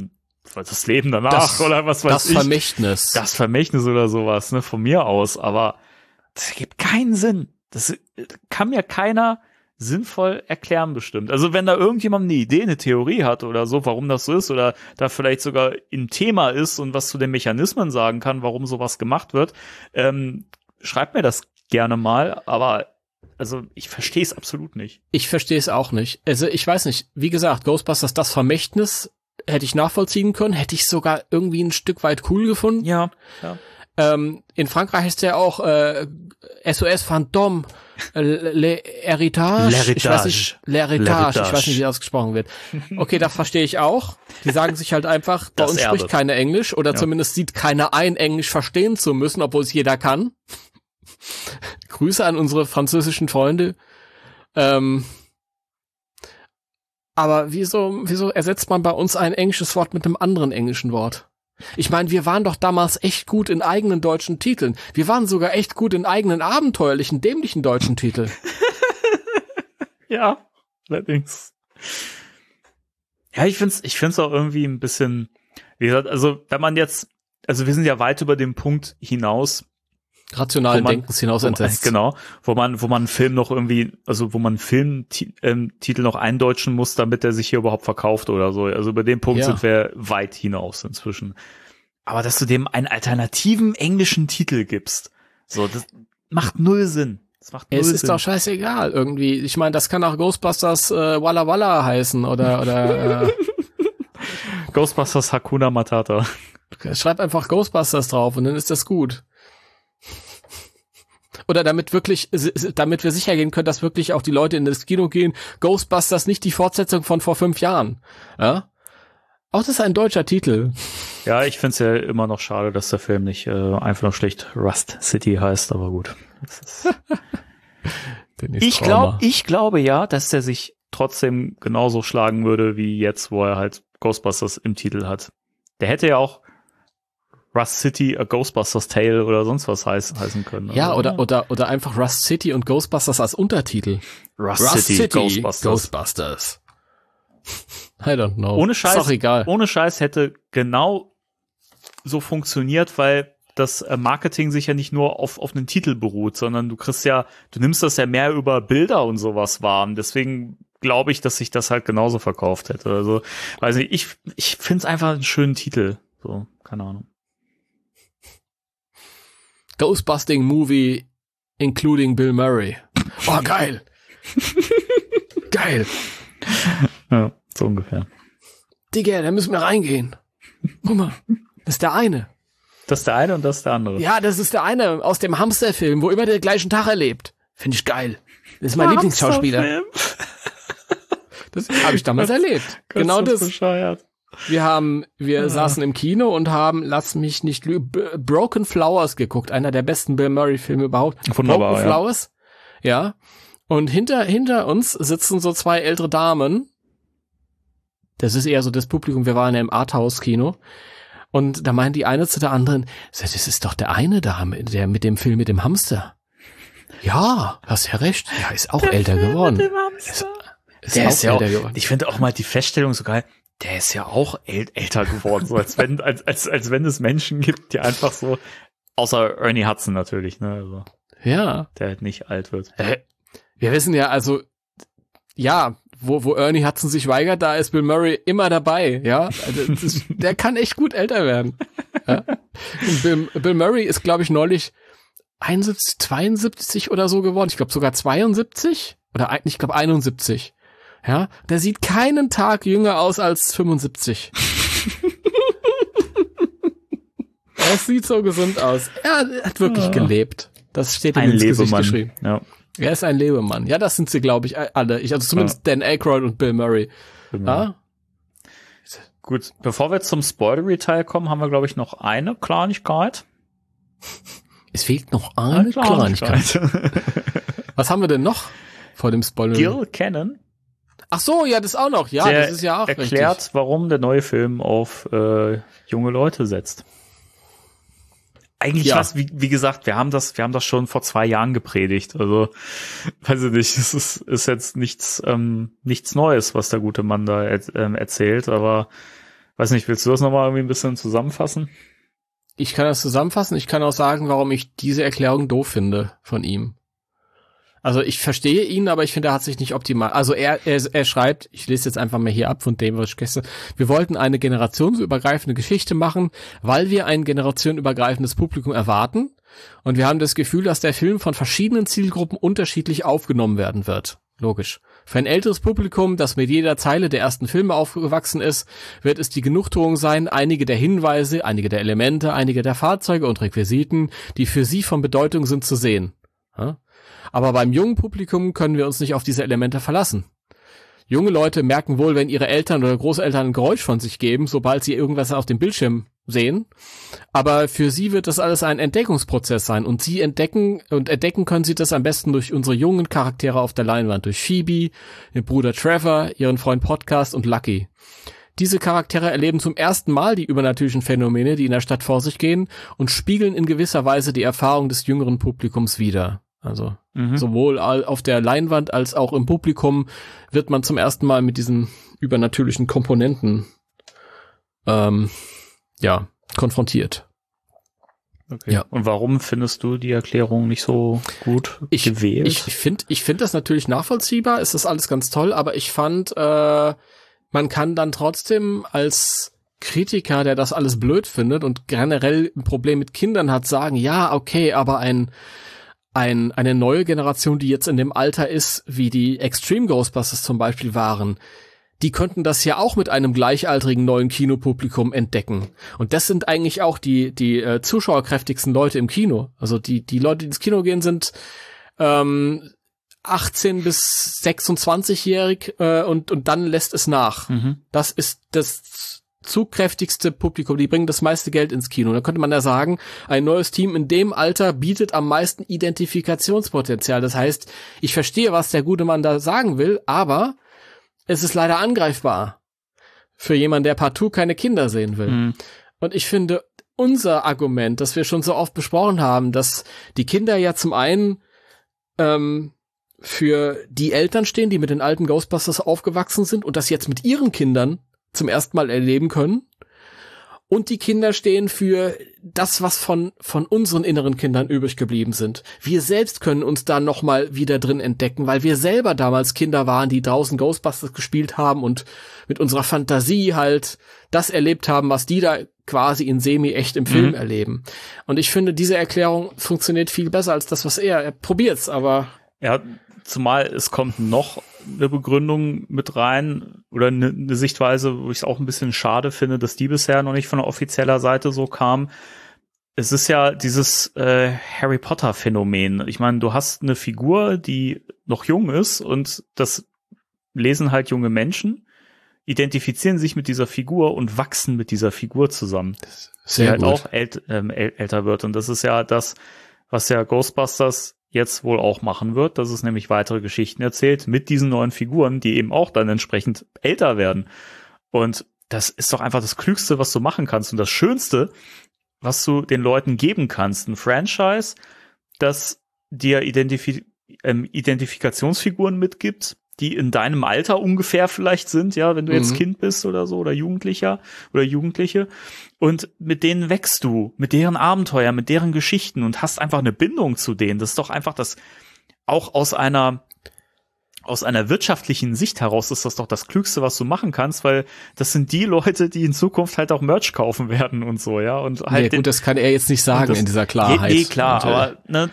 das Leben danach oder was weiß ich. Das Vermächtnis oder sowas, ne, von mir aus. Aber das ergibt keinen Sinn. Das kann mir keiner sinnvoll erklären bestimmt. Also wenn da irgendjemand eine Idee, eine Theorie hat oder so, warum das so ist oder da vielleicht sogar im Thema ist und was zu den Mechanismen sagen kann, warum sowas gemacht wird, schreibt mir das gerne mal, aber also ich verstehe es absolut nicht. Ich verstehe es auch nicht. Also ich weiß nicht, wie gesagt, Ghostbusters, das Vermächtnis hätte ich nachvollziehen können, hätte ich sogar irgendwie ein Stück weit cool gefunden. Ja. In Frankreich heißt der auch SOS Fantôme L'Héritage. Ich weiß nicht, L'Héritage. Ich weiß nicht, wie ausgesprochen wird. Okay, das verstehe ich auch. Die sagen sich halt einfach, bei uns spricht keiner Englisch oder zumindest sieht keiner ein, Englisch verstehen zu müssen, obwohl es jeder kann. Grüße an unsere französischen Freunde. Aber wieso ersetzt man bei uns ein englisches Wort mit einem anderen englischen Wort? Ich meine, wir waren doch damals echt gut in eigenen deutschen Titeln. Wir waren sogar echt gut in eigenen abenteuerlichen, dämlichen deutschen Titeln. Ja, allerdings. Ja, ich find's auch irgendwie ein bisschen, wie gesagt, also wenn man jetzt, also wir sind ja weit über den Punkt hinaus, rationalen Denkens hinaus entsetzt. Genau, wo man einen Film noch irgendwie, also wo man einen Filmtitel noch eindeutschen muss, damit er sich hier überhaupt verkauft oder so. Also über den Punkt sind wir weit hinaus inzwischen. Aber dass du dem einen alternativen englischen Titel gibst, so, das macht null Sinn. Es ist doch scheißegal irgendwie. Ich meine, das kann auch Ghostbusters Walla Walla heißen oder Ghostbusters Hakuna Matata. Schreib einfach Ghostbusters drauf und dann ist das gut. Oder damit wir sicher gehen können, dass wirklich auch die Leute in das Kino gehen, Ghostbusters nicht die Fortsetzung von vor 5 Jahren. Ja? Auch das ist ein deutscher Titel. Ja, ich find's ja immer noch schade, dass der Film nicht einfach noch schlicht Rust City heißt, aber gut. Ich glaube ja, dass der sich trotzdem genauso schlagen würde, wie jetzt, wo er halt Ghostbusters im Titel hat. Der hätte ja auch Rust City, a Ghostbusters Tale oder sonst was heißen können. Ja, oder einfach Rust City und Ghostbusters als Untertitel. Rust City Ghostbusters. I don't know. Ohne Scheiß, ist doch egal. Ohne Scheiß hätte genau so funktioniert, weil das Marketing sich ja nicht nur auf einen Titel beruht, sondern du nimmst das ja mehr über Bilder und sowas wahr. Und deswegen glaube ich, dass sich das halt genauso verkauft hätte. Also, weiß nicht, ich finde es einfach einen schönen Titel. So, keine Ahnung. Ghostbusting Movie including Bill Murray. Oh, geil. Geil. Ja, so ungefähr. Digga, da müssen wir reingehen. Guck mal, das ist der eine. Das ist der eine und das ist der andere. Ja, das ist der eine aus dem Hamsterfilm, wo immer der gleichen Tag erlebt. Finde ich geil. Das ist mein Lieblingsschauspieler. Das habe ich damals erlebt. Genau das. Bescheuert. Wir saßen im Kino und haben, lass mich nicht lügen, Broken Flowers geguckt. Einer der besten Bill Murray Filme überhaupt. Wunderbar, Broken Flowers. Ja. Und hinter uns sitzen so zwei ältere Damen. Das ist eher so das Publikum, wir waren ja im Arthouse-Kino. Und da meint die eine zu der anderen, das ist doch der eine da, der mit dem Film mit dem Hamster. Ja, hast ja recht. Ja, ist auch älter geworden. Mit dem Hamster. Ich finde auch mal die Feststellung so geil, der ist ja auch älter geworden, so als wenn es Menschen gibt, die einfach so, außer Ernie Hudson natürlich, ne, also, ja, der halt nicht alt wird. Wir wissen ja, also, ja, wo Ernie Hudson sich weigert, da ist Bill Murray immer dabei, ja. Also, der kann echt gut älter werden. Ja? Und Bill Murray ist, glaube ich, neulich 71, 72 oder so geworden. Ich glaube sogar 72 oder ich glaube 71. Ja, der sieht keinen Tag jünger aus als 75. Er sieht so gesund aus. Er hat wirklich gelebt. Das steht ihm ins Gesicht geschrieben. Ja. Er ist ein Lebemann. Ja, das sind sie, glaube ich, alle. Also zumindest Dan Aykroyd und Bill Murray. Genau. Ja? Gut, bevor wir zum Spoilery-Teil kommen, haben wir, glaube ich, noch eine Kleinigkeit. Es fehlt noch eine Kleinigkeit. Was haben wir denn noch vor dem Spoiler? Gil Cannon. Ach so, ja, das auch noch. Ja, der das ist ja auch erklärt, richtig. Warum der neue Film auf junge Leute setzt. Eigentlich wie gesagt, wir haben das schon vor 2 Jahren gepredigt. Also, weiß ich nicht, es ist jetzt nichts Neues, was der gute Mann da erzählt, aber weiß nicht, willst du das nochmal irgendwie ein bisschen zusammenfassen? Ich kann das zusammenfassen. Ich kann auch sagen, warum ich diese Erklärung doof finde von ihm. Also ich verstehe ihn, aber ich finde, er hat sich nicht optimal. Also er schreibt, ich lese jetzt einfach mal hier ab von dem, was ich gestern. Wir wollten eine generationsübergreifende Geschichte machen, weil wir ein generationenübergreifendes Publikum erwarten. Und wir haben das Gefühl, dass der Film von verschiedenen Zielgruppen unterschiedlich aufgenommen werden wird. Logisch. Für ein älteres Publikum, das mit jeder Zeile der ersten Filme aufgewachsen ist, wird es die Genugtuung sein, einige der Hinweise, einige der Elemente, einige der Fahrzeuge und Requisiten, die für sie von Bedeutung sind, zu sehen. Ja? Aber beim jungen Publikum können wir uns nicht auf diese Elemente verlassen. Junge Leute merken wohl, wenn ihre Eltern oder Großeltern ein Geräusch von sich geben, sobald sie irgendwas auf dem Bildschirm sehen. Aber für sie wird das alles ein Entdeckungsprozess sein. Und sie entdecken können sie das am besten durch unsere jungen Charaktere auf der Leinwand. Durch Phoebe, den Bruder Trevor, ihren Freund Podcast und Lucky. Diese Charaktere erleben zum ersten Mal die übernatürlichen Phänomene, die in der Stadt vor sich gehen, und spiegeln in gewisser Weise die Erfahrung des jüngeren Publikums wider. Also sowohl auf der Leinwand als auch im Publikum wird man zum ersten Mal mit diesen übernatürlichen Komponenten konfrontiert. Okay. Ja. Und warum findest du die Erklärung nicht so gut gewählt? Ich finde das natürlich nachvollziehbar, es ist alles ganz toll, aber ich fand, man kann dann trotzdem als Kritiker, der das alles blöd findet und generell ein Problem mit Kindern hat, sagen, ja, okay, aber eine neue Generation, die jetzt in dem Alter ist, wie die Extreme Ghostbusters zum Beispiel waren, die könnten das ja auch mit einem gleichaltrigen neuen Kinopublikum entdecken. Und das sind eigentlich auch die zuschauerkräftigsten Leute im Kino. Also die Leute, die ins Kino gehen, sind 18 bis 26-jährig und dann lässt es nach. Das ist das zugkräftigste Publikum, die bringen das meiste Geld ins Kino. Da könnte man ja sagen, ein neues Team in dem Alter bietet am meisten Identifikationspotenzial. Das heißt, ich verstehe, was der gute Mann da sagen will, aber es ist leider angreifbar für jemanden, der partout keine Kinder sehen will. Und ich finde, unser Argument, das wir schon so oft besprochen haben, dass die Kinder ja zum einen für die Eltern stehen, die mit den alten Ghostbusters aufgewachsen sind und das jetzt mit ihren Kindern zum ersten Mal erleben können. Und die Kinder stehen für das, was von unseren inneren Kindern übrig geblieben sind. Wir selbst können uns da nochmal wieder drin entdecken, weil wir selber damals Kinder waren, die draußen Ghostbusters gespielt haben und mit unserer Fantasie halt das erlebt haben, was die da quasi in semi-echt im Film erleben. Und ich finde, diese Erklärung funktioniert viel besser als das, was er probiert's, aber... Ja, zumal es kommt noch eine Begründung mit rein oder eine Sichtweise, wo ich es auch ein bisschen schade finde, dass die bisher noch nicht von der offizieller Seite so kam. Es ist ja dieses Harry Potter Phänomen. Ich meine, du hast eine Figur, die noch jung ist und das lesen halt junge Menschen, identifizieren sich mit dieser Figur und wachsen mit dieser Figur zusammen. Sehr die halt auch älter wird. Und das ist ja das, was ja Ghostbusters jetzt wohl auch machen wird, dass es nämlich weitere Geschichten erzählt mit diesen neuen Figuren, die eben auch dann entsprechend älter werden. Und das ist doch einfach das Klügste, was du machen kannst und das Schönste, was du den Leuten geben kannst. Ein Franchise, das dir Identifikationsfiguren mitgibt, die in deinem Alter ungefähr vielleicht sind, ja, wenn du jetzt Kind bist oder so oder Jugendlicher oder Jugendliche, und mit denen wächst du, mit deren Abenteuer, mit deren Geschichten und hast einfach eine Bindung zu denen. Das ist doch einfach das, auch aus einer wirtschaftlichen Sicht heraus ist das doch das Klügste, was du machen kannst, weil das sind die Leute, die in Zukunft halt auch Merch kaufen werden und so, ja, und halt. Nee, gut, das kann er jetzt nicht sagen in dieser Klarheit. Nee, klar, aber, ne,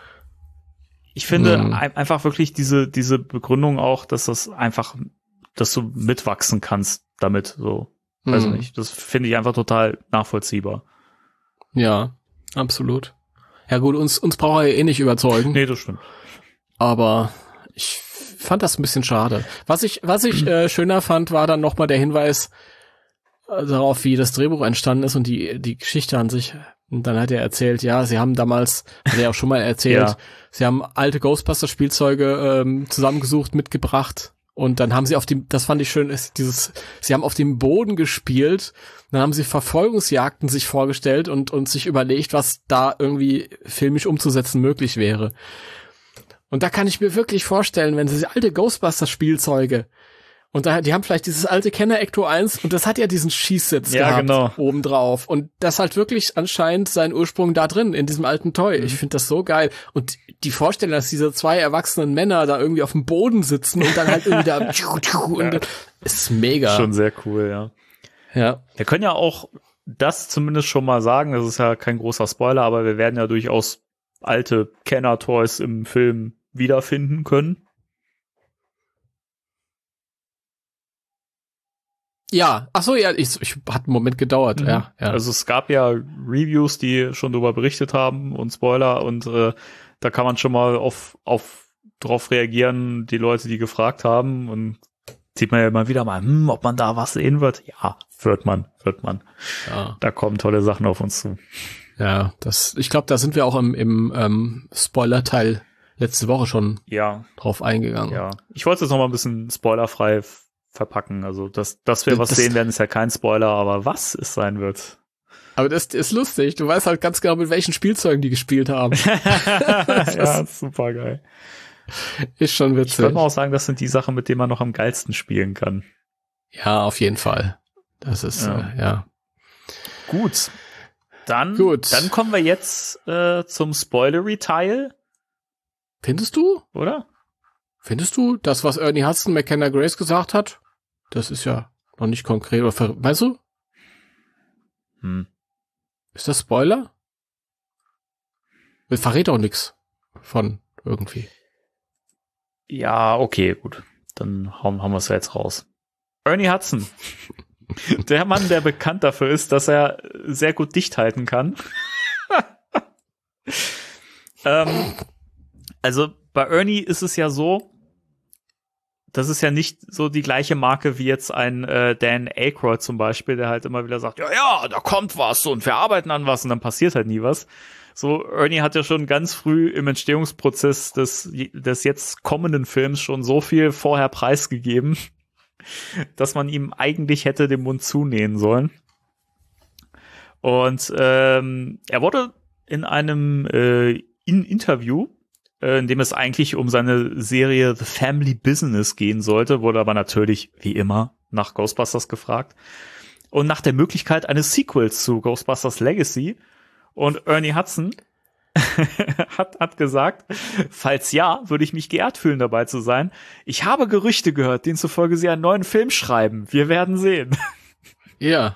ich finde einfach wirklich diese Begründung auch, dass das einfach, dass du mitwachsen kannst damit, so. Weiß nicht. Das finde ich einfach total nachvollziehbar. Ja, absolut. Ja gut, uns braucht er eh nicht überzeugen. Nee, das stimmt. Aber ich fand das ein bisschen schade. Was ich schöner fand, war dann nochmal der Hinweis darauf, wie das Drehbuch entstanden ist und die Geschichte an sich. Und dann hat er erzählt, ja, sie haben damals, hat er auch schon mal erzählt, sie haben alte Ghostbusters-Spielzeuge zusammengesucht, mitgebracht. Und dann haben sie das fand ich schön, sie haben auf dem Boden gespielt, dann haben sie Verfolgungsjagden sich vorgestellt und sich überlegt, was da irgendwie filmisch umzusetzen möglich wäre. Und da kann ich mir wirklich vorstellen, wenn sie alte Ghostbusters-Spielzeuge und die haben vielleicht dieses alte Kenner Ecto 1 und das hat ja diesen Schießsitz gehabt obendrauf. Und das halt wirklich anscheinend seinen Ursprung da drin, in diesem alten Toy. Ich finde das so geil. Und die Vorstellung, dass diese zwei erwachsenen Männer da irgendwie auf dem Boden sitzen und dann halt irgendwie da und ist mega. Schon sehr cool, ja. Ja. Wir können ja auch das zumindest schon mal sagen, das ist ja kein großer Spoiler, aber wir werden ja durchaus alte Kenner-Toys im Film wiederfinden können. Ja, ach so, ja, ich hat einen Moment gedauert, ja. Also es gab ja Reviews, die schon darüber berichtet haben und Spoiler und da kann man schon mal drauf reagieren, die Leute, die gefragt haben, und sieht man ja immer wieder mal, ob man da was sehen wird. Ja, wird man. Ja. Da kommen tolle Sachen auf uns zu. Ja, ich glaube, da sind wir auch im Spoiler-Teil letzte Woche schon drauf eingegangen. Ja, ich wollte es noch mal ein bisschen spoilerfrei verpacken. Also, dass wir was sehen werden, ist ja kein Spoiler, aber was es sein wird. Aber das ist lustig. Du weißt halt ganz genau, mit welchen Spielzeugen die gespielt haben. Ja, super geil. Ist schon witzig. Ich würde mal auch sagen, das sind die Sachen, mit denen man noch am geilsten spielen kann. Ja, auf jeden Fall. Das ist, ja. Gut. Dann kommen wir jetzt zum Spoilery-Teil. Findest du? Oder? Findest du, das, was Ernie Hudson McKenna Grace gesagt hat, das ist ja noch nicht konkret, oder weißt du? Ist das Spoiler? Verrät auch nichts von irgendwie. Ja, okay, gut. Dann haben wir es ja jetzt raus. Ernie Hudson. Der Mann, der bekannt dafür ist, dass er sehr gut dicht halten kann. Also bei Ernie ist es ja so, das ist ja nicht so die gleiche Marke wie jetzt ein Dan Aykroyd zum Beispiel, der halt immer wieder sagt, ja, da kommt was und wir arbeiten an was und dann passiert halt nie was. So, Ernie hat ja schon ganz früh im Entstehungsprozess des jetzt kommenden Films schon so viel vorher preisgegeben, dass man ihm eigentlich hätte den Mund zunähen sollen. Und er wurde in einem Interview, in dem es eigentlich um seine Serie The Family Business gehen sollte, wurde aber natürlich, wie immer, nach Ghostbusters gefragt und nach der Möglichkeit eines Sequels zu Ghostbusters Legacy. Und Ernie Hudson hat gesagt, falls ja, würde ich mich geehrt fühlen, dabei zu sein. Ich habe Gerüchte gehört, denen zufolge sie einen neuen Film schreiben. Wir werden sehen. Ja.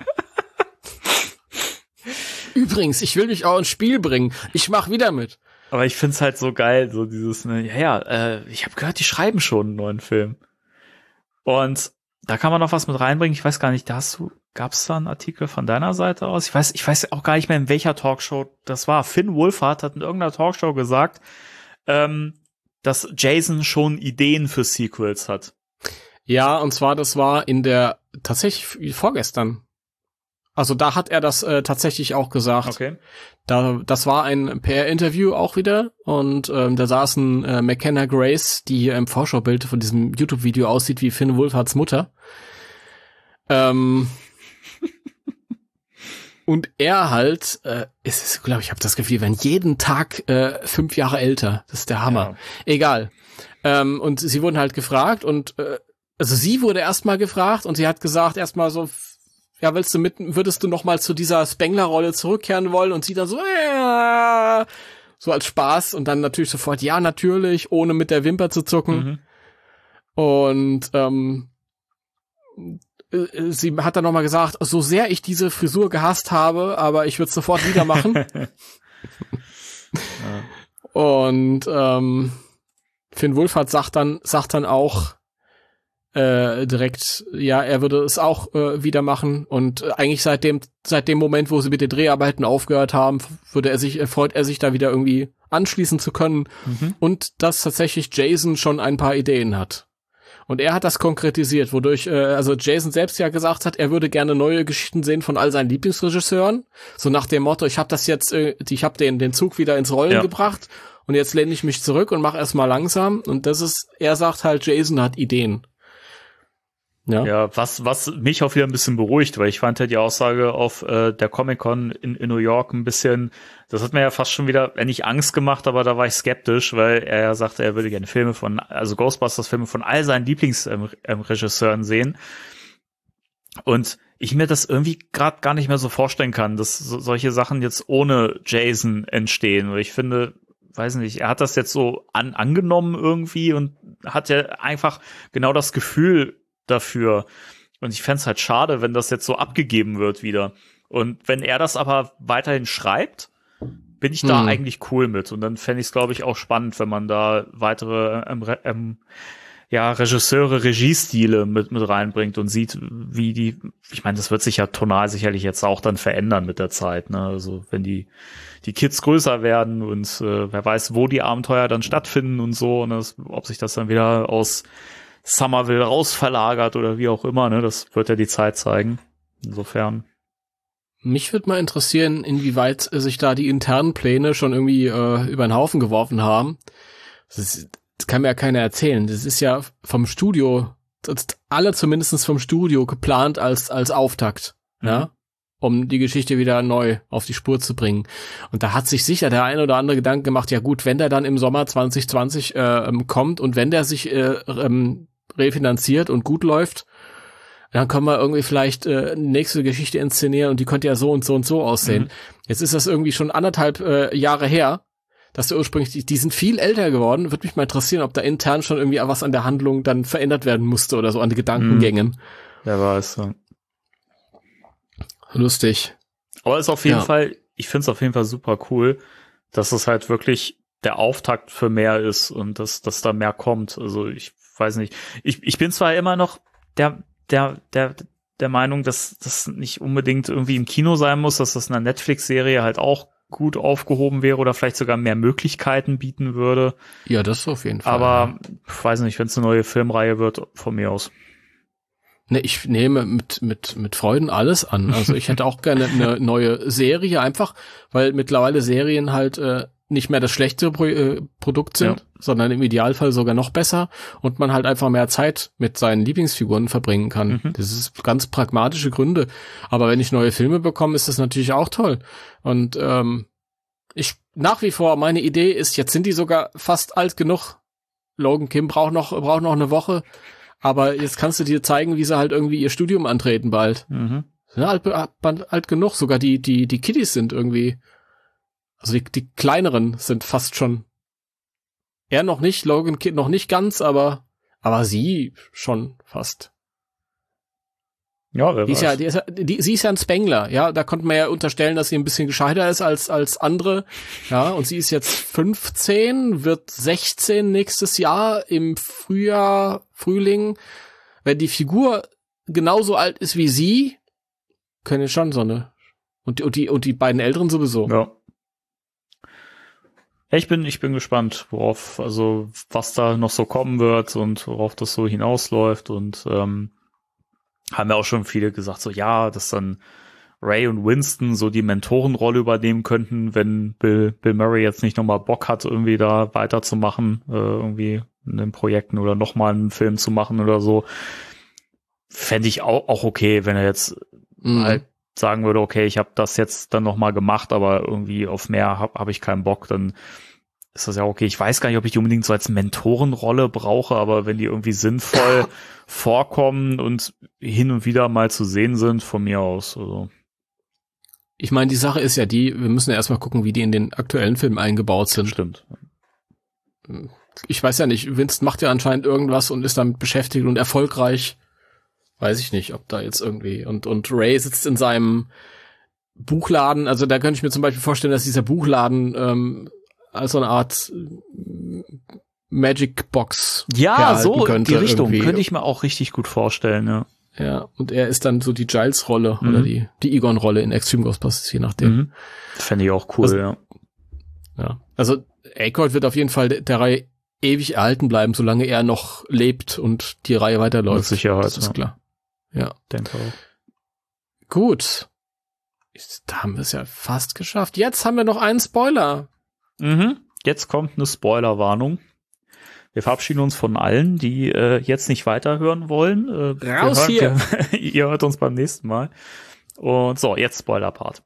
Übrigens, ich will mich auch ins Spiel bringen. Ich mach wieder mit. Aber ich find's halt so geil, so dieses, ich habe gehört, die schreiben schon einen neuen Film. Und da kann man noch was mit reinbringen. Ich weiß gar nicht, gab's da einen Artikel von deiner Seite aus? Ich weiß auch gar nicht mehr, in welcher Talkshow das war. Finn Wolfhard hat in irgendeiner Talkshow gesagt, dass Jason schon Ideen für Sequels hat. Ja, und zwar, das war tatsächlich vorgestern. Also da hat er das tatsächlich auch gesagt. Okay. Das war ein PR-Interview auch wieder und da saßen McKenna Grace, die im Vorschaubild von diesem YouTube-Video aussieht wie Finn Wolfhards Mutter. Und er halt, es ist, glaube ich, habe das Gefühl, wir werden jeden Tag 5 Jahre älter. Das ist der Hammer. Ja. Egal. Und sie wurden halt gefragt und also sie wurde erstmal gefragt und sie hat gesagt erstmal so, ja, würdest du noch mal zu dieser Spengler-Rolle zurückkehren wollen? Und sie dann so, so als Spaß und dann natürlich sofort, ja, natürlich, ohne mit der Wimper zu zucken. Und sie hat dann noch mal gesagt, so sehr ich diese Frisur gehasst habe, aber ich würde es sofort wieder machen. Und Finn Wolfhard sagt dann auch direkt, ja, er würde es auch wieder machen und eigentlich seit dem Moment, wo sie mit den Dreharbeiten aufgehört haben, freut er sich da wieder irgendwie anschließen zu können und dass tatsächlich Jason schon ein paar Ideen hat. Und er hat das konkretisiert, wodurch also Jason selbst ja gesagt hat, er würde gerne neue Geschichten sehen von all seinen Lieblingsregisseuren, so nach dem Motto, ich habe den Zug wieder ins Rollen gebracht und jetzt lehne ich mich zurück und mache erstmal langsam und er sagt halt, Jason hat Ideen. Ja, was mich auch wieder ein bisschen beruhigt, weil ich fand ja die Aussage auf der Comic-Con in New York ein bisschen, das hat mir ja fast schon wieder, nicht Angst gemacht, aber da war ich skeptisch, weil er ja sagte, er würde gerne Ghostbusters-Filme von all seinen Lieblingsregisseuren sehen. Und ich mir das irgendwie gerade gar nicht mehr so vorstellen kann, dass solche Sachen jetzt ohne Jason entstehen. Weil ich finde, weiß nicht, er hat das jetzt so angenommen irgendwie und hat ja einfach genau das Gefühl dafür. Und ich fänd's halt schade, wenn das jetzt so abgegeben wird wieder. Und wenn er das aber weiterhin schreibt, bin ich da eigentlich cool mit. Und dann fände ich es, glaube ich, auch spannend, wenn man da weitere Regisseure, Regiestile mit reinbringt und sieht, wie ich meine, das wird sich ja tonal sicherlich jetzt auch dann verändern mit der Zeit, ne? Also wenn die Kids größer werden und wer weiß, wo die Abenteuer dann stattfinden und so, und ob sich das dann wieder aus Somerville raus verlagert oder wie auch immer, ne? Das wird ja die Zeit zeigen. Insofern. Mich würde mal interessieren, inwieweit sich da die internen Pläne schon irgendwie über den Haufen geworfen haben. Das kann mir ja keiner erzählen. Das ist ja vom Studio, alle zumindest vom Studio geplant als Auftakt, ja, um die Geschichte wieder neu auf die Spur zu bringen. Und da hat sich sicher der ein oder andere Gedanke gemacht, ja gut, wenn der dann im Sommer 2020 kommt und wenn der sich refinanziert und gut läuft, dann können wir irgendwie vielleicht nächste Geschichte inszenieren und die könnte ja so und so und so aussehen. Jetzt ist das irgendwie schon 1,5 Jahre her, dass der ursprünglich, die sind viel älter geworden. Würde mich mal interessieren, ob da intern schon irgendwie was an der Handlung dann verändert werden musste oder so, an den Gedankengängen. Wer weiß. Ja. Lustig. Aber ist auf jeden Fall, ich finde es auf jeden Fall super cool, dass es halt wirklich der Auftakt für mehr ist und dass da mehr kommt. Also ich weiß nicht. Ich bin zwar immer noch der Meinung, dass das nicht unbedingt irgendwie im Kino sein muss, dass das in einer Netflix-Serie halt auch gut aufgehoben wäre oder vielleicht sogar mehr Möglichkeiten bieten würde. Ja, das auf jeden Fall. Aber ich weiß nicht, wenn es eine neue Filmreihe wird, von mir aus. Ne, ich nehme mit Freuden alles an. Also ich hätte auch gerne eine neue Serie, einfach, weil mittlerweile Serien halt nicht mehr das schlechte Produkt sind, sondern im Idealfall sogar noch besser und man halt einfach mehr Zeit mit seinen Lieblingsfiguren verbringen kann. Das ist ganz pragmatische Gründe. Aber wenn ich neue Filme bekomme, ist das natürlich auch toll. Und ich nach wie vor, meine Idee ist, jetzt sind die sogar fast alt genug. Logan Kim braucht noch eine Woche. Aber jetzt kannst du dir zeigen, wie sie halt irgendwie ihr Studium antreten bald. Sind alt genug. Sogar die Kiddies sind irgendwie, also die kleineren sind fast schon. Er noch nicht, Logan Kim noch nicht ganz, aber sie schon fast. Ja, wer weiß. Sie ist ja ein Spengler, ja, da konnte man ja unterstellen, dass sie ein bisschen gescheiter ist als andere, ja, und sie ist jetzt 15, wird 16 nächstes Jahr im Frühling. Wenn die Figur genauso alt ist wie sie, können schon so eine, und die beiden Älteren sowieso. Ja. Ich bin gespannt, was da noch so kommen wird und worauf das so hinausläuft und haben ja auch schon viele gesagt, so ja, dass dann Ray und Winston so die Mentorenrolle übernehmen könnten, wenn Bill Murray jetzt nicht nochmal Bock hat, irgendwie da weiterzumachen, irgendwie in den Projekten oder nochmal einen Film zu machen oder so. Fände ich auch okay, wenn er jetzt halt sagen würde, okay, ich habe das jetzt dann nochmal gemacht, aber irgendwie auf mehr hab ich keinen Bock, dann ist das ja okay. Ich weiß gar nicht, ob ich die unbedingt so als Mentorenrolle brauche, aber wenn die irgendwie sinnvoll vorkommen und hin und wieder mal zu sehen sind, von mir aus. Also. Ich meine, die Sache ist ja wir müssen ja erstmal gucken, wie die in den aktuellen Filmen eingebaut sind. Stimmt. Ich weiß ja nicht, Winston macht ja anscheinend irgendwas und ist damit beschäftigt und erfolgreich. Weiß ich nicht, ob da jetzt irgendwie und Ray sitzt in seinem Buchladen, also da könnte ich mir zum Beispiel vorstellen, dass dieser Buchladen als so eine Art Magic Box so könnte, die Richtung irgendwie. könnte ich mir auch richtig gut vorstellen, ja. Ja, und er ist dann so die Giles-Rolle oder die Egon-Rolle in Extreme Ghostbusters, je nachdem. Fände ich auch cool, ja. Also Aykroyd wird auf jeden Fall der Reihe ewig erhalten bleiben, solange er noch lebt und die Reihe weiterläuft. Mit Sicherheit, das ist klar. Ja. Denke auch. Gut. Da haben wir es ja fast geschafft. Jetzt haben wir noch einen Spoiler. Jetzt kommt eine Spoilerwarnung. Wir verabschieden uns von allen, die jetzt nicht weiterhören wollen. Raus hier! Ihr hört uns beim nächsten Mal. Und so, jetzt Spoiler-Part.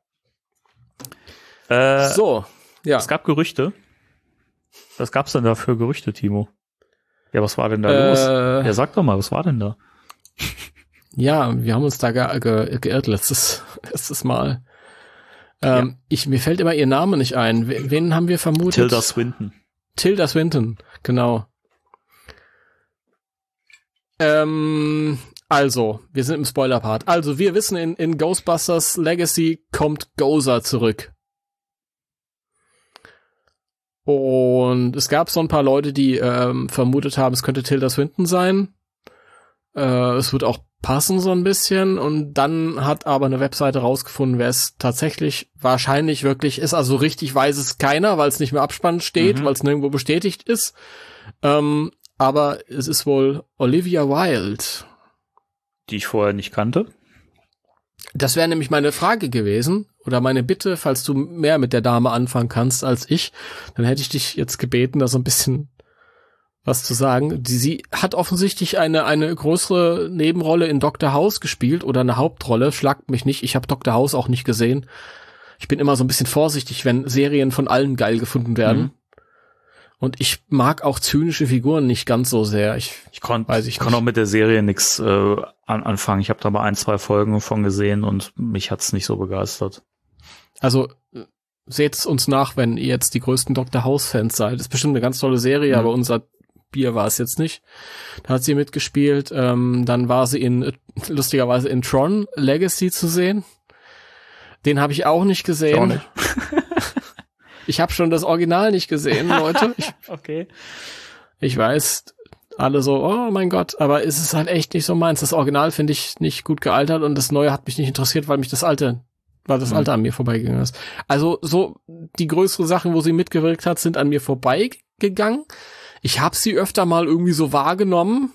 Ja. Es gab Gerüchte. Was gab's denn da für Gerüchte, Timo? Ja, was war denn da los? Ja, sag doch mal, was war denn da? Ja, wir haben uns da geirrt letztes Mal. Mir fällt immer ihr Name nicht ein. Wen haben wir vermutet? Tilda Swinton. Tilda Swinton, genau. Also, wir sind im Spoiler-Part. Also, wir wissen, in Ghostbusters Legacy kommt Gozer zurück. Und es gab so ein paar Leute, die vermutet haben, es könnte Tilda Swinton sein. Es wird auch passen so ein bisschen. Und dann hat aber eine Webseite rausgefunden, wer es tatsächlich wahrscheinlich wirklich ist. Also richtig weiß es keiner, weil es nicht mehr Abspann steht, weil es nirgendwo bestätigt ist. Aber es ist wohl Olivia Wilde. Die ich vorher nicht kannte. Das wäre nämlich meine Frage gewesen. Oder meine Bitte, falls du mehr mit der Dame anfangen kannst als ich, dann hätte ich dich jetzt gebeten, da so ein bisschen was zu sagen. Sie hat offensichtlich eine größere Nebenrolle in Dr. House gespielt oder eine Hauptrolle. Schlagt mich nicht, ich habe Dr. House auch nicht gesehen. Ich bin immer so ein bisschen vorsichtig, wenn Serien von allen geil gefunden werden. Und ich mag auch zynische Figuren nicht ganz so sehr. Ich kann auch mit der Serie nichts anfangen. Ich habe da mal 1-2 Folgen von gesehen und mich hat's nicht so begeistert. Also seht's uns nach, wenn ihr jetzt die größten Dr. House-Fans seid. Das ist bestimmt eine ganz tolle Serie, aber unser Bier war es jetzt nicht. Da hat sie mitgespielt. Dann war sie lustigerweise in Tron Legacy zu sehen. Den habe ich auch nicht gesehen. Auch nicht. Ich habe schon das Original nicht gesehen, Leute. Okay. Ich weiß, alle so, oh mein Gott, aber es ist halt echt nicht so meins. Das Original finde ich nicht gut gealtert und das Neue hat mich nicht interessiert, weil das Alte an mir vorbeigegangen ist. Also so die größeren Sachen, wo sie mitgewirkt hat, sind an mir vorbeigegangen. Ich habe sie öfter mal irgendwie so wahrgenommen.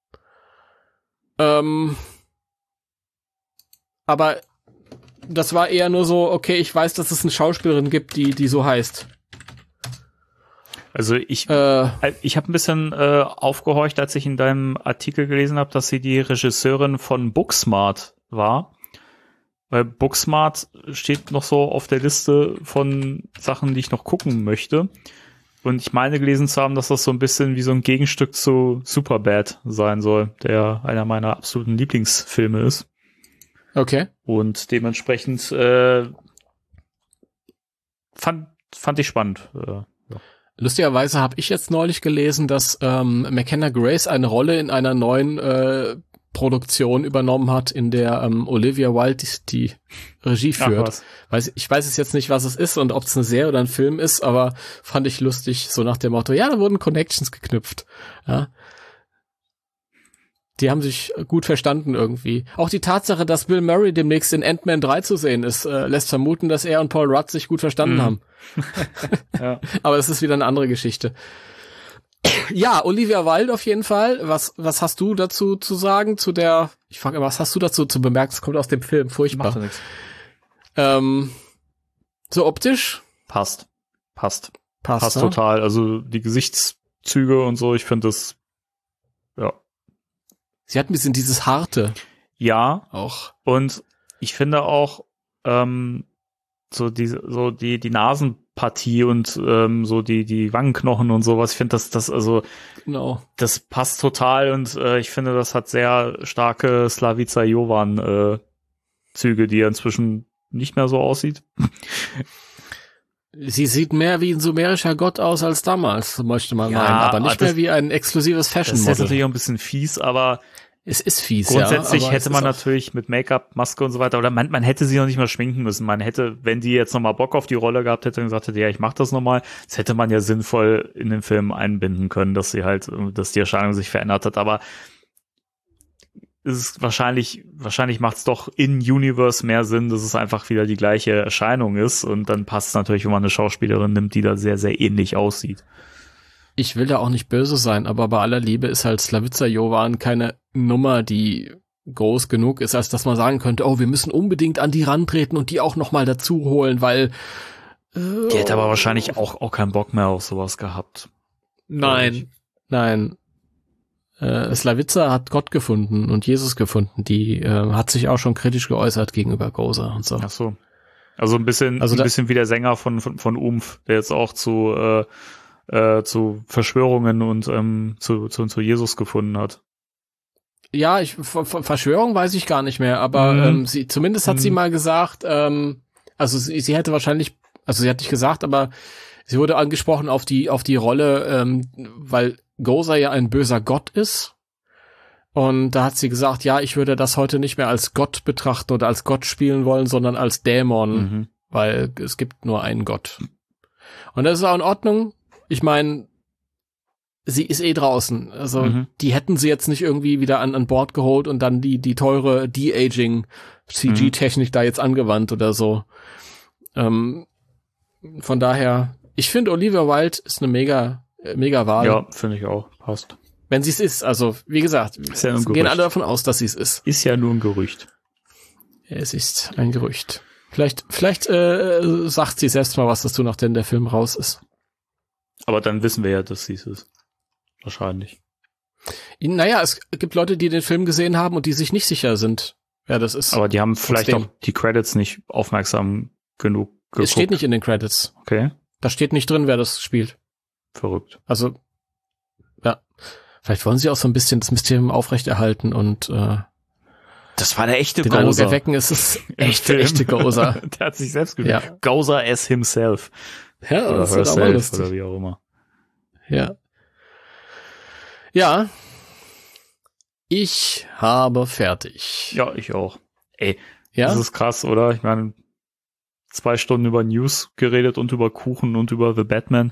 Aber das war eher nur so, okay, ich weiß, dass es eine Schauspielerin gibt, die so heißt. Also ich habe ein bisschen aufgehorcht, als ich in deinem Artikel gelesen habe, dass sie die Regisseurin von Booksmart war. Weil Booksmart steht noch so auf der Liste von Sachen, die ich noch gucken möchte. Und ich meine gelesen zu haben, dass das so ein bisschen wie so ein Gegenstück zu Superbad sein soll, der einer meiner absoluten Lieblingsfilme ist. Okay. Und dementsprechend fand ich spannend. Ja. Lustigerweise habe ich jetzt neulich gelesen, dass McKenna Grace eine Rolle in einer neuen Produktion übernommen hat, in der Olivia Wilde die Regie führt. Ich weiß es jetzt nicht, was es ist und ob es eine Serie oder ein Film ist, aber fand ich lustig, so nach dem Motto, ja, da wurden Connections geknüpft. Ja. Die haben sich gut verstanden irgendwie. Auch die Tatsache, dass Bill Murray demnächst in Ant-Man 3 zu sehen ist, lässt vermuten, dass er und Paul Rudd sich gut verstanden haben. Ja. Aber es ist wieder eine andere Geschichte. Ja, Olivia Wilde auf jeden Fall. Was hast du dazu zu sagen zu der, ich frage immer, was hast du dazu zu bemerken? Das kommt aus dem Film, furchtbar. Macht nichts. So optisch? Passt Ne? total. Also die Gesichtszüge und so, ich finde das, ja. Sie hat ein bisschen dieses Harte Ja, auch. und ich finde auch, so die Nasenpartie und so die Wangenknochen und sowas, ich finde das also Genau. das passt total und ich finde, das hat sehr starke Slavica Jovan Züge, die er inzwischen nicht mehr so aussieht. Sie sieht mehr wie ein sumerischer Gott aus als damals, möchte man Ja, meinen, aber nicht das- mehr wie ein exklusives Das ist jetzt Fashion-Model. natürlich auch ein bisschen fies, aber Es ist fies, grundsätzlich ja. aber hätte es man ist auch- natürlich mit Make-up, Maske und so weiter, oder man hätte sie noch nicht mal schminken müssen. Man hätte, wenn die jetzt nochmal Bock auf die Rolle gehabt hätte und gesagt hätte, ja, ich mach das nochmal, das hätte man ja sinnvoll in den Film einbinden können, dass die Erscheinung sich verändert hat, aber es ist wahrscheinlich macht es doch in Universe mehr Sinn, dass es einfach wieder die gleiche Erscheinung ist und dann passt es natürlich, wenn man eine Schauspielerin nimmt, die da sehr, sehr ähnlich aussieht. Ich will da auch nicht böse sein, aber bei aller Liebe ist halt Slavica Jovan keine Nummer, die groß genug ist, als dass man sagen könnte, oh, wir müssen unbedingt an die rantreten und die auch nochmal dazu holen, weil Die hätte aber wahrscheinlich auch keinen Bock mehr auf sowas gehabt. Nein. Slavica hat Gott gefunden und Jesus gefunden. Die hat sich auch schon kritisch geäußert gegenüber Gozer und so. Ach so. Also ein bisschen wie der Sänger von Umf, der jetzt auch zu Verschwörungen und zu Jesus gefunden hat. Ja, Verschwörung weiß ich gar nicht mehr, aber sie zumindest hat sie mal gesagt, also sie hätte wahrscheinlich, also sie hat nicht gesagt, aber sie wurde angesprochen auf die Rolle, weil Gozer ja ein böser Gott ist. Und da hat sie gesagt, ja, ich würde das heute nicht mehr als Gott betrachten oder als Gott spielen wollen, sondern als Dämon, weil es gibt nur einen Gott. Und das ist auch in Ordnung. Ich meine, sie ist draußen. Also die hätten sie jetzt nicht irgendwie wieder an Bord geholt und dann die teure De-Aging CG-Technik da jetzt angewandt oder so. Von daher, ich finde Olivia Wilde ist eine mega Wahl. Ja, finde ich auch. Passt. Wenn sie es ist. Also, wie gesagt, Ist ja wir ein gehen Gerücht. alle davon aus, dass sie es ist. Ist ja nur ein Gerücht. Es ist ein Gerücht. Vielleicht sagt sie selbst mal was dazu, nachdem der Film raus ist. Aber dann wissen wir ja, dass sie es ist. Wahrscheinlich. Naja, es gibt Leute, die den Film gesehen haben und die sich nicht sicher sind, wer das ist. Aber die haben vielleicht Trotzdem. auch die Credits nicht aufmerksam genug geguckt. Es steht nicht in den Credits. Okay, Da steht nicht drin, wer das spielt. verrückt. Also, ja. Vielleicht wollen sie auch so ein bisschen das Mysterium aufrechterhalten und Das war der echte den Eindruck Gozer. erwecken, es ist Im Film. echte Gozer. Der hat sich selbst gespielt. Ja. Gozer as himself. Ja, Oder das wird aber herself lustig. oder wie auch immer. Ja. Ja. Ich habe fertig. Ja, ich auch. Ey, Ja? das ist krass, oder? Ich meine, 2 Stunden über News geredet und über Kuchen und über The Batman.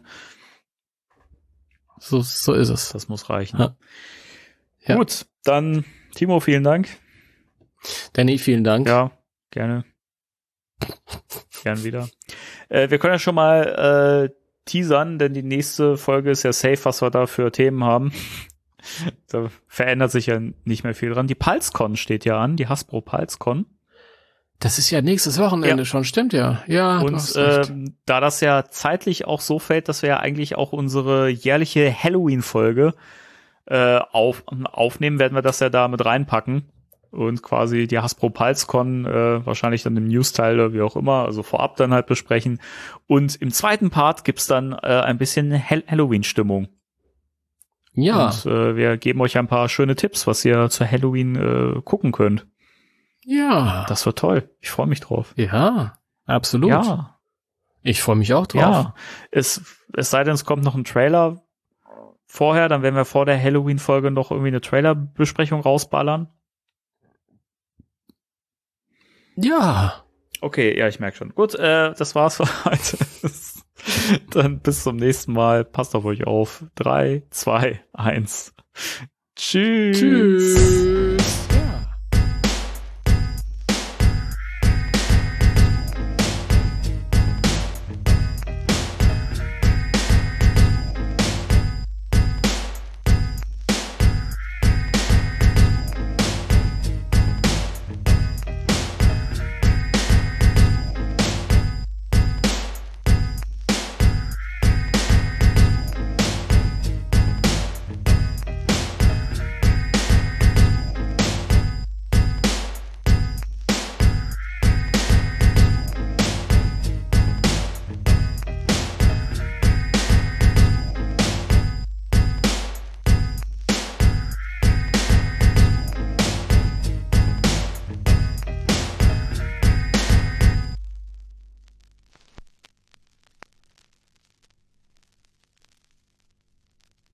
So ist es. Das muss reichen. Ja. Ja. Gut, dann Timo, vielen Dank. Danny, vielen Dank. Ja, gerne. Gern wieder. Wir können ja schon mal teasern, denn die nächste Folge ist ja safe, was wir da für Themen haben. Da verändert sich ja nicht mehr viel dran. Die PulseCon steht ja an, die Hasbro PulseCon. Das ist ja nächstes Wochenende schon, stimmt ja. Ja, du Und hast recht. da das ja zeitlich auch so fällt, dass wir ja eigentlich auch unsere jährliche Halloween-Folge aufnehmen, werden wir das ja da mit reinpacken und quasi die Hasbro PulseCon wahrscheinlich dann im News-Teil oder wie auch immer, also vorab dann halt besprechen. Und im zweiten Part gibt's dann ein bisschen Halloween-Stimmung. Ja, Und wir geben euch ein paar schöne Tipps, was ihr zu Halloween gucken könnt. ja. Das wird toll. Ich freue mich drauf. Ja, absolut. Ja. Ich freue mich auch drauf. Ja, es sei denn, es kommt noch ein Trailer vorher, dann werden wir vor der Halloween-Folge noch irgendwie eine Trailer-Besprechung rausballern. Ja. Okay, ja, ich merke schon. Gut, das war's für heute. Dann bis zum nächsten Mal. Passt auf euch auf. 3, 2, 1. Tschüss. Tschüss.